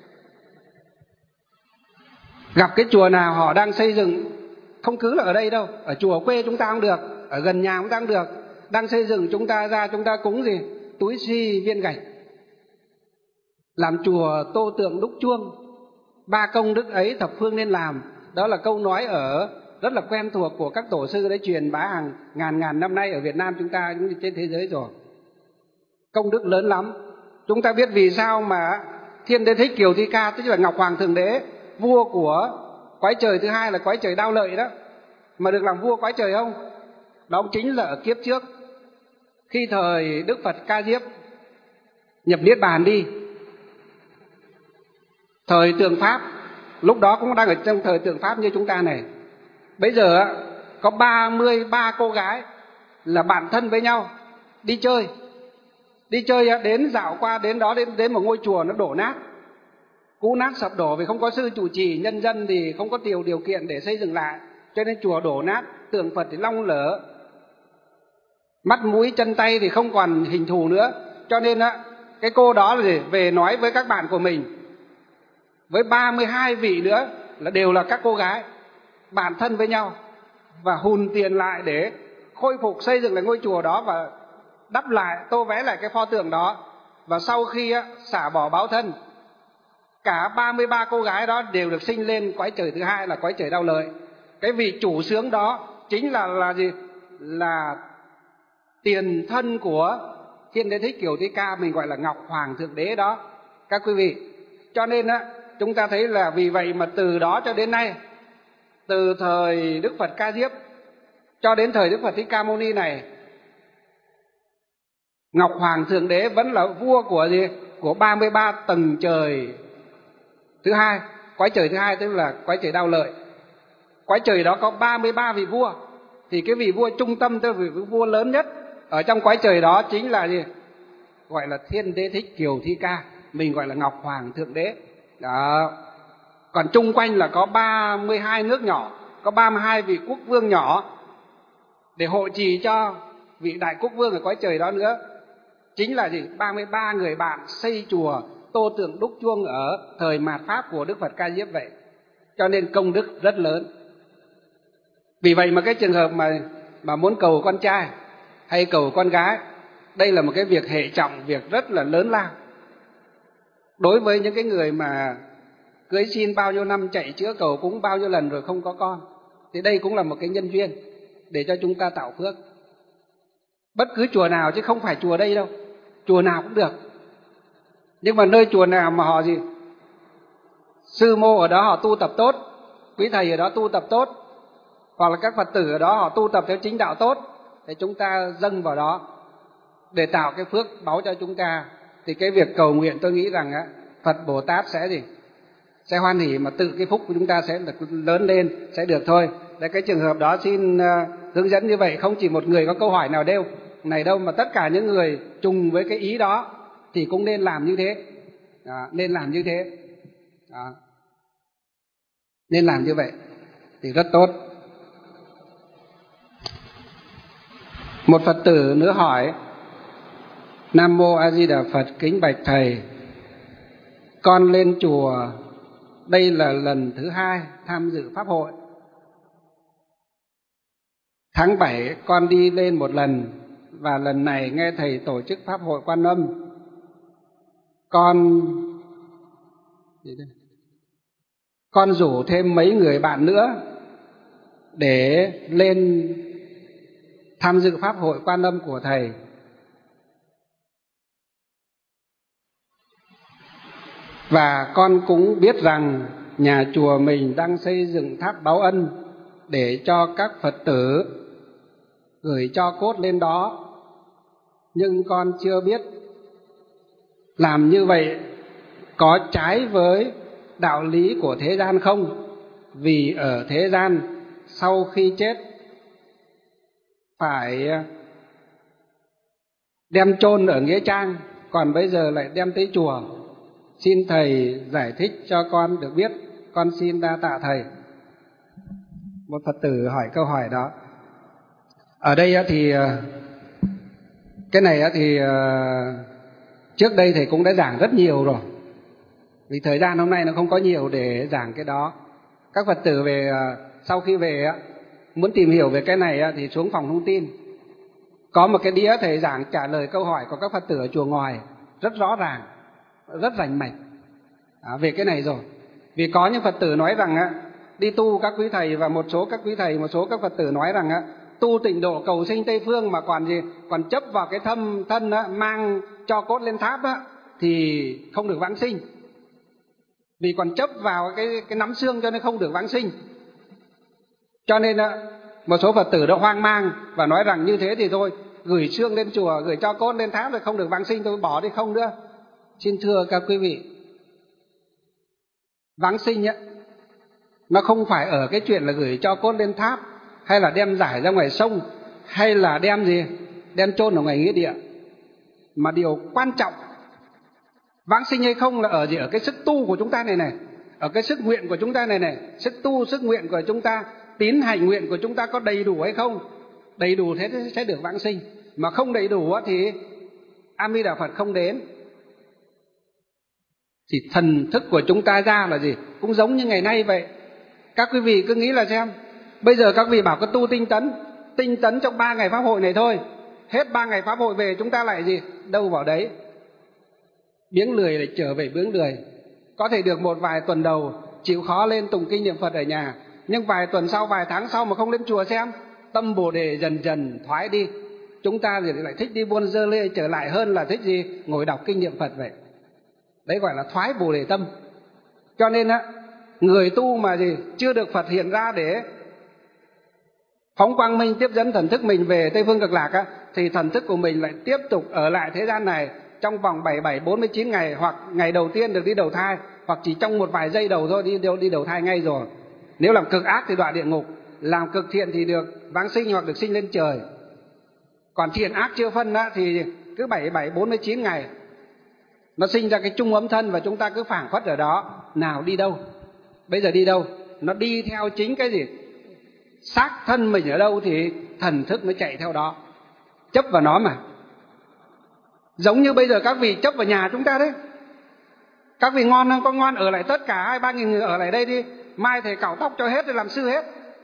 gặp cái chùa nào họ đang xây dựng, không cứ là ở đây đâu, ở chùa quê chúng ta cũng được, ở gần nhà chúng ta cũng được, đang xây dựng, chúng ta ra chúng ta cúng gì? Túi xi viên gạch, làm chùa tô tượng đúc chuông. Ba công đức ấy thập phương nên làm. Đó là câu nói ở rất là quen thuộc của các tổ sư đấy, truyền bá hàng ngàn ngàn năm nay ở Việt Nam chúng ta cũng như trên thế giới rồi. Công đức lớn lắm. Chúng ta biết vì sao mà Thiên Đế Thích Kiều Thi Ca, tức là Ngọc Hoàng Thượng Đế, vua của cõi trời thứ hai là cõi trời Đao Lợi đó, mà được làm vua cõi trời không? Đó chính là ở kiếp trước, khi thời Đức Phật Ca Diếp nhập Niết Bàn đi, thời Tượng Pháp, lúc đó cũng đang ở trong thời Tượng Pháp như chúng ta này. Bây giờ có ba mươi ba cô gái là bạn thân với nhau, đi chơi. Đi chơi đến dạo qua đến đó, đến, đến một ngôi chùa nó đổ nát, cũ nát sập đổ vì không có sư trụ trì, nhân dân thì không có điều điều kiện để xây dựng lại, cho nên chùa đổ nát, tượng Phật thì long lở, mắt mũi chân tay thì không còn hình thù nữa. Cho nên á, cái cô đó là gì? Về nói với các bạn của mình, với ba mươi hai vị nữa là đều là các cô gái bạn thân với nhau, và hùn tiền lại để khôi phục xây dựng lại ngôi chùa đó và đắp lại, tô vẽ lại cái pho tượng đó. Và sau khi á, xả bỏ báo thân, cả ba mươi ba cô gái đó đều được sinh lên cõi trời thứ hai là cõi trời Đao Lợi. Cái vị chủ sướng đó chính là là gì? Là tiền thân của Thiên Đế Thích Kiều Thi Ca, mình gọi là Ngọc Hoàng Thượng Đế đó các quý vị. Cho nên á, chúng ta thấy là vì vậy mà từ đó cho đến nay, từ thời Đức Phật Ca Diếp cho đến thời Đức Phật Thích Ca Mâu Ni này, Ngọc Hoàng Thượng Đế vẫn là vua của gì? Của ba mươi ba tầng trời thứ hai, cõi trời thứ hai tức là cõi trời Đao Lợi. Cõi trời đó có ba mươi ba vị vua, thì cái vị vua trung tâm, tức là vị vua lớn nhất ở trong cõi trời đó chính là gì? Gọi là Thiên Đế Thích Kiều Thi Ca, mình gọi là Ngọc Hoàng Thượng Đế đó. Còn chung quanh là có ba mươi hai nước nhỏ, có ba mươi hai vị quốc vương nhỏ để hộ trì cho vị đại quốc vương ở cõi trời đó nữa. Chính là gì? ba mươi ba người bạn xây chùa tô tượng đúc chuông ở thời mạt Pháp của Đức Phật Ca Diếp vậy. Cho nên công đức rất lớn. Vì vậy mà cái trường hợp mà, mà muốn cầu con trai hay cầu con gái, đây là một cái việc hệ trọng, việc rất là lớn lao. Đối với những cái người mà cưới xin bao nhiêu năm, chạy chữa cầu cúng bao nhiêu lần rồi không có con, thì đây cũng là một cái nhân duyên để cho chúng ta tạo phước. Bất cứ chùa nào, chứ không phải chùa đây đâu, chùa nào cũng được. Nhưng mà nơi chùa nào mà họ gì? Sư mô ở đó họ tu tập tốt, quý thầy ở đó tu tập tốt, hoặc là các Phật tử ở đó họ tu tập theo chính đạo tốt, thì chúng ta dâng vào đó để tạo cái phước báu cho chúng ta. Thì cái việc cầu nguyện tôi nghĩ rằng á, Phật Bồ Tát sẽ gì? Sẽ hoan hỉ, mà tự cái phúc của chúng ta sẽ được lớn lên, sẽ được thôi. Đấy, cái trường hợp đó xin uh, hướng dẫn như vậy. Không chỉ một người có câu hỏi nào đâu này đâu, mà tất cả những người trùng với cái ý đó thì cũng nên làm như thế. Đó, nên làm như thế. Đó. Nên làm như vậy thì rất tốt. Một Phật tử nữa hỏi: Nam Mô A Di Đà Phật, kính bạch thầy, con lên chùa đây là lần thứ hai tham dự pháp hội. Tháng bảy con đi lên một lần, và lần này nghe thầy tổ chức pháp hội Quan Âm. Con con rủ thêm mấy người bạn nữa để lên tham dự pháp hội Quan Âm của thầy. Và con cũng biết rằng nhà chùa mình đang xây dựng tháp báo ân để cho các Phật tử gửi cho cốt lên đó. Nhưng con chưa biết làm như vậy có trái với đạo lý của thế gian không? vì ở thế gian sau khi chết phải đem chôn ở nghĩa trang, còn bây giờ lại đem tới chùa. Xin thầy giải thích cho con được biết, con xin đa tạ thầy. Một Phật tử hỏi câu hỏi đó. Ở đây thì cái này thì trước đây thầy cũng đã giảng rất nhiều rồi, vì thời gian hôm nay nó không có nhiều để giảng cái đó. Các Phật tử về sau khi về muốn tìm hiểu về cái này thì xuống phòng thông tin, có một cái đĩa thầy giảng trả lời câu hỏi của các Phật tử ở chùa ngoài, rất rõ ràng, rất rành mạch à, về cái này rồi. Vì có những Phật tử nói rằng á, đi tu các quý thầy và một số các quý thầy, một số các Phật tử nói rằng á, tu tịnh độ cầu sinh Tây Phương mà còn gì, còn chấp vào cái thâm thân á, mang cho cốt lên tháp á, thì không được vãng sinh. Vì còn chấp vào cái cái nắm xương cho nên không được vãng sinh. Cho nên á, một số Phật tử đã hoang mang và nói rằng như thế thì thôi, gửi xương lên chùa, gửi cho cốt lên tháp rồi không được vãng sinh, tôi bỏ đi không nữa. Xin thưa các quý vị, vãng sinh á, nó không phải ở cái chuyện là gửi cho cốt lên tháp, hay là đem giải ra ngoài sông, hay là đem gì, đem chôn ở ngoài nghĩa địa. Mà điều quan trọng vãng sinh hay không là ở gì, ở cái sức tu của chúng ta này này, ở cái sức nguyện của chúng ta này này, sức tu, sức nguyện của chúng ta, tín hành nguyện của chúng ta có đầy đủ hay không. Đầy đủ thế sẽ được vãng sinh, mà không đầy đủ thì A Di Đà Phật không đến. Thì thần thức của chúng ta ra là gì, cũng giống như ngày nay vậy. Các quý vị cứ nghĩ là xem, bây giờ các vị bảo có tu tinh tấn, tinh tấn trong ba ngày pháp hội này thôi, hết ba ngày pháp hội về chúng ta lại gì, đâu vào đấy, biếng lười lại trở về biếng lười. Có thể được một vài tuần đầu chịu khó lên tụng kinh niệm Phật ở nhà, nhưng vài tuần sau, vài tháng sau mà không lên chùa xem, tâm Bồ Đề dần dần thoái đi. Chúng ta thì lại thích đi buôn dơ lê trở lại hơn là thích gì, ngồi đọc kinh niệm Phật vậy. Đấy gọi là thoái Bồ Đề tâm. Cho nên á, người tu mà gì chưa được Phật hiện ra để phóng quang minh tiếp dẫn thần thức mình về Tây Phương Cực Lạc á, thì thần thức của mình lại tiếp tục ở lại thế gian này trong vòng bảy mươi bảy, bốn mươi chín ngày, hoặc ngày đầu tiên được đi đầu thai, hoặc chỉ trong một vài giây đầu thôi đi đi đầu thai ngay rồi. Nếu làm cực ác thì đọa địa ngục, làm cực thiện thì được vãng sinh hoặc được sinh lên trời. Còn thiện ác chưa phân á, thì cứ bảy mươi bảy, bốn mươi chín ngày nó sinh ra cái chung ấm thân, và chúng ta cứ phảng phất ở đó. Nào đi đâu? Bây giờ đi đâu? Nó đi theo chính cái gì? Xác thân mình ở đâu thì thần thức nó chạy theo đó, chấp vào nó mà. Giống như bây giờ các vị chấp vào nhà chúng ta đấy. Các vị ngon không? Có ngon ở lại tất cả hai ba nghìn người ở lại đây đi, mai thầy cạo tóc cho hết rồi làm sư hết,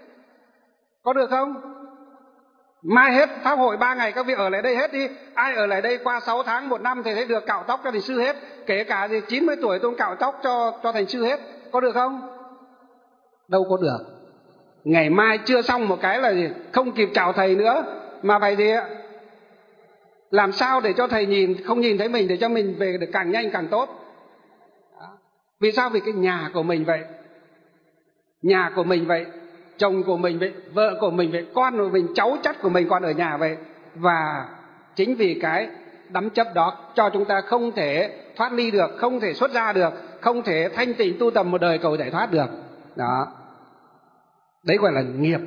có được không? Mai hết pháp hội ba ngày các vị ở lại đây hết đi. Ai ở lại đây qua sáu tháng, một năm thầy thấy được cạo tóc cho thành sư hết. Kể cả gì chín mươi tuổi tôi cạo tóc cho cho thành sư hết, có được không? Đâu có được. Ngày mai chưa xong một cái là gì, không kịp chào thầy nữa, mà phải gì ạ, làm sao để cho thầy nhìn không nhìn thấy mình, để cho mình về được càng nhanh càng tốt. Đó. Vì sao? Vì cái nhà của mình vậy, nhà của mình vậy, chồng của mình vậy, vợ của mình vậy, con của mình, cháu chắt của mình còn ở nhà vậy. Và chính vì cái đắm chấp đó cho chúng ta không thể thoát ly được, không thể xuất ra được, không thể thanh tịnh tu tầm một đời cầu giải thoát được. Đó, đấy gọi là nghiệp.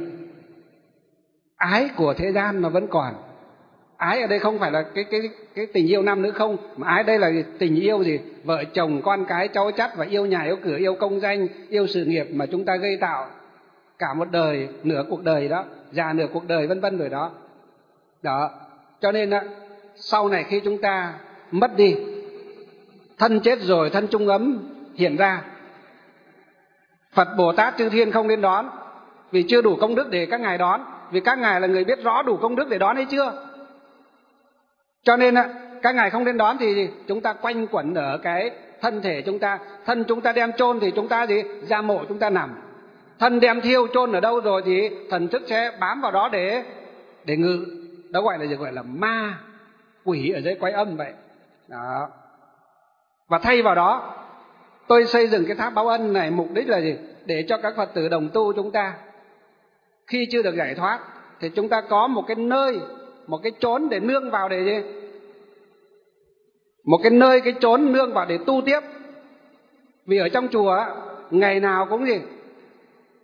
Ái của thế gian mà vẫn còn. Ái ở đây không phải là cái cái cái tình yêu nam nữ không, mà ái đây là tình yêu gì, vợ chồng, con cái, cháu chắt, và yêu nhà, yêu cửa, yêu công danh, yêu sự nghiệp mà chúng ta gây tạo cả một đời, nửa cuộc đời đó, già nửa cuộc đời vân vân rồi đó. Đó, cho nên á, sau này khi chúng ta mất đi, thân chết rồi, thân trung ấm hiện ra, Phật Bồ Tát chư thiên không đến đón, vì chưa đủ công đức để các ngài đón, vì các ngài là người biết rõ đủ công đức để đón hay chưa. Cho nên á, các ngài không đến đón thì chúng ta quanh quẩn ở cái thân thể chúng ta. Thân chúng ta đem chôn thì chúng ta gì, ra mộ chúng ta nằm. Thân đem thiêu chôn ở đâu rồi thì thần thức sẽ bám vào đó để để ngự. Đó gọi là gì, gọi là ma quỷ ở dưới quái âm vậy. Đó. Và thay vào đó, tôi xây dựng cái tháp báo ân này mục đích là gì? Để cho các Phật tử đồng tu chúng ta khi chưa được giải thoát thì chúng ta có một cái nơi, một cái chốn để nương vào, để gì? Một cái nơi, cái chốn nương vào để tu tiếp. Vì ở trong chùa ngày nào cũng gì,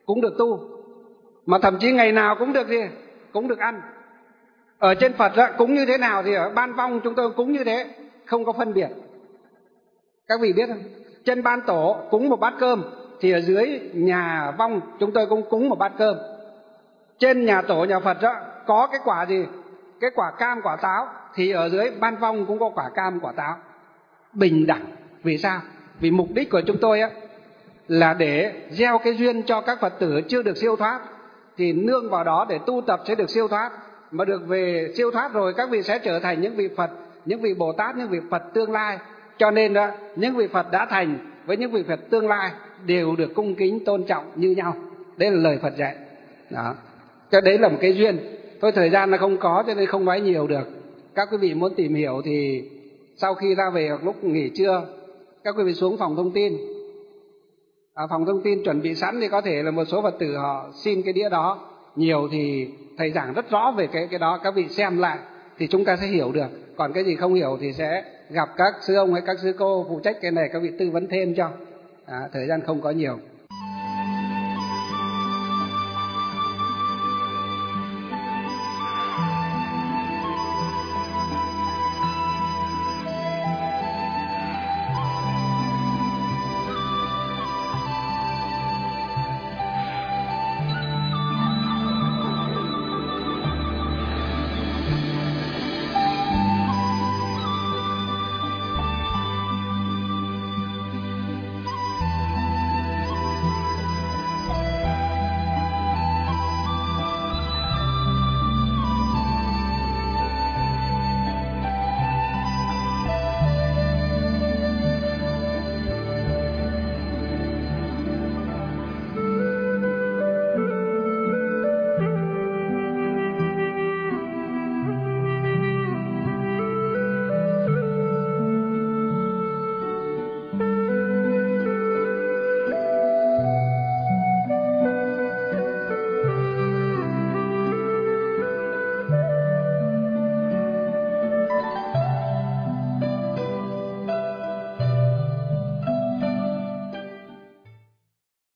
cũng được tu, mà thậm chí ngày nào cũng được gì, cũng được ăn. Ở trên Phật đó, cúng như thế nào thì ở Ban Vong chúng tôi cúng như thế, không có phân biệt. Các vị biết không? Trên Ban Tổ cúng một bát cơm thì ở dưới nhà Vong chúng tôi cũng cúng một bát cơm. Trên nhà Tổ nhà Phật đó có cái quả gì, cái quả cam quả táo, thì ở dưới Ban Vong cũng có quả cam quả táo, bình đẳng. Vì sao? Vì mục đích của chúng tôi á là để gieo cái duyên cho các Phật tử chưa được siêu thoát, thì nương vào đó để tu tập sẽ được siêu thoát. Mà được về siêu thoát rồi các vị sẽ trở thành những vị Phật, những vị Bồ Tát, những vị Phật tương lai. Cho nên đó, những vị Phật đã thành với những vị Phật tương lai đều được cung kính tôn trọng như nhau. Đấy là lời Phật dạy đó. Cho đấy là một cái duyên. Thôi thời gian nó không có cho nên không nói nhiều được. Các quý vị muốn tìm hiểu thì sau khi ra về hoặc lúc nghỉ trưa, các quý vị xuống phòng thông tin. À, phòng thông tin chuẩn bị sẵn thì có thể là một số Phật tử họ xin cái đĩa đó. Nhiều thì thầy giảng rất rõ về cái cái đó, các vị xem lại thì chúng ta sẽ hiểu được. Còn cái gì không hiểu thì sẽ gặp các sư ông hay các sư cô phụ trách cái này, các vị tư vấn thêm cho. À, thời gian không có nhiều.